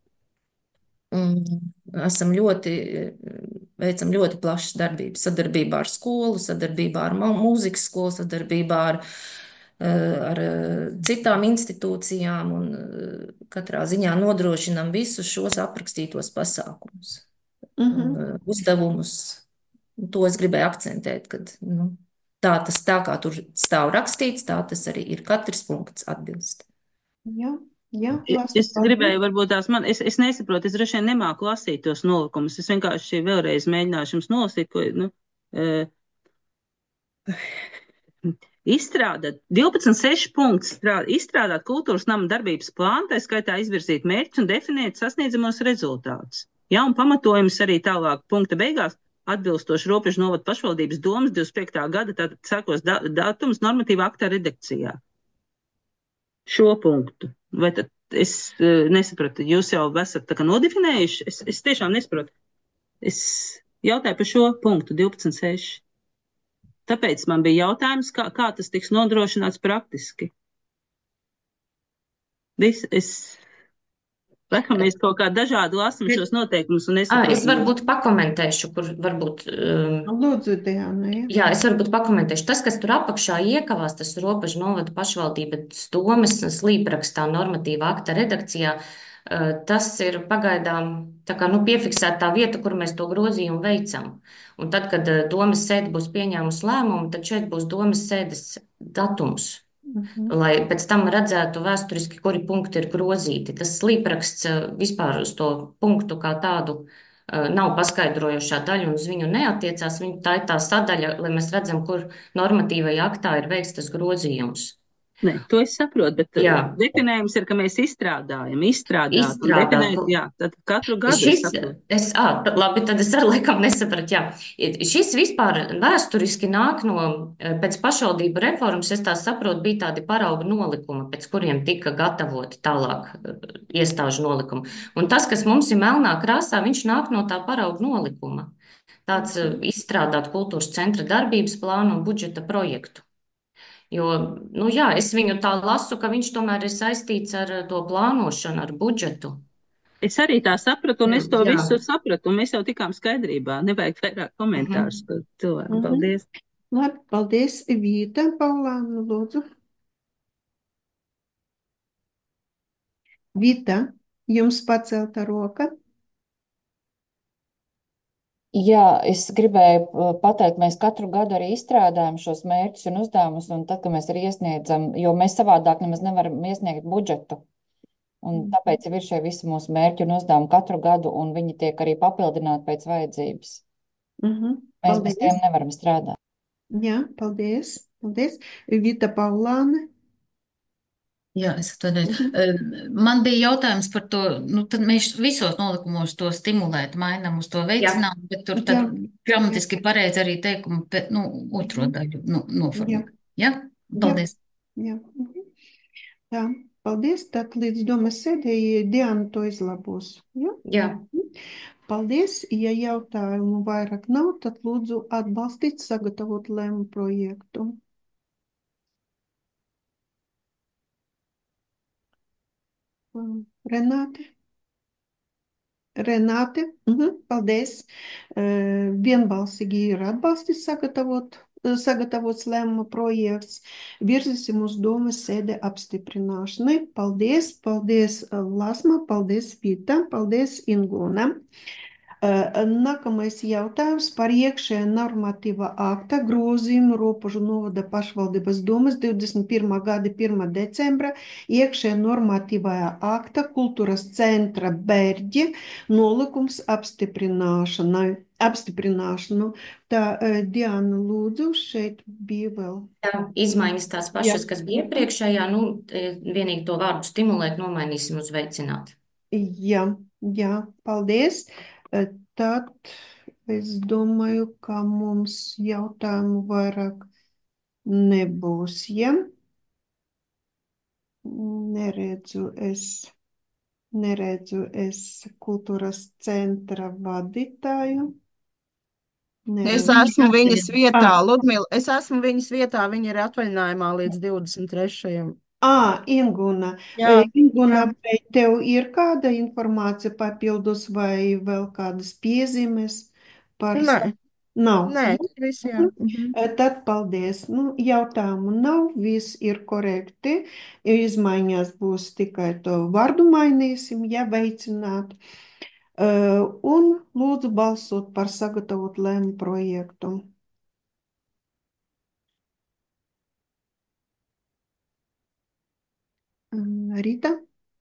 mm, esam ļoti, eh, veicam ļoti plašas darbības, sadarbībā ar skolu, sadarbībā ar mu- mūzikas skolu, sadarbībā ar, eh, ar eh, citām institūcijām un eh, katrā ziņā nodrošinam visus šos aprakstītos pasākumus un Mhm. eh, uzdevumus. To es gribēju akcentēt, kad, nu, tā tas tā, kā tur stāv rakstīts, tā tas arī ir. Katrs punkts atbilst. Jā, jā, I- Lasma, Es gribēju, varbūt tās man, es, es nesaprotu, es droši vien nemāku lasīt tos nolikumus. Es vienkārši vēlreiz mēģināšu jums nolasīt, ko, nu, eh, izstrādāt, divpadsmit seši punkts, strā- izstrādāt kultūras nama darbības plānu, tā skaitā izvirzīt mērķus un definēt sasniedzamos rezultātus. Jā, un pamatojums arī tālāk punkta beigās atbilstoši Ropažu novada pašvaldības domas divdesmit piektā gada, tātad sākos da datums normatīva akta redakcijā. Šo punktu. Vai tad es eh, nesapratu, jūs jau esat tā kā nodefinējuši? Es, es tiešām nesaprotu. Es jautāju par šo punktu divpadsmit seši. Tāpēc man bija jautājums, kā, kā tas tiks nodrošināts praktiski. Vis, es, laikam, mēs kaut kā dažādi lasam šos noteikumus un Ah, es Mm. nesaprotam. varbūt pakomentēšu, kur varbūt. Um, Lūdzu, Diana, jā. Jā, es varbūt pakomentēšu. Tas, kas tur apakšā iekavās, tas Ropažu novada pašvaldības domas slīprakstā normatīva akta redakcijā, eh, tas ir pagaidām tā kā, nu, piefiksētā vieta, kur mēs to grozījumu veicam. Un tad, kad eh, domas sēde būs pieņēmusi lēmumu, tad šeit būs domas sēdes datums, Mhm. lai pēc tam redzētu vēsturiski, kuri punkti ir grozīti. Tas slīpraksts eh, vispār uz to punktu kā tādu eh, nav paskaidrojošā daļa un uz viņu neatiecās. Viņu tā ir tā sadaļa, lai mēs redzam, kur normatīvajā aktā ir veikts tas grozījums. Nē, to es saprotu, bet eh, Jā, definējums ir, ka mēs izstrādājam, izstrādāt un izstrādāt. definēt, jā, tad katru gadu es Šis, saprotu. es, ā, t- labi, tad es arī laikam nesapratu, jā. Šis vispār vēsturiski nāk no, eh, pēc pašvaldību reformas, es tā saprotu, bija tādi parauga nolikumi, pēc kuriem tika gatavoti tālāk eh, iestāžu nolikumi. Un tas, kas mums ir melnā krāsā, viņš nāk no tā parauga nolikuma. Tāds eh, izstrādāt kultūras centra darbības plānu un budžeta projektu. Jo, nu jā, es viņu tā lasu, ka viņš tomēr ir saistīts ar eh, to plānošanu, ar budžetu. Es arī tā sapratu, un es to Jā. visu sapratu, un mēs jau tikām skaidrībā. Nevajag vairāk komentārus par cilvēku. Mhm. Paldies. Labi, paldies, Vīta, Paulāna, lūdzu. Vīta, jums pacelta roka. Jā, es gribēju uh, pateikt, mēs katru gadu arī izstrādājam šos mērķus un uzdevumus, un tad, kad mēs arī iesniedzam, jo mēs savādāk nemaz nevaram iesniegt budžetu. Un tāpēc jau ir šie visi mūsu mērķi un uzdevumi katru gadu, un viņi tiek arī papildināti pēc vajadzības. Mhm. Mēs bez Paldies. tiem nevaram strādāt. Jā, paldies. Paldies. Vīta, Paulāne. Jā, es atvainojos. Mhm. Eh, Man bija jautājums par to, nu, tad mēs visos nolikumos to stimulēt, mainām uz to Jā, veicinām, bet tur Jā, tad jā. gramatiski pareizi arī teikumu, pe- nu, otro Mhm. daļu, nu, Jā, noformulēt. Jā, jā, paldies. jā. Mhm. Tā. Paldies. Tad līdz domas sēdēji Diana to izlabos. Ja? Jā. Paldies. Ja jautājumu vairāk nav, tad lūdzu atbalstīt sagatavot lēmu projektu. Renāte? Renāte? Mhm, paldies. Uh, vienbalsīgi ir atbalstis sagatavot, sagatavots lēmuma projekts. Virzīsim uz domas sēde apstiprināšanai. Paldies, paldies Lasma, paldies Vita, paldies Ingūna. Nākamais jautājums par iekšējā normatīvā akta grozījumu Ropožu novada pašvaldības domas divdesmit pirmā gada pirmā decembra iekšējā normatīvajā akta kultūras centra Bērģi nolikums apstiprināšanai. Apstiprināšanu. Tā, Diana, lūdzu, šeit bija vēl. Jā, izmaiņas tās pašas, kas bija iepriekšējā, nu, vienīgi to vārdu stimulēt nomainīsim uz veicināt. Jā, jā, paldies. Tad es domāju, ka mums jautājumu vairāk nebūs, ja? Neredzu es, neredzu es kultūras centra vadītāju. Es Neredzu. esmu viņas vietā, Ah. Ludmila, es esmu viņas vietā, viņa ir atvaļinājumā līdz divdesmit trešajam Ā, Inguna. Jā, Inguna, jā. vai tev ir kāda informācija papildus vai vēl kādas piezīmes par... Nē. Nav. Nē, viss jā. Mhm. Tad paldies. Nu, jautājumu nav, viss ir korekti. Izmaiņas būs tikai to vārdu mainīsim, ja veicināt. Un lūdzu balsot par sagatavot lēmu projektu. Rita?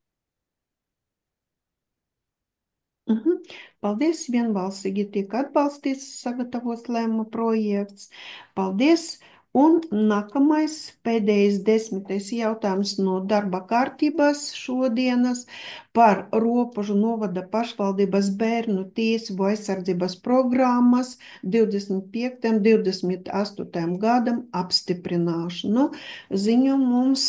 Mhm. Paldies, vienbalsīgi tiek atbalstīts sagatavots lēmuma projekts. Paldies. Un nākamais, pēdējais desmitais jautājums no darba kārtības šodienas par Ropožu novada pašvaldības bērnu tiesību aizsardzības programmas divdesmit piektajam divdesmit astotajam gadam apstiprināšanu. Ziņo mums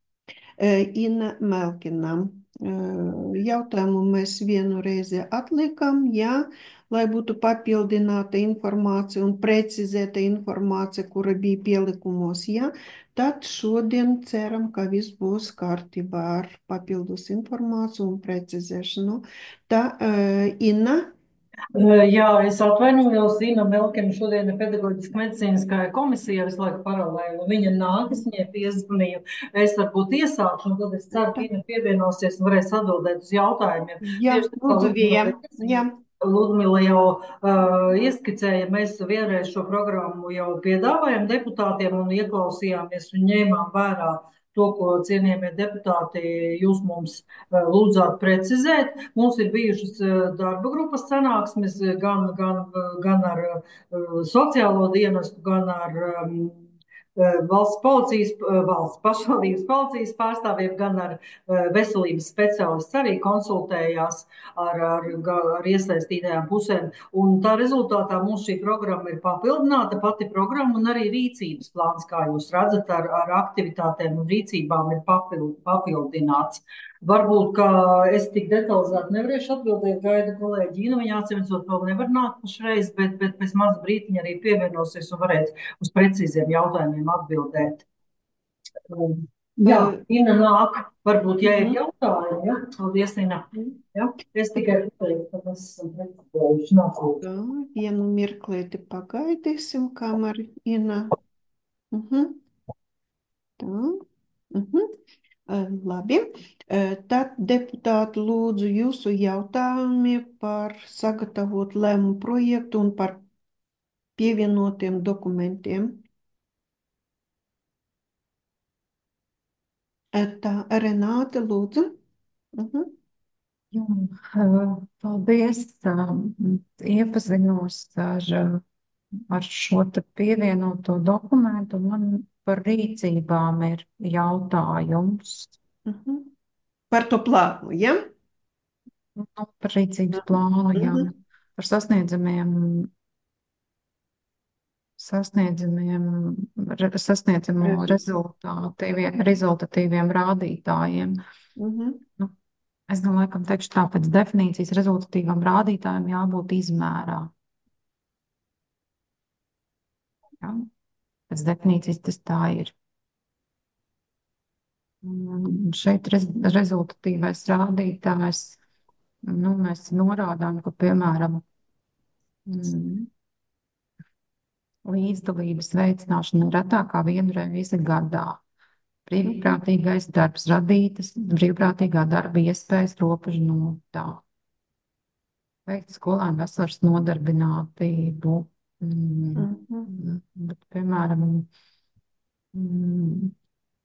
Ina Melkina. Jautājumu mēs vienu reizi atliekam, jā, lai būtu papildināta informācija un precizēta informācija, kura bija pielikumos, jā, tad šodien ceram, ka viss būs kārtībā ar papildus informāciju un precizēšanu. Tā, Ina? Jā, es atvainojos, Ina Melkina šodien ir pedagoģiska medicīniskā komisija, visu laiku paralēli. Viņa nākas, viņai piezvanīju. Es varbūt iesākšu, un tad es ceru, ka Ina pievienosies un varēs atbildēt uz jautājumiem. Jā, lūdzu, Vija. Jā. Ludmila jau uh, ieskicēja, mēs vienreiz šo programmu jau piedāvājam deputātiem un ieklausījāmies un ņēmām vērā to, ko cienījamie deputāti jūs mums uh, lūdzāt precizēt. Mums ir bijušas uh, darba grupas sanāksmes gan, gan, gan ar uh, sociālo dienestu, gan ar um, valsts policijas, valsts pašvaldības policijas pārstāvjiem, gan ar veselības speciālists arī konsultējās ar, ar, ar iesaistītajām pusēm. Un tā rezultātā mums šī programma ir papildināta, pati programma un arī rīcības plāns, kā jūs redzat, ar, ar aktivitātēm un rīcībām ir papild, papildināts. Varbūt, ka es tik detalizēti nevarēšu atbildēt, gaida kolēģi Ina, viņa atsimedzot vēl nevar nākt pašreiz, bet, bet pēc maz brītiņa arī pievienosies un varēs uz precīziem jautājumiem atbildēt. Jā, Ina nāk, varbūt, ja ir jautājumi, ja? Paldies, Ina. Ja? Es tikai pateicu, ka mēs esam precizējuši. Tā, vienu mirklīti pagaidīsim, kamēr Ina. Uh-huh. Tā. Uh-huh. Labi. Tad, deputāti, lūdzu jūsu jautājumi par sagatavot lēmumu projektu un par pievienotiem dokumentiem. Tā, Renāte, lūdzu. Uh-huh. Jā, paldies. Iepazinos ar, ar šo te pievienoto dokumentu. Man par rīcībām ir jautājums. Uh-huh. Par to plānu, ja? Nu, par rīcības plānu, jā. Uh-huh. Par sasniedzamiem sasniedzamiem, re- sasniedzamo rezultātīviem, rezultatīviem rādītājiem. Mhm. Nu, es domāju, laikam teikšu tā, pēc definīcijas rezultatīvam rādītājam jābūt izmērā. Ja? Pēc definīcijas tas tā ir. Un šeit rez, rezultatīvais rādītājs, nu, mēs norādām, ka, piemēram, mm, līdzdalības veicināšana retāk kā vienu reizi gadā. Brīvprātīgais darbs radītas, brīvprātīgā darba iespējas robežu nodā. Veikt skolēnu vasaras nodarbinātību. Mm, Mhm. bet, piemēram, mm,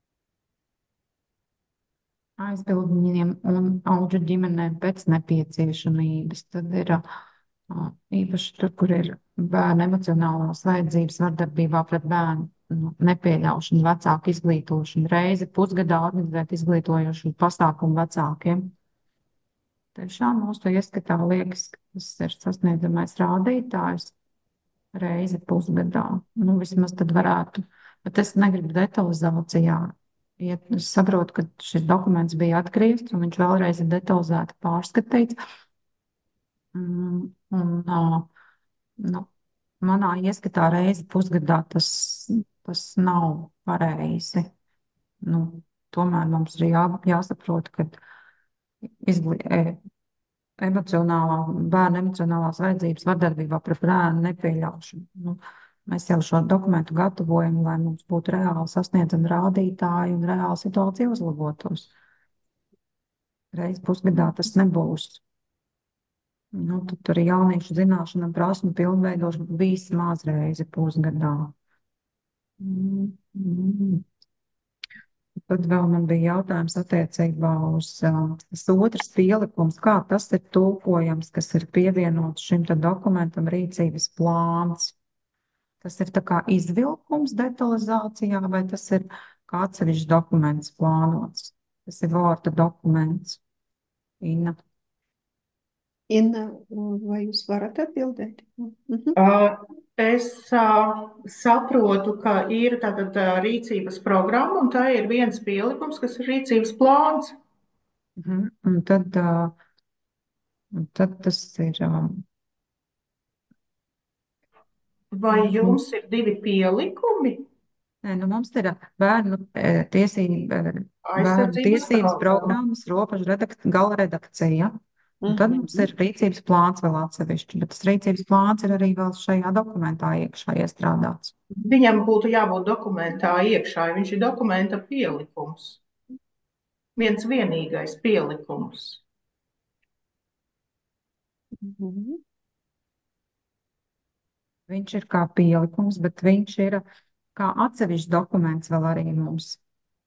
aizbildņiem un auģu ģimenēm pēc nepieciešamības. Tad ir ā, īpaši tur, kur ir bērnu emocionālās vajadzības vardarbībā pret bērnu nu, nepieļaušana, vecāku izglītošana, reizi pusgadā organizēt izglītojošu pasākumu vecākiem. Tiešām mūsu ieskatā liekas, ka tas ir sasniedzamais rādītājs reizi pusgadā. Nu, vismaz tad varētu, bet es negribu detalizācijā. Ja es saprotu, ka šis dokuments bija atgriezts, un viņš vēlreiz ir detalizēti pārskatīts. Mm, un, ā, nu, manā ieskatā reizi pusgadā tas, tas nav pareizi. Nu, tomēr mums ir jā, jāsaprot, ka izglī, e, emocionālā, bērna emocionālās vajadzības vardarbībā pret bērnu nepieļaušanu. Nu, mēs jau šo dokumentu gatavojam, lai mums būtu reāli sasniedzami rādītāji un reāli situācija uzlabotos. Reiz pusgadā tas nebūs. Nu, tad tur ir jauniešu zināšana un prasmu pilnveidošana vismaz reizi pusgadā. Mm, mm. Tad vēl man bija jautājums attiecībā uz uh, tas otrs pielikums, kā tas ir tulkojams, kas ir pievienots šim te dokumentam rīcības plāns. Tas ir tā kā izvilkums detalizācijā, vai tas ir kā atsevišķs dokuments plānots? Tas ir Word dokuments. Inna. Inna, vai jūs varat atbildēt? Mhm. Uh, Es uh, saprotu, ka ir tātad uh, rīcības programma, un tā ir viens pielikums, kas ir rīcības plāns. Mhm. Un tad, uh, un tad tas ir. Um, Vai jums ir divi pielikumi? Nē, nu mums ir uh, bērnu eh, tiesība, eh, bērnu Aizsardzības tiesības programma. programmas, robežu redakt, gala redakcija. Un tad mums ir rīcības plāns vēl atsevišķi, bet tas rīcības plāns ir arī vēl šajā dokumentā iekšā iestrādāts. Viņam būtu jābūt dokumentā iekšā, ja viņš ir dokumenta pielikums. Viens vienīgais pielikums. Mhm. Viņš ir kā pielikums, bet viņš ir kā atsevišķs dokuments vēl arī mums.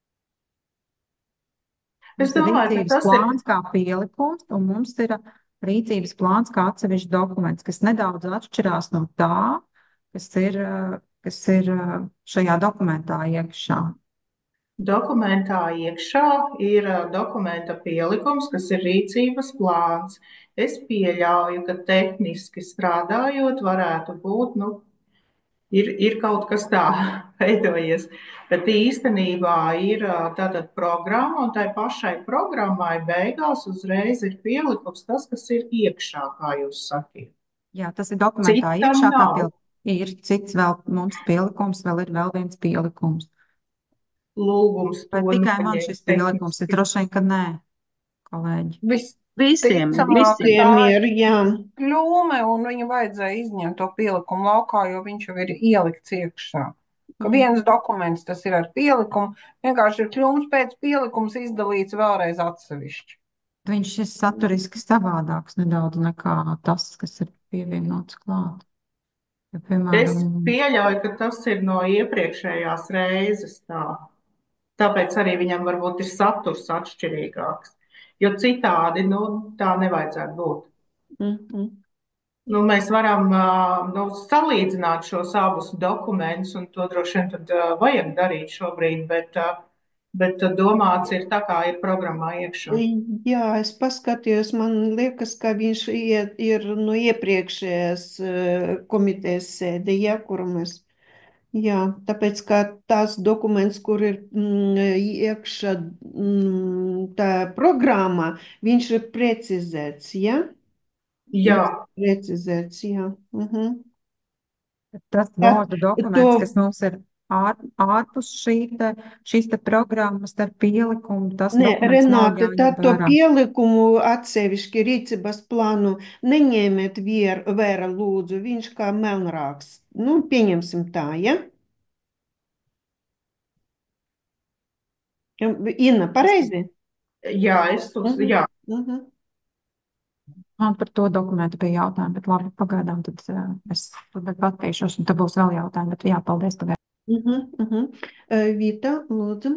Es Mums ir domāju, ka rīcības tas ir plāns kā pielikums, un mums ir rīcības plāns kā atsevišķs dokuments, kas nedaudz atšķirās no tā, kas ir, eh, kas ir eh, šajā dokumentā iekšā. dokumentā iekšā ir uh, dokumenta pielikums, kas ir rīcības plāns. Es pieļauju, ka tehniski strādājot varētu būt, nu, ir, ir kaut kas tā veidojies. Bet īstenībā ir ā, tātad programma, un tai pašai programmai beigās uzreiz ir pielikums tas, kas ir iekšā, kā jūs sakiet. Jā, tas ir dokumentā Citam iekšā, kā nav. pielikums. Ir cits vēl mums pielikums, vēl ir vēl viens pielikums. Lūgums to Vai tikai man noņemt šis pielikums ir? tehniski. Droši vien, ka nē, kolēģi. Visiem, Visticamāk, visiem. tā ir, jā. kļūme, un viņu vajadzēja izņemt to pielikumu laukā, jo viņš jau ir ielikts iekšā. Ka viens dokuments tas ir ar pielikumu, vienkārši ir kļūmes pēc pielikums izdalīts vēlreiz atsevišķi. Viņš ir saturiski savādāks nedaudz nekā tas, kas ir pievienots klāt. Ja, Es piemēram, pieļauju, ka tas ir no iepriekšējās reizes tā. Tāpēc arī viņam varbūt ir saturs atšķirīgāks. Jo citādi, nu, tā nevajadzētu būt. Mhm. Nu, mēs varam ā, nu, salīdzināt šos abus dokumentus, un to droši vien tad ā, vajag darīt šobrīd, bet, ā, bet domāts ir tā, kā ir programmā iekšā. Jā, es paskatījos, man liekas, ka viņš iet, ir no iepriekšējās eh, komitejas sēde, ja, kuru mēs Jā, tāpēc, ka tās dokuments, kur ir mm, iekšā mm, tā programmā, viņš ir precizēts, ja? Jā, Viņš ir precizēts, jā. Mhm. Tas Tā, vārdu dokuments, to kas mums ir ār, ārpus šī te, šīs te programmas ar pielikumu, tas Nē, dokuments nav Renāte, jāņem tad to vērā. pielikumu atsevišķi rīcības plānu neņēmiet vier, vērā lūdzu, viņš kā melnrāks. Nu, pieņemsim tā, ja? Inna, pareizi? jā, es uz, Mhm, jā. mhm. Man par to dokumentu bija jautājumi, bet labi, pagaidām tad uh, es tad pateikšos, un tad būs vēl jautājumi, bet jā, paldies pagaidām. Mhm, mhm. Eh, Vita, lūdzu.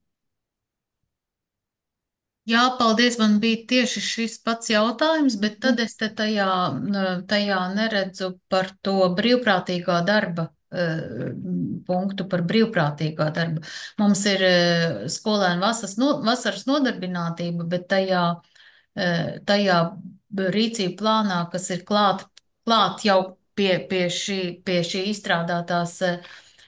Jā, paldies. Man bija tieši šis pats jautājums, bet tad es te tajā, n- tajā neredzu par to brīvprātīgā darba eh, punktu, par brīvprātīgā darba. Mums ir eh, skolēnu vasaras, no, vasaras nodarbinātība, bet tajā, eh, tajā rīcību plānā, kas ir klāt, klāt jau pie, pie šī, pie šī izstrādātās eh,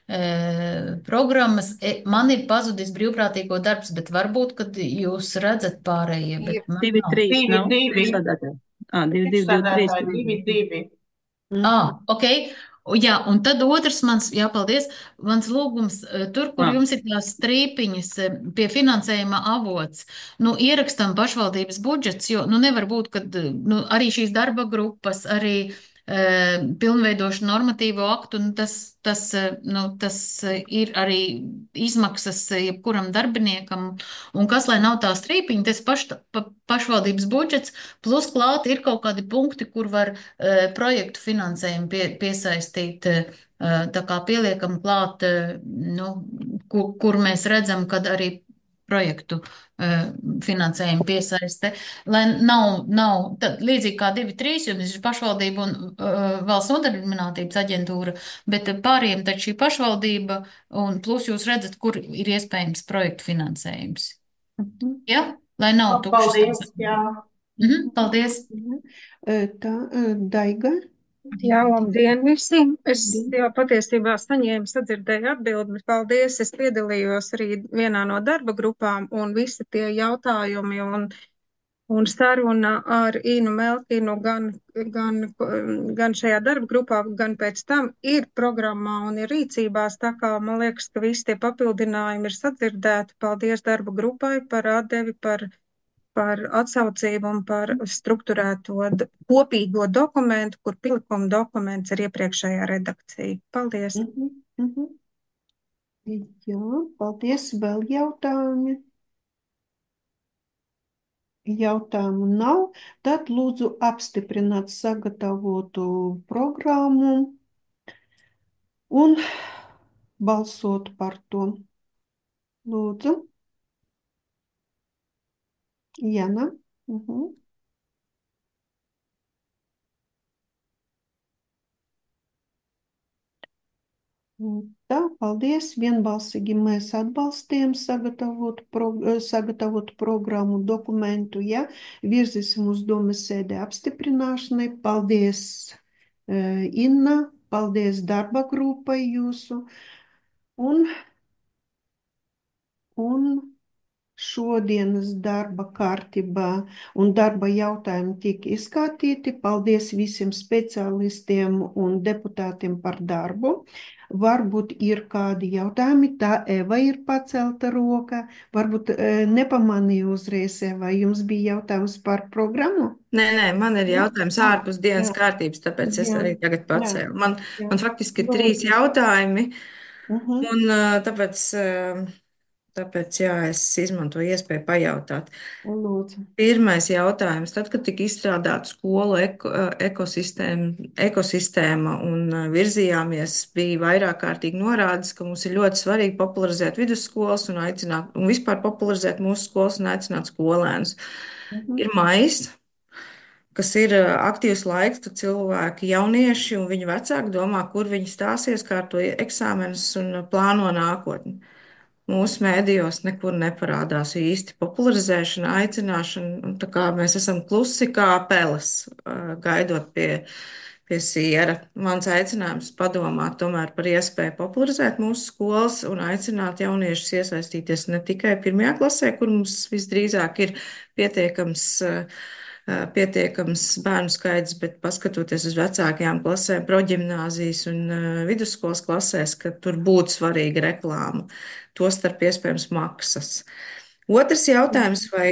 e, programmas. E, man ir pazudis brīvprātīgo darbs, bet varbūt, kad jūs redzat pārējie, Ir bet man Divi, nav. trīs, divi, nav? divi, Priekšsādātāji. Ā, divi, divi, divi, trīs. priekšsēdētāji, divi, divi. Ah, ok. U, Jā, un tad otrs mans, jā, paldies, mans lūgums, eh, tur, kur Ā, jums ir tās strīpiņas eh, pie finansējuma avots, nu, ierakstam pašvaldības budžets, jo, nu, nevar būt, ka, nu, arī šīs darba grupas, arī e, pilnveidošu normatīvo aktu, nu, tas, tas, eh, nu, tas eh, ir arī izmaksas eh, jebkuram darbiniekam, un kas, lai nav tā strīpiņa, tas paš, pa, pašvaldības budžets, plus klāt ir kaut kādi punkti, kur var eh, projektu finansējumu pie, piesaistīt, eh, tā kā pieliekam klāt, eh, nu, kur, kur mēs redzam, kad arī projektu eh, finansējumu piesaiste, lai nav, nav tad, līdzīgi kā divi, trīs, jums ir pašvaldība un uh, valsts nodarbinātības aģentūra, bet pāriem taču šī pašvaldība un plus jūs redzat, kur ir iespējams projektu finansējums. Mhm, Ja? Lai nav tukšas tās. Paldies, jā. Mhm, paldies. mhm. Eh, Tā, eh, Daiga. Jā, labdien visiem! Es Labdien. jau patiesībā saņēmu, sadzirdēju atbildi. Paldies! Es piedalījos arī vienā no darba grupām, un visi tie jautājumi un, un saruna ar Inu Melkinu gan, gan, gan šajā darba grupā, gan pēc tam ir programmā un ir rīcībās. Tā kā man liekas, ka visi tie papildinājumi ir sadzirdēti. Paldies darba grupai par atdevi, par par atsaucību un par strukturēto d- kopīgo dokumentu, kur pilikuma dokuments ir iepriekšējā redakcija. Paldies! Mhm, mhm. Jā, paldies. Vēl jautājumi? Jautājumu nav. Tad lūdzu apstiprināt sagatavotu programmu un balsot par to. Lūdzu, Jana. Mhm. Tā, paldies. Vienbalsīgi mēs atbalstījām sagatavotu, pro, sagatavotu programmu dokumentu, ja virzīsim uz domas sēdē apstiprināšanai. Paldies, eh, Inna, paldies darba grupai jūsu. Un, un šodienas darba kārtībā un darba jautājumi tika izskatīti. Paldies visiem speciālistiem un deputātiem par darbu. Varbūt ir kādi jautājumi. Tā Eva ir pacelta roka. Varbūt e, nepamanīju uzreiz, Eva, jums bija jautājums par programmu? Nē, nē, man ir Jā, jautājums jā, ārpus dienas jā, kārtības, tāpēc es jā, arī tagad jā, pacēlu. Man, jā. man faktiski ir trīs Lūdzu. jautājumi, Mhm, un ā, tāpēc, ā, tāpēc jā, es izmantoju iespēju pajautāt. lūdzu. Pirmais jautājums. Tad, kad tika izstrādāta skolu eko, ekosistēma, ekosistēma un ā, virzījāmies, bija vairāk kārtīgi norādes, ka mums ir ļoti svarīgi popularizēt vidusskolas un aicināt, un vispār popularizēt mūsu skolas un aicināt skolēnus. Mhm, Ir maijs, kas ir ā, aktīvs laiks, kad cilvēki, jaunieši un viņu vecāki domā, kur viņi stāsies, kārto eksāmenus un ā, plāno nākotni. Mūsu mēdījos nekur neparādās īsti popularizēšana, aicināšana. Un tā kā mēs esam klusi kā peles, ā, gaidot pie, pie siera. Mans aicinājums padomāt tomēr par iespēju popularizēt mūsu skolas un aicināt jauniešus iesaistīties ne tikai pirmajā klasē, kur mums visdrīzāk ir pietiekams, pietiekams bērnu skaits, bet paskatoties uz vecākajām klasēm, proģimnāzijas un vidusskolas klasēs, ka tur būtu svarīga reklāma, tostarp iespējams maksas. Otrs jautājums, vai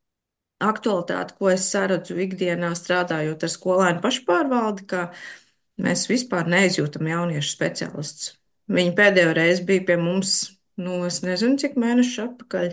aktualitāte, ko es saredzu ikdienā strādājot ar skolēnu pašpārvaldi, ka mēs vispār neizjūtam jauniešu speciālistus. Viņi pēdējo reizi bija pie mums, nu, es nezinu, cik mēnešu atpakaļ,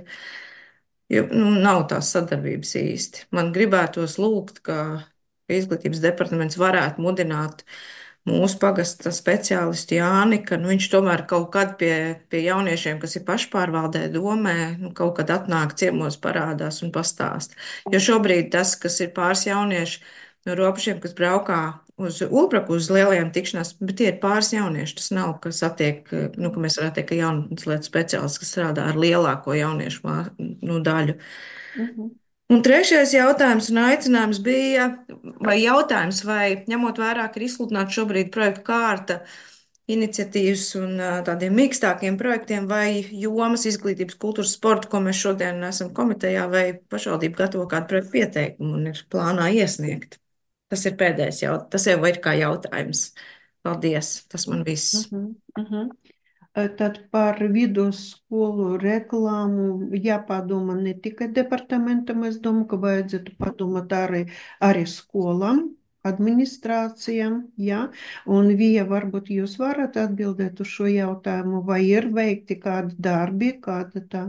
jo, nu, nav tās sadarbības īsti. Man gribētos lūgt, ka izglītības departaments varētu mudināt mūsu pagasta speciālistu Jāni, ka nu, viņš tomēr kaut kad pie, pie jauniešiem, kas ir pašpārvaldē domē, nu, kaut kad atnāk ciemos parādās un pastāst. Jo šobrīd tas, kas ir pāris jaunieši no robežiem, kas braukā uz Ulbraku, uz lielajām tikšanās, bet tie ir pāris jaunieši. Tas nav, ka satiek, nu, ka mēs varētu teikt, ka jaunatnes lietu speciālists, kas strādā ar lielāko jauniešu mā, nu, daļu. Mhm. Un trešais jautājums un aicinājums bija, vai jautājums, vai ņemot vērā, ka ir izsludināta šobrīd projektu kārta iniciatīvas un tādiem mīkstākiem projektiem, vai jomas izglītības, kultūras, sporta, ko mēs šodien esam komitejā, vai pašvaldība gatavo kādu projektu pieteikumu un ir plānā iesniegt. Tas ir pēdējais jautājums. Tas jau ir kā jautājums. Paldies. Tas man viss. Mhm, mhm. Tad par vidusskolu reklāmu jāpadomā ne tikai departamentam, es domāju, ka vajadzētu padomāt arī, arī skolām, administrācijām, jā, un Vija, varbūt jūs varat atbildēt uz šo jautājumu, vai ir veikti kādi darbi, kāda tā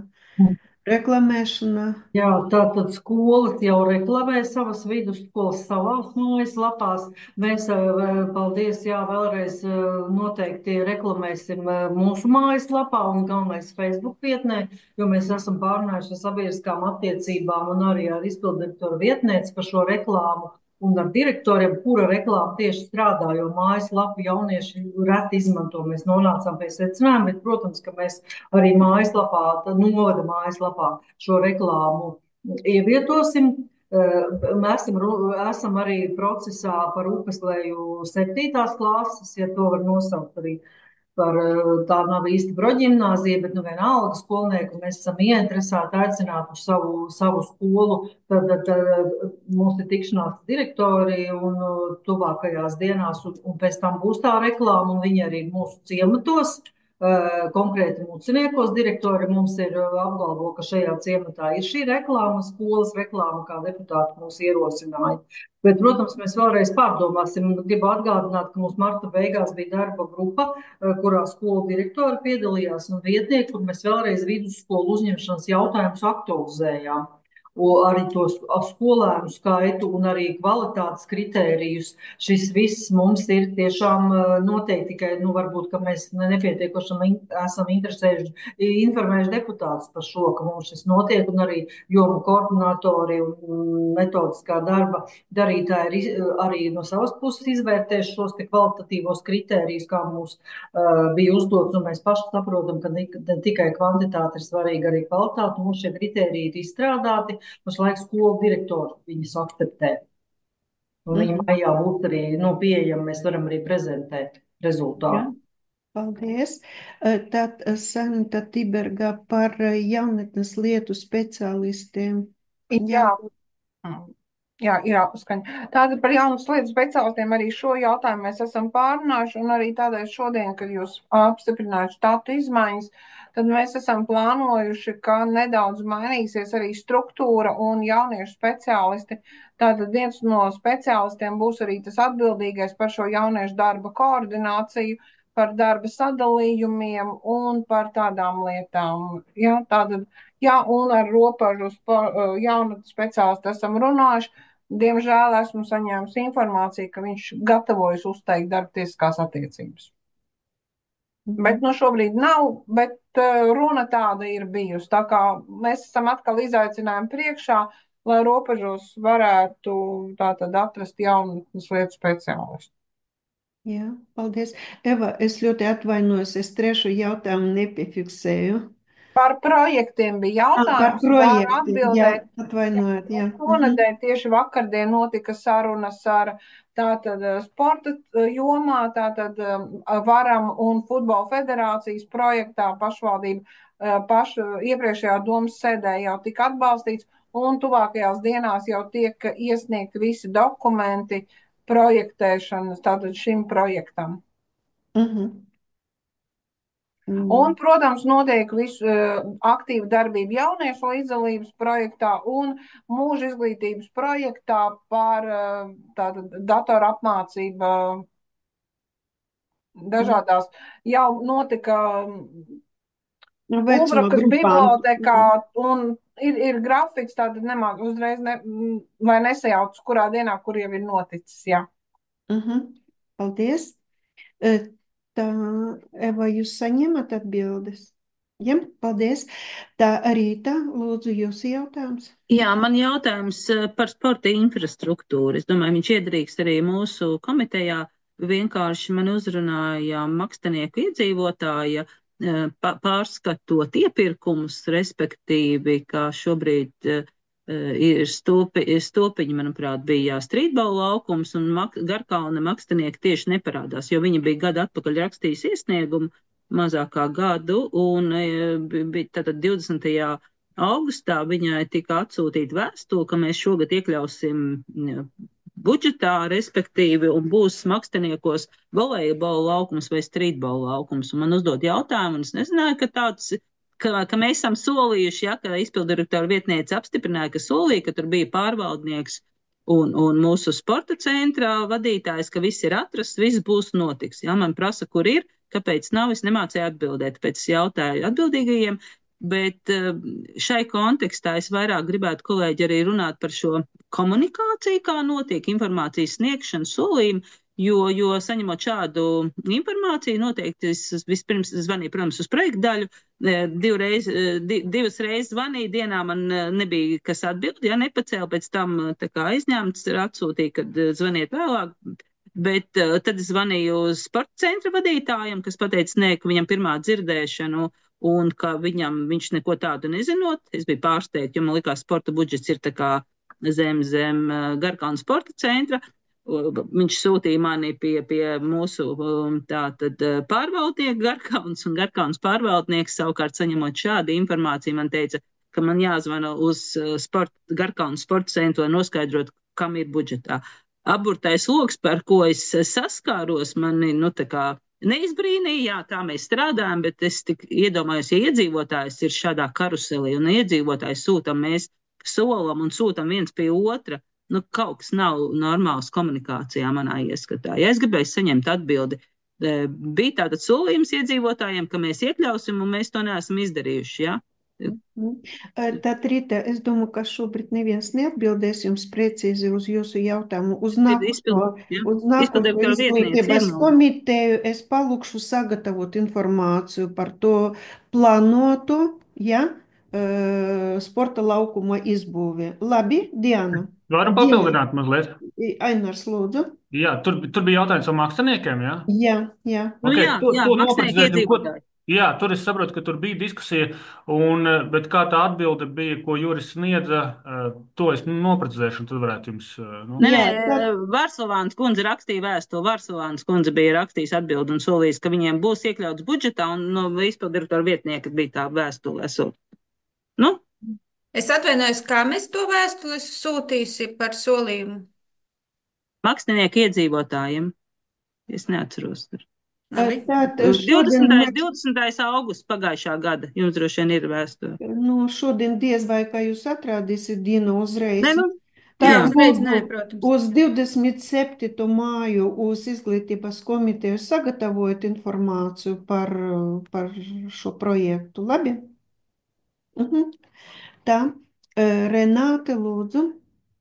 reklamēšana? Jā, tātad skolas jau reklamē savas vidusskolas savās mājaslapās. Mēs, paldies, jā, vēlreiz noteikti reklamēsim mūsu mājaslapā un galvenais Facebook vietnē, jo mēs esam pārunājuši ar sabiedriskām attiecībām un arī ar izpildirektoru vietnēci par šo reklāmu. Un ar direktoriem, kura reklāma tieši strādā, jo mājaslapu jaunieši reti izmanto. Mēs nonācām pie secinājuma, bet, protams, ka mēs arī mājaslapā, novada mājaslapā šo reklāmu ievietosim. Mēs esam, esam arī procesā par Upesleju septītās klases, ja to var nosaukt arī par, tā nav īsti proģimnāzija, bet nu vienalga skolnieku mēs esam ieinteresēti aicināt uz savu, savu skolu. Tad, tad mums ir tikšanās direktori un tuvākajās dienās, un, un pēc tam būs tā reklāma, un viņi arī mūsu ciematos, konkrēti Muciniekos direktori mums ir apgalvo, ka šajā ciematā ir šī reklāma, skolas reklāma, kā deputāti mūs ierosināja. Bet, protams, mēs vēlreiz pārdomāsim. Gribu atgādināt, ka mums marta beigās bija darba grupa, kurā skolu direktori piedalījās un vietnieki, kur mēs vēlreiz vidusskolu uzņemšanas jautājumus aktualizējām. Arī to skolēnu skaitu un arī kvalitātes kritērijus. Šis viss mums ir tiešām noteikti, tikai, nu, varbūt, ka mēs nepietiekošam esam interesējuši, informējuši deputātus par šo, ka mums šis notiek, un arī jomu koordinatori un metodiskā darba darītāji arī no savas puses izvērtēs šos te kvalitatīvos kritērijus, kā mums uh, bija uzdots, un mēs paši saprotam, ka ne, ne tikai kvantitāte ir svarīga, arī kvalitāte, un mums šie kritēriji ir izstrādāti. Pašlaik skolu direktori viņus akceptē. Un viņi Mhm. maijā būs arī nu, pieejami, mēs varam arī prezentēt rezultātu. Jā. Paldies. Tad Sanita Tiberga par jaunatnes lietu speciālistiem. Jā. Jā, ir apskaņa. Tātad par jaunas lietu speciālistiem arī šo jautājumu mēs esam pārunājuši, un arī tādēļ šodien, kad jūs apstiprinājāt štatu izmaiņas, tad mēs esam plānojuši, ka nedaudz mainīsies arī struktūra un jauniešu speciālisti. Tātad viens no speciālistiem būs arī tas atbildīgais par šo jauniešu darba koordināciju, par darba sadalījumiem un par tādām lietām. Jā, tātad, jā, un ar robežu jaunatnes speciālistu esam runājuši. Diemžēl esmu saņēmusi informāciju, ka viņš gatavojas uzteikt darba tiesiskās attiecības. Mm-hmm. Bet nu šobrīd nav, bet uh, runa tāda ir bijusi. Tā kā mēs esam atkal izaicinājumi priekšā, lai robežos varētu tātad atrast jaunatnes lietu speciālistu. Jā, paldies. Eva, es ļoti atvainojos, es trešo jautājumu nepiefiksēju. Par projektiem bija Ah, par jautājums, varu projektiem, jā, atbildēt. atvainojiet, jā. Mhm. Šonadēļ tieši vakardien notika sarunas ar tātad sporta jomā, tātad um, Varam un Futbola federācijas projektā pašvaldība uh, pašu iepriekšējā domas sēdē jau tika atbalstīts, un tuvākajās dienās jau tiek iesniegti visi dokumenti projektēšanas, tātad šim projektam. Mhm. Un, protams, notiek visu uh, aktīva darbība jauniešu līdzdalības projektā un mūža izglītības projektā par uh, tātad datoru apmācību dažādās. Jau notika Nu, veco Ulbrakas grupām. bibliotekā un ir, ir grafiks, tātad nemāk uzreiz, ne, lai nesajauc, kurā dienā, kur jau ir noticis, jā. Mhm. Paldies. E, Tā, Eva, jūs saņemat atbildes? Jā, paldies. Tā, Rīta, lūdzu, jūsu jautājums. Jā, man jautājums eh, par sporta infrastruktūru. Es domāju, viņš iedrīkst arī mūsu komitejā. Vienkārši man uzrunāja makstanieku iedzīvotāja, eh, pa- pārskatot iepirkumus, respektīvi, kā šobrīd eh, ir stopi, stopiņi, manuprāt, bija jā, strītbola laukums, un mak, Garkalna makstanieki tieši neparādās, jo viņi bija gadu atpakaļ rakstījis iesniegumu, mazākā gadu, un e, bi- bija tātad divdesmitajā augustā viņai tika atsūtīta vēstule, ka mēs šogad iekļausim ja, budžetā, respektīvi, un būs makstaniekos volejbola laukums vai strītbola laukums. Un man uzdod jautājumu, un es nezināju, ka tāds, ka, ka mēs esam solījuši, ja, ka izpildirektora vietniece apstiprināja, ka solīja, ka tur bija pārvaldnieks un, un mūsu sporta centra vadītājs, ka viss ir atrasts, viss būs notiks. Ja, man prasa, kur ir, kāpēc nav, es nemācēju atbildēt, pēc es jautāju atbildīgajiem, bet eh, šai kontekstā es vairāk gribētu, kolēģi, arī runāt par šo komunikāciju, kā notiek informācijas sniegšana, solījumu, jo, jo saņemot šādu informāciju, noteikti es vispirms zvanīju, protams, uz projektu daļu, eh, divreiz, eh, di, divas reizes zvanīju, dienā man eh, nebija kas atbild, ja nepacēla, pēc tam eh, tā kā aizņemts, atsūtīja, kad eh, zvaniet vēlāk. Bet uh, tad es zvanīju uz sporta centra vadītājam, kas pateica, nē, ka viņam pirmā dzirdēšanu un ka viņam viņš neko tādu nezinot. Es biju pārsteigta, jo man likās, sporta budžets ir tā kā zem, zem uh, Garkalna sporta centra. Uh, viņš sūtīja mani pie, pie mūsu um, tātad uh, pārvaldnieku Garkalnas, un Garkalnas pārvaldnieks savukārt saņemot šādu informāciju man teica, ka man jāzvana uz uh, sport, Garkalnas sporta centru, lai noskaidrotu, kam ir budžetā. Aburtais loks, par ko es saskāros, mani, nu, tā kā neizbrīnīja, jā, tā mēs strādājam, bet es tik iedomājos, ja iedzīvotājs ir šādā karuselī un iedzīvotājs sūtam, mēs solam un sūtam viens pie otra, nu, kaut kas nav normāls komunikācijā manā ieskatā. Ja es gribēju saņemt atbildi, bija tātad solījums iedzīvotājiem, ka mēs iekļausim, un mēs to neesam izdarījuši, jā. Tad, Rita, es domāju, ka šobrīd neviens neatbildēs jums precīzi uz jūsu jautājumu. Uz nākošo, uz nākošo izglītības komiteju es palūkšu sagatavot informāciju par to plānotu, ja, sporta laukuma izbūvi. Labi, Diana? Varam papildināt mazliet? Ainars, lūdzu. Jā, tur, tur bija jautājums par māksliniekiem, jā? Jā, jā. Nu, Okay, jā, to, jā, to mākslinieki noprecizēsim, ko- iedzīvotāji. Jā, tur es saprotu, ka tur bija diskusija, un, bet kā tā atbilde bija, ko Juris sniedza, eh, to es noprecizēšu, un tad varētu jums. eh, Nu. Nē, Jā, nē, tad- Varslavāns kundze rakstīja vēstuli. Varslavāns kundze bija rakstījis atbildi un solījis, ka viņiem būs iekļauts budžetā, un no izpildirektora vietnieka bija tā vēstule esot. Nu, Es atvainojos, kā mēs to vēstuli sūtīsim par solījumu. makstinieki iedzīvotājiem. Es neatceros. Tur. Labi. Tātad šodien divdesmitais mēs- divdesmitais augusts pagājušā gada. Jums droši vien ir vēsture. Nu, šodien diez vai kā jūs atradīsiet Dinu uzreiz. Nē, nu, Tā jā. Uzreiz lūdzu, nē, protams. uz divdesmit septīto māju uz izglītības komiteju sagatavojot informāciju par, par šo projektu. Labi? Mhm. Tā, eh, Renāte, lūdzu.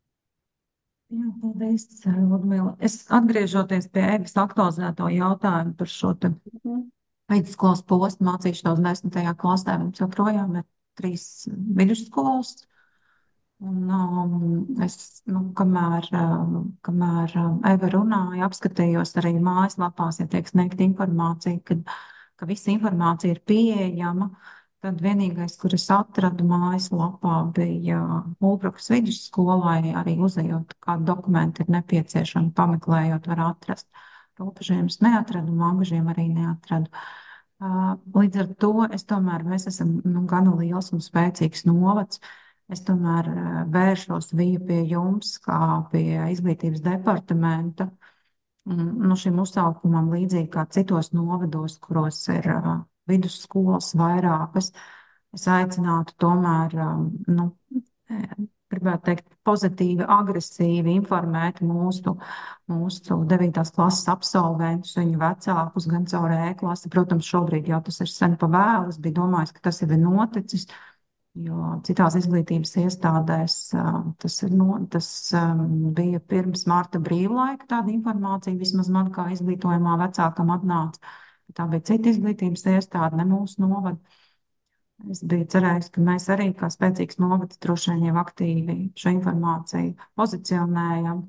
Jā, paldies, Ludmila. Es atgriežoties pie Evas aktualizēto jautājumu par šo te Mhm. vidusskolas posmu mācīšanos desmitajā klasē. Mums joprojām ir trīs vidusskolas. Un um, es, nu, kamēr, um, kamēr um, Eva runāja, apskatījos arī mājaslapās, ja tiek sniegta informācija, kad, ka visa informācija ir pieejama. tad vienīgais, kur es atradu mājaslapā, bija Ulbrukas vidusskolai, arī uzejot, kādu dokumentu ir nepieciešami, pameklējot, var atrast. Robežiem es neatradu, Vangažiem arī neatradu. Līdz ar to es tomēr, mēs esam nu, gana liels un spēcīgs novads. Es tomēr vēršos viju pie jums, kā pie izglītības departamenta, nu, šim uzsaukumam līdzīgi kā citos novados, kuros ir uh, vidusskolas vairākas. Es aicinātu tomēr, um, nu, gribētu teikt, pozitīvi, agresīvi informēt mūsu, mūsu devītās klases absolventus, viņu vecākus, gan caur e-klasi. Protams, šobrīd jau tas ir sen pa vēlu. Es biju domājis, ka tas jau ir noticis. Jo citās izglītības iestādēs tas, ir no, tas um, bija pirms Marta brīvlaika tāda informācija, vismaz man kā izglītojumā vecākam atnāca. Tā bija cita izglītības iestāde, ne mūsu novada. Es biju cerējis, ka mēs arī kā spēcīgs novads droši vien jau aktīvi šo informāciju pozicionējam,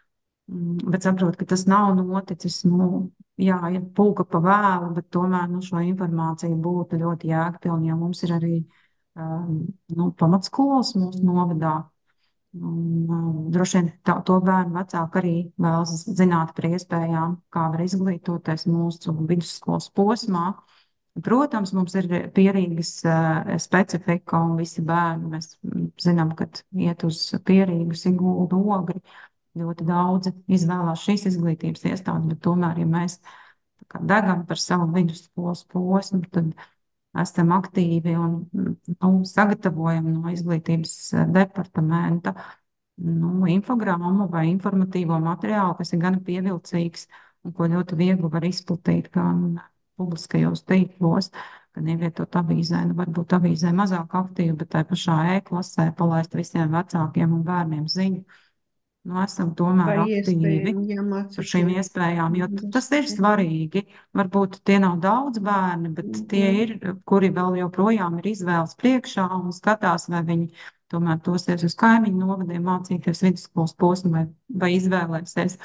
bet saprotu, ka tas nav noticis, nu, jā, ir pulka pa vēlu, bet tomēr nu, šo informāciju būtu ļoti jēgpilni, jo mums ir arī Um, nu, pamatskolas mūsu novadā. Un, um, droši vien tā, to bērnu vecāki arī vēlas zināt par iespējām, kā var izglītoties mūsu vidusskolas posmā. Protams, mums ir Pierīgas uh, specifika un visi bērni. Mēs zinām, ka iet uz Pierīgu, Siguldu, Ogri. Ļoti daudzi izvēlās šīs izglītības iestādes, bet tomēr, ja mēs tā kā degam par savu vidusskolas posmu, tad esam aktīvi un nu, sagatavojam no izglītības departamenta nu, infogrammu vai informatīvo materiālu, kas ir gan pievilcīgs un ko ļoti viegli var izplatīt gan publiskajos tīklos, gan ievietot avīzē. Nu, varbūt avīzē mazāk aktīvi, bet tai pašā e-klasē palaist visiem vecākiem un bērniem ziņu. Nu, esam tomēr Vai aktīvi iespējām par šīm mācīties? iespējām, jo tas ir svarīgi. Varbūt tie nav daudz bērni, bet tie ir, kuri vēl joprojām ir izvēles priekšā un skatās, vai viņi tomēr dosies uz kaimiņu novadiem mācīties vidusskolas posmu vai, vai izvēlēsies,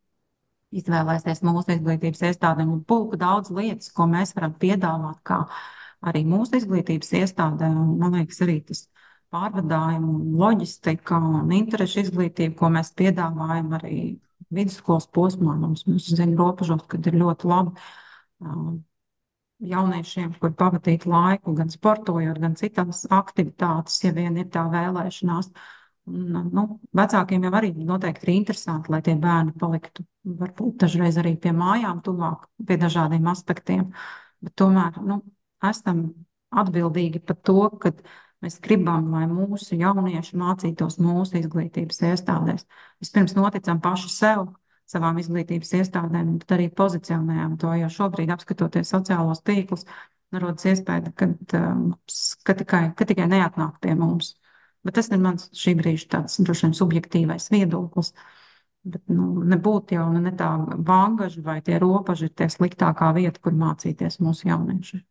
izvēlēsies mūsu izglītības iestādēm un pulku daudz lietas, ko mēs varam piedāvāt, kā arī mūsu izglītības iestādē. Un, man liekas, arī tas pārvadājumu, loģistika un interešu izglītību, ko mēs piedāvājam arī vidusskolas posmā. Mums, mums zina robežos, kad ir ļoti labi uh, jauniešiem, kur pavadīt laiku, gan sportojot, gan citās aktivitātes, ja vien ir tā vēlēšanās. Un, nu, vecākiem jau arī noteikti ir interesanti, lai tie bērni paliktu varbūt dažreiz arī pie mājām tuvāk, pie dažādiem aspektiem. Bet tomēr, nu, esam atbildīgi par to, ka mēs gribam, lai mūsu jaunieši mācītos mūsu izglītības iestādēs. Vispirms noticam paši sev, savām izglītības iestādēm, bet arī pozicionējam to, jo šobrīd, apskatoties sociālos tīklus, rodas iespēja, ka, ka, tikai, ka tikai neatnāk pie mums. Bet tas ir mans šī brīža tāds droši vien subjektīvais viedoklis. Bet nu, nebūtu jau ne tā Vangaži vai tie robeži ir tie sliktākā vieta, kur mācīties mūsu jaunieši.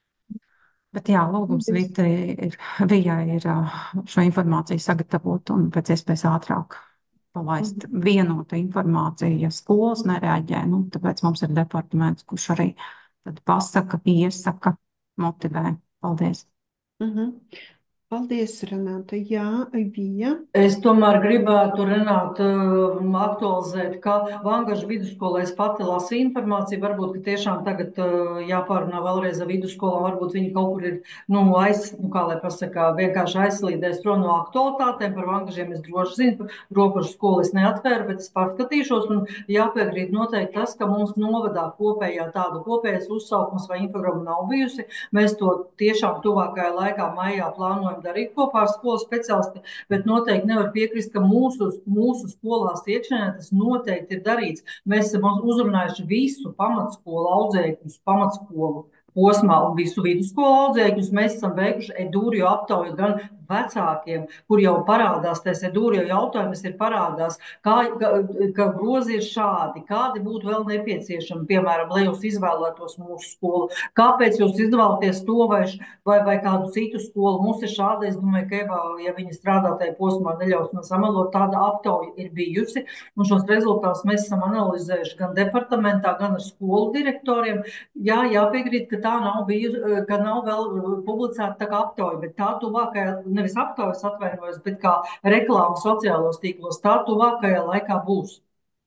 Bet jā, lūgums Vita ir, Vijai ir šo informāciju sagatavot un pēc iespējas ātrāk palaist vienotu informāciju. Ja skolas nereaģē, nu, tāpēc mums ir departaments, kurš arī tad pasaka, iesaka, motivē. Paldies! Mhm. Paldies, Renāte. Jā, Vija. Es tomēr gribētu, Renāte, aktualizēt, ka Vangažu vidusskolā es pati lasu informāciju. Varbūt, ka tiešām tagad jāpārunā vēlreiz ar vidusskolām. Varbūt viņi kaut kur ir, nu, aiz, nu, kā lai pasaka, vienkārši aizslīdēs prom no aktualitātēm. Par Vangažiem es droši zinu, robežu skolu es neatvēru, bet es pārskatīšos un jāpiekrīt noteikti tas, ka mums novadā kopējā tāda kopējas uzsaukums vai infogramma nav bijusi. Mēs to tiešām tuvākajā laikā maijā plānojam darīt kopā ar skolas speciālisti, bet noteikti nevar piekrist, ka mūsu, mūsu skolās iekšēnē tas noteikti ir darīts. Mēs esam uzrunājuši visu pamatskolu audzēkņus, pamatskolu posmā un visu vidusskolu audzēkņus. Mēs esam veikuši edūriju aptauju gan vecākiem, kur jau parādās, tas ir dūri, jo jautājums ir parādās, kā, ka, ka grozi ir šādi, kādi būtu vēl nepieciešami, piemēram, lai jūs izvēlētos mūsu skolu, kāpēc jūs izvēlaties to vai, vai, vai kādu citu skolu. Mums ir šāda, es domāju, ka Eva, ja viņa strādā tajā posmā, neļaus man samalot, tāda aptauja ir bijusi, un šos rezultātus mēs esam analizējuši gan departamentā, gan ar skolu direktoriem. Jā, jāpiekrīt, ka tā nav bijusi, ka nav vēl publicēta tā kā aptauja, bet tā tuvākajā, nevis aptaujas atvainojos, bet kā reklāma sociālos tīklos, tā tuvākajā laikā būs.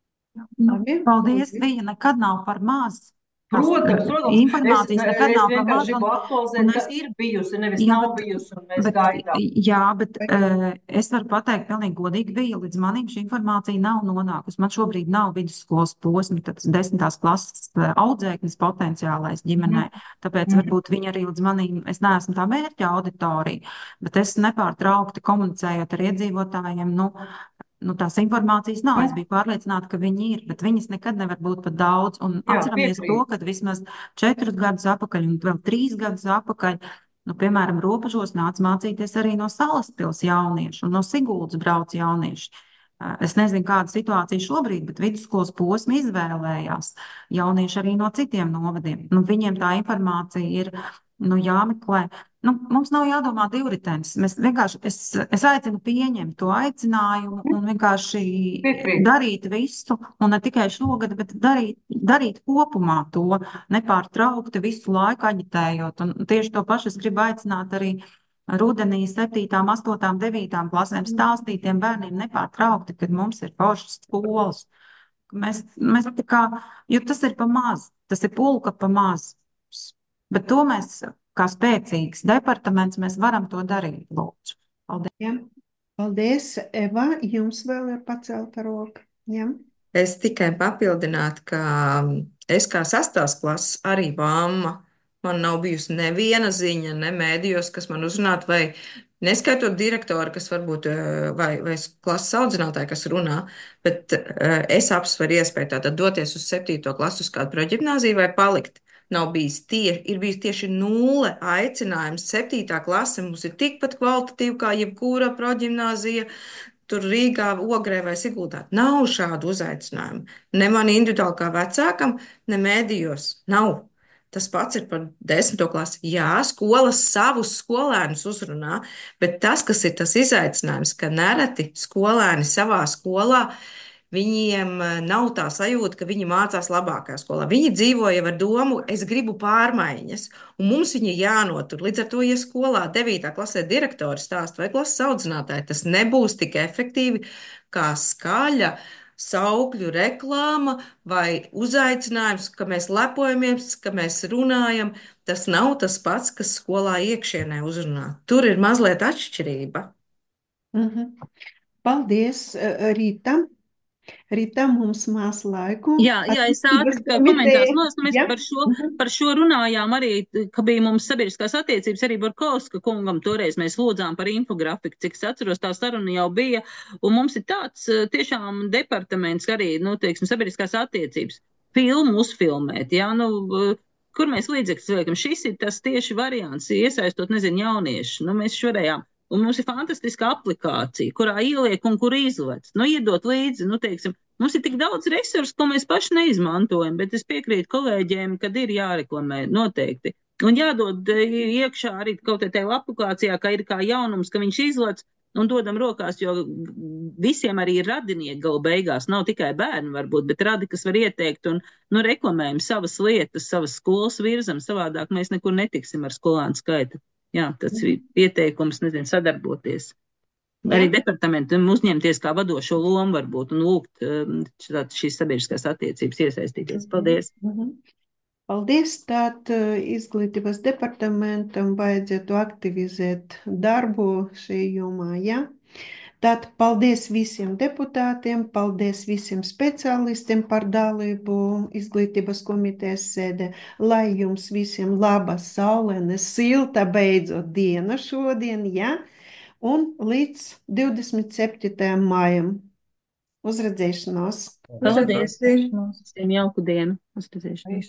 Nu, paldies, viņa nekad nav par maz. Tās Protams, protams, informācijas es, nekad es nav par maz. vienkārši gribu Un, aktualizēt, un ka es, ir bijusi, nevis jā, nav bet, bijusi, un mēs bet, gaidām. jā, bet uh, es varu pateikt pilnīgi godīgi, bija līdz manim šī informācija nav nonākusi. Man šobrīd nav vidusskolas posmi, tad desmitās klases uh, audzēknis potenciālais ģimenē. Tāpēc Mhm. varbūt viņi arī līdz manim, es neesmu tā mērķa auditorija, bet es nepārtraukti komunicējot ar iedzīvotājiem, nu, nu, tās informācijas nav. Es biju pārliecināta, ka viņi ir, bet viņas nekad nevar būt par daudz. Un Jā, atceramies to, piekrīt. ka vismaz četrus gadus atpakaļ un vēl trīs gadus atpakaļ, nu, piemēram, Robežos nāca mācīties arī no Salaspils jaunieši un no Siguldas brauc jaunieši. Eh, Es nezinu, kāda situācija šobrīd, bet vidusskolas posmi izvēlējās jaunieši arī no citiem novadiem. Nu, viņiem tā informācija ir, nu, jāmeklē. Nu, mums nav jādomā divritenis. Mēs vienkārši, es, es aicinu pieņemt to aicinājumu un vienkārši Piekrīt. darīt visu, un ne tikai šogad, bet darīt, darīt kopumā to, nepārtraukti visu laiku aģitējot. Un tieši to pašu es gribu aicināt arī rudenī septītām, astotām, devītām klasēm stāstīt tiem bērniem nepārtraukti, kad mums ir foršas skolas. Mēs, mēs tā kā, jo tas ir pa maz, tas ir pulka pa maz. Bet to mēs, kā spēcīgs departaments, mēs varam to darīt, lūdzu. Paldies. Jā. Paldies, Eva, jums vēl ir pacelta roka. Jā. Es tikai papildinātu, ka es kā sastās klases arī mamma, man nav bijusi neviena ziņa, ne mēdījos, kas man uzrunātu, vai neskaitot direktoru, kas varbūt, eh, vai, vai klases audzinātāji, kas runā, bet eh, es apsveru iespēju tātad doties uz septīto klasu uz kādu proģimnāziju vai palikt. Nav bijis tie, ir bijis tieši nulle aicinājums. Septītā klase mums ir tikpat kvalitatīva kā jebkura proģimnāzija. Tur Rīgā, Ogrē vai Siguldā nav šādu uzaicinājumu. Ne man individuāli kā vecākam, ne mēdījos. Nav. Tas pats ir par desmito klasi. Jā, skolas savus skolēnus uzrunā, bet tas, kas ir tas izaicinājums, ka nereti skolēni savā skolā, viņiem eh, nav tā sajūta, ka viņi mācās labākajā skolā. Viņi dzīvo jau ar domu, es gribu pārmaiņas, un mums viņi jānotur. Līdz ar to, ja skolā devītā klasē direktori stāsta vai klases audzinātāji, tas nebūs tik efektīvi kā skaļa saukļu reklāma vai uzaicinājums, ka mēs lepojamies, ka mēs runājam. Tas nav tas pats, kas skolā iekšienē uzrunā. Tur ir mazliet atšķirība. Mhm. Paldies, eh, Rīta. Rīta, mums maz laiku. Jā, jā, es ātri Attīstības kā komentārs komiteja. nolas, mēs Jā. par šo, Mhm. par šo runājām arī, ka bija mums sabiedriskās attiecības arī Borkovska kungam, toreiz mēs lūdzām par infografiku, cik es atceros, tā saruna jau bija, un mums ir tāds eh, tiešām departaments arī, nu, teiksim, sabiedriskās attiecības, filmu uzfilmēt, jā, nu, eh, kur mēs līdzekļus liekam, šis ir tas tieši variants, iesaistot, nezinu, jauniešu, nu, mēs švarējām. Un mums ir fantastiska aplikācija, kurā ieliek un kur izlec. Nu, iedot līdzi, nu, teiksim, mums ir tik daudz resursu, ko mēs paši neizmantojam, bet es piekrītu kolēģiem, kad ir jāreklamē noteikti. Un jādod eh, iekšā arī kaut kā tajā aplikācijā, ka ir kā jaunums, ka viņš izlec un dodam rokās, jo visiem arī ir radinieki galu beigās. Nav tikai bērni varbūt, bet radi, kas var ieteikt un, nu, reklamējam savas lietas, savas skolas virzam, savādāk mēs nekur netiksim ar skolānu skaitu. Jā, tas ir ieteikums, nezinu, sadarboties. Arī Jā. departamentam uzņemties kā vadošo lomu varbūt un lūgt um, šitāt šīs sabiedriskās attiecības iesaistīties. Paldies! Mhm. Paldies! Tātad eh, izglītības departamentam vajadzētu aktivizēt darbu šī jomā, jā? Tātad paldies visiem deputātiem, paldies visiem speciālistiem par dalību izglītības komitejas sēdē. Lai jums visiem laba, saulaina, silta beidzot diena šodien, ja? Un līdz divdesmit septītajam maijam. Uz redzēšanos! Paldies! Uzredzēsim. Visiem jauku dienu! Uz redzēšanos!